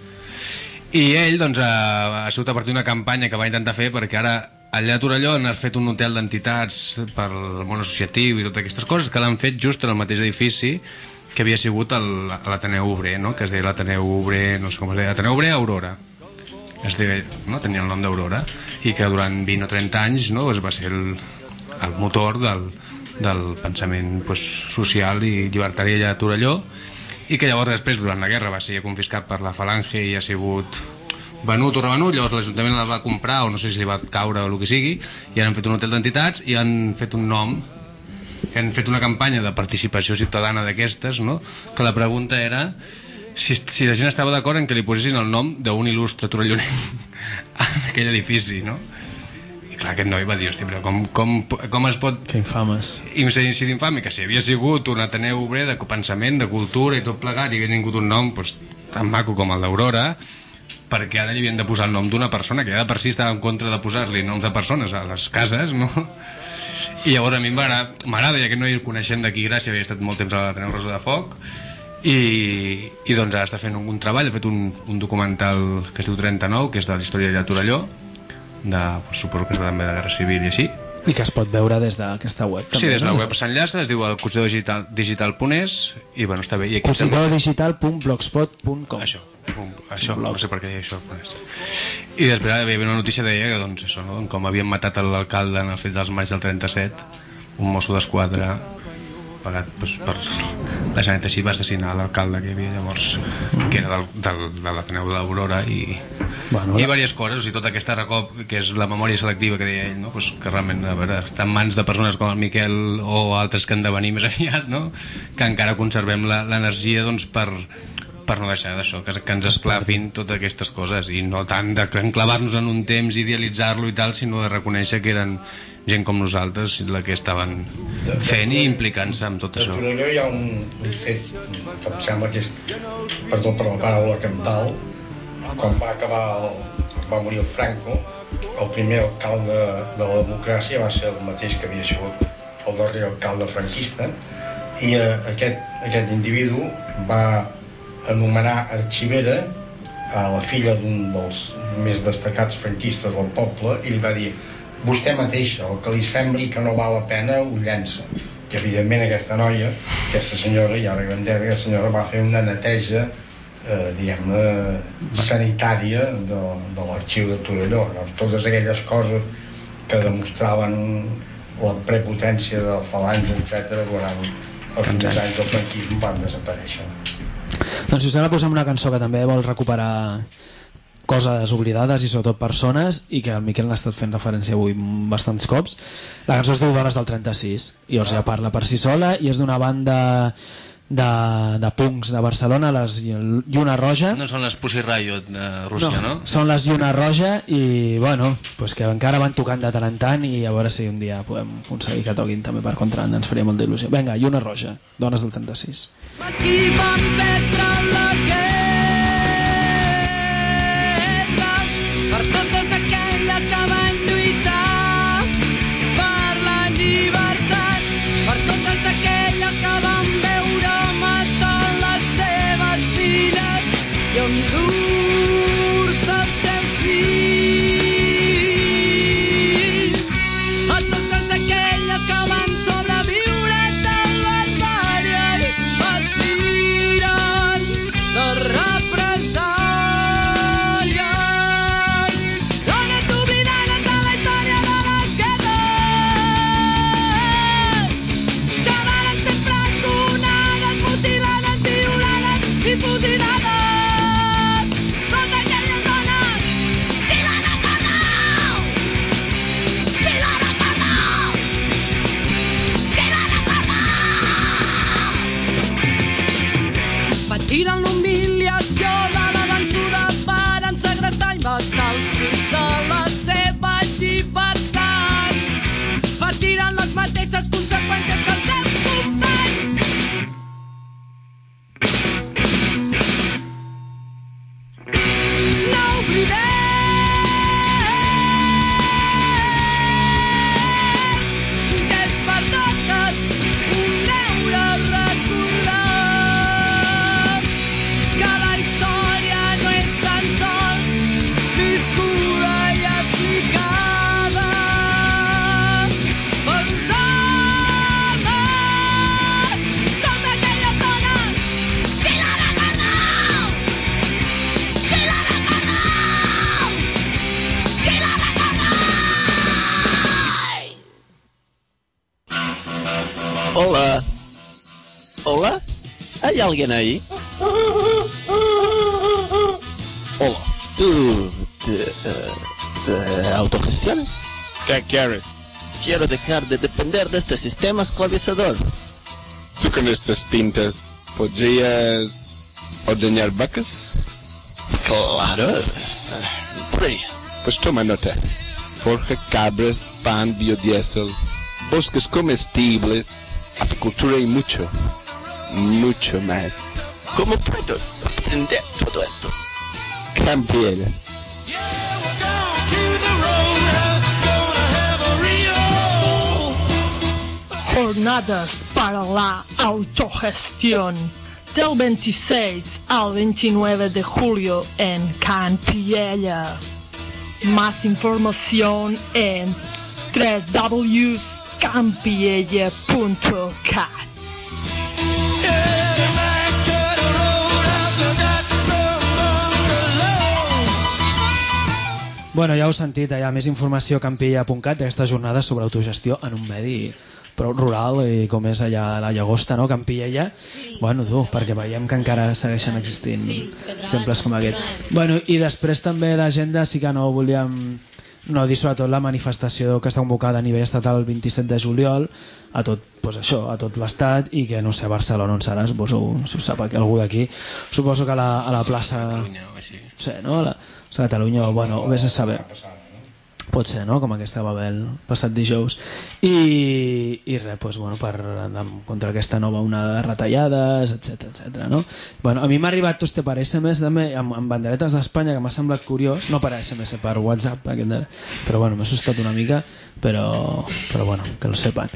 i ell doncs, ha, ha sigut a partir d'una campanya que va intentar fer, perquè ara allà a Torelló han fet un hotel d'entitats per al món associatiu i totes aquestes coses que l'han fet just en el mateix edifici que havia sigut l'Ateneu Obrer, no? Que es deia l'Ateneu Obrer, no sé com es deia, Ateneu Obrer Aurora, es deia, no? Tenia el nom d'Aurora, i que durant vint o trenta anys, no? Pues va ser el, el motor del, del pensament, pues, social i llibertari allà a Torelló, i que llavors després durant la guerra va ser confiscat per la Falange i ha sigut venut o revenut, llavors l'Ajuntament el va comprar o no sé si li va caure o el que sigui, i han fet un hotel d'entitats i han fet un nom, que han fet una campanya de participació ciutadana d'aquestes, no? Que la pregunta era si, si la gent estava d'acord en que li posessin el nom d'un il·lustre torellonenc a aquell edifici, no? I clar, aquest noi va dir, hosti, però com, com, com es pot... Que infames. I si d'infame, que si havia sigut un Ateneu Obrer de pensament, de cultura i tot plegat, i havia tingut un nom pues, tan maco com el d'Aurora, perquè ara li havien de posar el nom d'una persona, que ja de per si estava en contra de posar-li noms de persones a les cases, no? I llavors a mi m'agrada, ja que no hi coneixem d'aquí Gràcia, havia estat molt temps a l'Ateneu Rosa de Foc, i, i doncs ara està fent un, un treball, ha fet un, un documental que es diu trenta-nou, que és de la història de Torelló, de, pues, suposo que és també de Guerra Civil i així. I que es pot veure des d'aquesta web. Sí, des de la web s'enllaça, es diu el cosidor digital, digital punt es i bueno, està bé. cosidor digital punt blogspot punt com. Això, això no sé per què hi ha això. I després hi havia una notícia que deia que doncs, això, no? Com havien matat l'alcalde en el fet dels maig del trenta-set, un mosso d'esquadra pagat pues, per la Generalitat així va assassinar l'alcalde que hi havia llavors, que era del, del, de l'Ateneu de l'Aurora i, bueno, i diverses coses, o sigui, tota aquesta recop que és la memòria selectiva que deia ell, no? Pues, que realment a veure, està en mans de persones com el Miquel o altres que han de venir més aviat, no? Que encara conservem l'energia doncs, per, per no deixar d'això, que, que ens esclafin totes aquestes coses i no tant d'enclavar-nos en un temps, idealitzar-lo i tal, sinó de reconèixer que eren gent com nosaltres la que estaven fent i implicant-se amb tot això. A Torelló hi ha un, un fet que em sembla que és, perdó per la paraula campal, quan va acabar el, va morir el Franco, el primer alcalde de la democràcia va ser el mateix que havia sigut el darrer alcalde franquista, i eh, aquest, aquest individu va anomenar arxivera a la filla d'un dels més destacats franquistes del poble i li va dir: vostè mateixa, el que li sembli que no val la pena ho llença. Que evidentment aquesta noia, aquesta senyora, ja era grandeta, aquesta senyora va fer una neteja eh, diguem-ne sanitària de, de l'arxiu de Torelló, no? Totes aquelles coses que demostraven la prepotència de Falange, etcètera, durant els primers anys del franquisme van desaparèixer. Doncs si us sembla, posem una cançó que també vol recuperar coses oblidades i sobretot persones, i que el Miquel n'ha estat fent referència avui bastants cops. La cançó es diu Dones del trenta-sis i llavors ja parla per si sola i és d'una banda de, de punks de Barcelona, les Lluna Roja. No són les Pussy Riot de Rússia, no? No, són les Lluna Roja i bueno, pues que encara van tocant de tant en tant i a veure si un dia podem aconseguir que toquin també per contra, ens faria molta il·lusió. Vinga, Lluna Roja, Dones del trenta-sis. Aquí van perdre la guerra per totes aquelles que van lluitar per la llibertat, per totes aquelles que van veure matar les seves filles i endur-se els seus fills, a totes aquelles que van sobreviure tal barbària i patiren les represàlies. i fusilades. Totes aquelles dones, qui la recorda? Qui la recorda? Qui la recorda? Patiren l'humiliació de la vençuda, varen segrestar i matar els fills de la seva llibertat. Patiren les mateixes conseqüències que els seus companys. No oblidem que és per totes un deure recordar que la història no és tan sols viscuda i explicada pels homes. Totes aquelles dones, qui la recordeu? Qui la recordeu? Qui la recordeu? Hola. Hola. ¿Hay alguien ahí? Hola. ¿Tú te, eh, te autogestiones? ¿Qué quieres? Quiero dejar de depender de este sistema esclavizador. ¿Tú con estas pintas podrías ordeñar vacas? Claro. Podría. Pues toma nota. Forja cabras, pan, biodiesel, bosques comestibles, apicultura y mucho, mucho más. ¿Cómo puedo aprender todo esto? Campiera. Jornadas para la autogestión del veintiséis al veintinueve de julio en Campiella. Más información en w w w punto campiella punto cat. Bueno, ja heu sentit, hi ha més informació a campiella punt cat d'aquesta jornada sobre autogestió en un medi prou rural i com és allà a la Llagosta, no? Campiella. Sí. Bueno, tu, perquè veiem que encara segueixen existint sí, exemples com aquest. Bueno, i després també d'agenda sí que no volíem no dir sobretot la manifestació que està convocada a nivell estatal el vint-i-set de juliol a tot, pues això, a tot l'estat i que no sé a Barcelona on serà, suposo, si ho sap algú d'aquí, suposo que a la, a la plaça Catalunya o així. Sí, no? A la, a Catalunya, bueno, ho vés a saber. Pot ser, no? Com aquesta va haver el passat dijous. I, i res, doncs, bueno, per contra aquesta nova onada de retallades, etcètera, etcètera, no? Bueno, a mi m'ha arribat tot este per esse eme esse també, amb, amb banderetes d'Espanya, que m'ha semblat curiós, no per esse eme esse, per WhatsApp, aquest, però bueno, m'ha assustat una mica, però, però bueno, que lo sepan.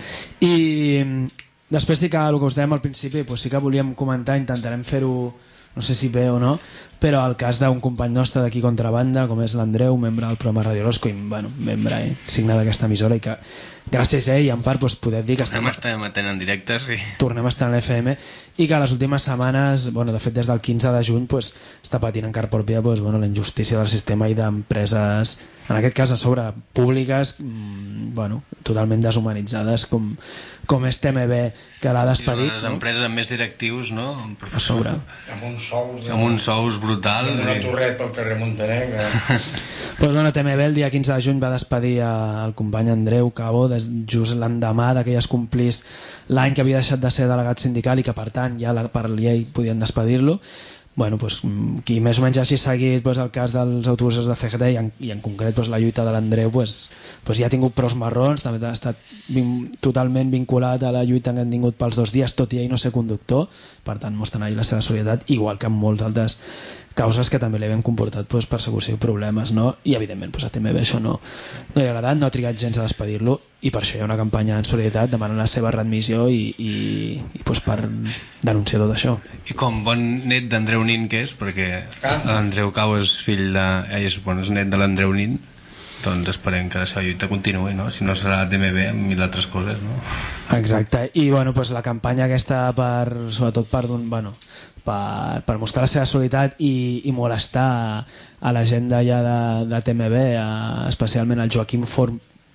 I després sí que el que us dèiem al principi, pues sí que volíem comentar, intentarem fer-ho, no sé si bé o no, però el cas d'un company nostre d'aquí Contrabanda, com és l'Andreu, membre del programa Radio Orosco i bueno, membre eh, signat d'aquesta emissora i que gràcies a ell en part doncs, poder dir que tornem estem... a estar en directes i... tornem a estar en l'F M i que les últimes setmanes, bueno, de fet des del quinze de juny pues, està patint en carn pròpia pues, bueno, la injustícia del sistema i d'empreses, en aquest cas a sobre públiques, mmm, bueno, totalment deshumanitzades com, com és T M B que l'ha despedit, sí, les empreses amb més directius, no? A sobre amb uns sous de... amb uns sous brutals amb una i... torret pel carrer Montenegro pues, bueno, T M B el dia quinze de juny va despedir el company Andreu Cabo des, just l'endemà que ja es complís l'any que havia deixat de ser delegat sindical i que per tant ja la, per llei podien despedir-lo. Bueno, pues, qui més o menys hagi seguit pues, el cas dels autobusos de C G T i en, i en concret pues, la lluita de l'Andreu pues, pues, ja ha tingut pros marrons, també ha estat vin, totalment vinculat a la lluita que han tingut pels dos dies, tot i ell no ser conductor, per tant mostren ahir la seva solidaritat, igual que amb molts altres causes que també li havien comportat pues, persecució i problemes, no? I evidentment pues, a T M B això no, no li ha agradat, no ha trigat gens a despedir-lo i per això hi ha una campanya en solidaritat demanant la seva readmissió i, i, i pues, per denunciar tot això. I com bon net d'Andreu Nin que és, perquè ah. l'Andreu Cau és fill de... ell és, bueno, és net de l'Andreu Nin, doncs esperem que la seva lluita continuï, no? Si no serà T M B amb mil altres coses, no? Exacte, i bueno, pues, la campanya aquesta per, sobretot per, bueno, per, per mostrar la seva solidaritat i, i molestar a, a la gent d'allà de, de T M B, a, especialment al Joaquim Forn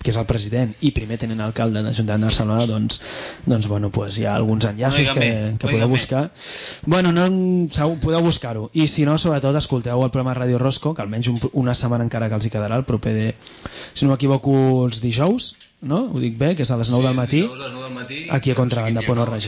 que és el president i primer tenint alcalde de l'Ajuntament de Barcelona, doncs, doncs bueno, pues hi ha alguns enllaços que, que podeu buscar. Bueno, no, segur, podeu buscar-ho. I si no, sobretot, escolteu el programa Ràdio Rosco, que almenys un, una setmana encara que els hi quedarà, el proper de, si no m'equivoco, els dijous, no? Ho dic bé, que és a les nou sí, del matí, dijous a les nou del matí aquí a contrabanda punt org.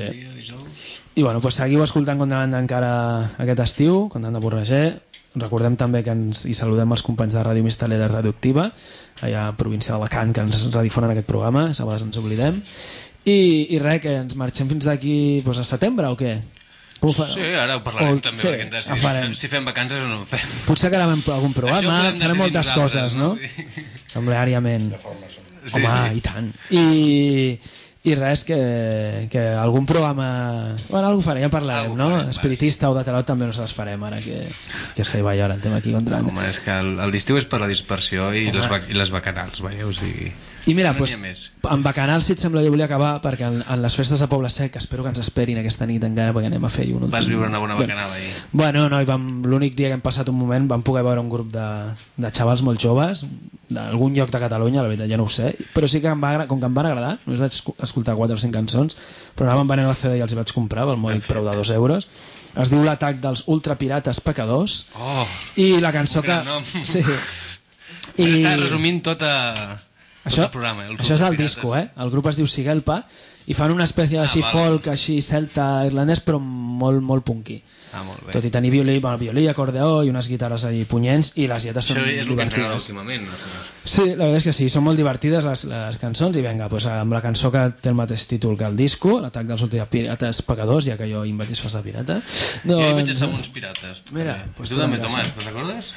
I bueno, pues seguiu escoltant Contrabanda encara aquest estiu, Contrabanda punt org. Recordem també que ens hi saludem els companys de Ràdio Mistelera Radioactiva, allà a província d'Alacant, que ens redifonen aquest programa, a vegades ens oblidem. I, i res, que ens marxem fins d'aquí doncs, a setembre o què? Sí, ara ho parlarem o, també, sí, perquè si, fem, si fem vacances o no ho fem. Potser que gravem algun programa, farem moltes coses, no? Assembleàriament. Sí, home, sí. I tant. I... I res, que, que algun programa... Bueno, algú farem, ja parlarem, algú no? Farem, espiritista o de tarot també no se les farem ara, que, que se hi va ara el tema aquí contra... Home, és que el, el d'estiu és per la dispersió i les, i les bacanals, veieu? O sigui... I mira, no pues, amb bacanals, si et sembla, jo volia acabar perquè en, en les festes de Poble Sec espero que ens esperin aquesta nit encara perquè anem a fer un últim... Vas viure una bona bacanal ahir. Bueno, no, i vam, l'únic dia que hem passat un moment vam poder veure un grup de, de xavals molt joves d'algun lloc de Catalunya, la veritat ja no ho sé, però sí que em va, com que em van agradar, només vaig escoltar quatre o cinc cançons, però anaven venent la C D i els hi vaig comprar pel mòdic preu de dos euros. Es diu L'atac dels ultrapirates pecadors. Oh, i la cançó que... Sí. I... Està resumint tota... Això, el programa, eh? Això és el disco, eh? El grup es diu Sigelpa i fan una espècie així ah, folk, així celta, irlandès, però molt, molt punky. Ah, molt bé. Tot i tenir violí, bueno, violí, acordeó i unes guitarres ahí punyents i les lletres són divertides. Això és el que ens agrada últimament. Sí, la veritat és que sí, són molt divertides les, les cançons i vinga, pues, amb la cançó que té el mateix títol que el disco, L'atac dels ultrapirates pecadors, ja que jo hi vaig disfressar de pirata. Doncs... Jo hi vaig estar amb uns pirates. Mira, pues tu també, Tomàs, ¿te recordes?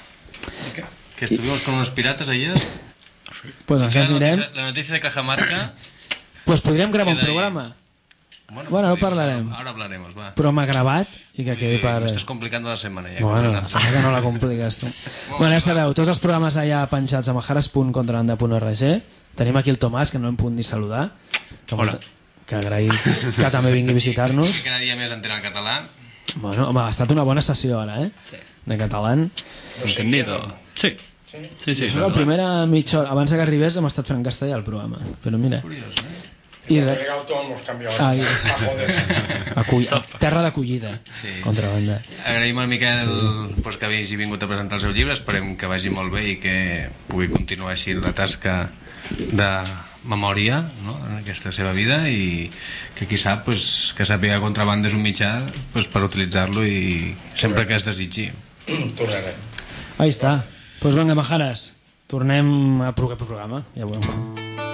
Que estuvimos con unos pirates ayer. Pues ens anirem. La notícia de Cajamarca. Pues podríem gravar un programa. Bueno, bueno, no parlarem. Ahora hablaremos, va. Però m'ha gravat i que quedi per... Estàs complicando la setmana ja. Bueno, la setmana que no la compliques tu. Bueno, ja sabeu, tots els programes allà penjats a majares punt contrabanda punt org. Tenim aquí el Tomàs, que no l'hem pogut ni saludar. Que Hola. Que agraïm que també vingui a visitar-nos. Que cada dia més entén el català. Bueno, home, ha estat una bona sessió ara, eh? Sí. De català. Entendido. Sí. Sí, sí, sí. La primera mitja hora, abans que arribés hem estat fent castellà al programa. Però mira... Curiós, eh? I de... Ah, Acull... Terra d'acollida, sí. Contrabanda. Agraïm al Miquel sí. pues, que hagi vingut a presentar el seu llibre. Esperem que vagi molt bé i que pugui continuar així la tasca de memòria, no? En aquesta seva vida, i que qui sap pues, que sàpiga que Contrabanda és un mitjà pues, per utilitzar-lo i sempre que es desitgi. Tornarem. Ahí està. Pues vinga, majares, tornem a proper programa, ja veurem.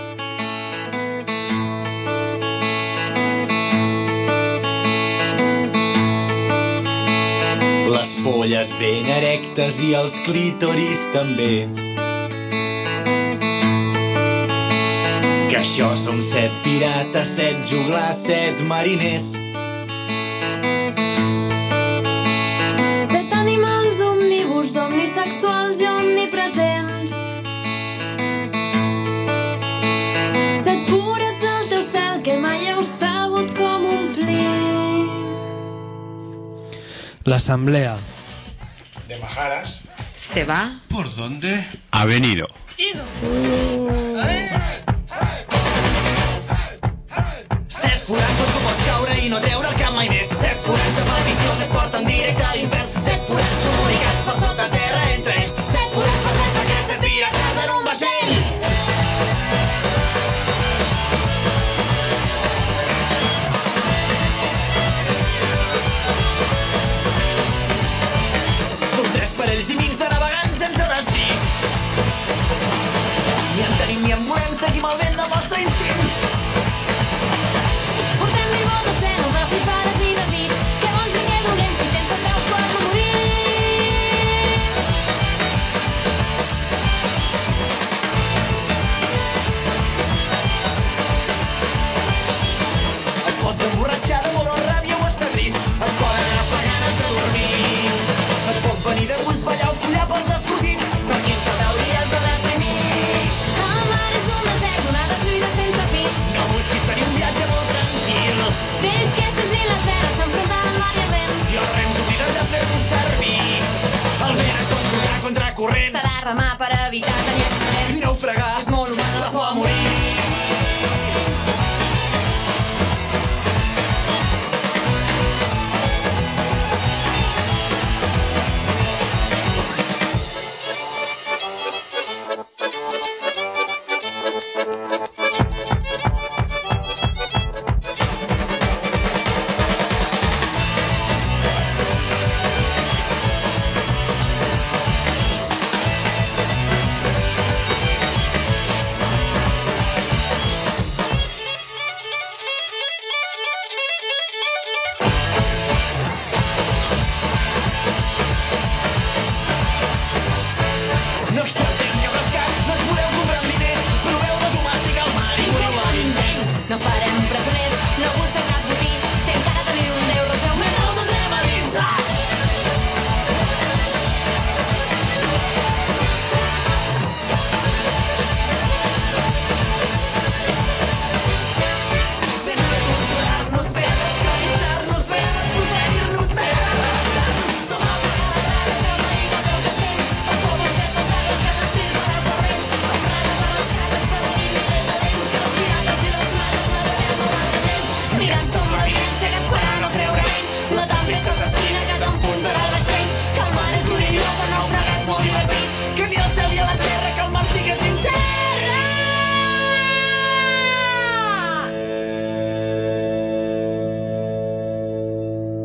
Les polles ben erectes i els clítoris també. Que això som set pirates, set joglars, set mariners. Set animals omnívors, omnisexuals i omnipresents. Set purets al teu cel que mai heu sabut com omplir. L'assemblea de Majaras se va. ¿Por dónde? Ha venido. Set forats on tu pots caure i no treure el cap mai més. Set forats de maldició que et porten directe a l'infern. Set forats comunicats per sota terra entre ells. Set forats passats d'aquests set pirates en un vaixell. Som tres parells i mig de navegants sense destí. Ni en tenim ni en volem, seguim el vent del nostre instint. Portem mil voltes senos, aflipades i desig. Que bons i que dolents, i sense peus per no morir. Et pots emborratxar de molt ràbia o estar trist. Et poden agafar ganes de dormir. Et pot venir de gust ballar o follar pels escotits. Per quinze t'hauries de deprimir. El mar és un desert, una destruïda sense fi. No busquis tenir un viatge molt tranquil. Peix que sentir les veres s'enfrontant al mar i al vent. I els rems obliden de fer-nos servir. El vent és com corrent contra corrent. Serà remar per evitar tenir accidents. I naufragar. És molt humana la por a morir.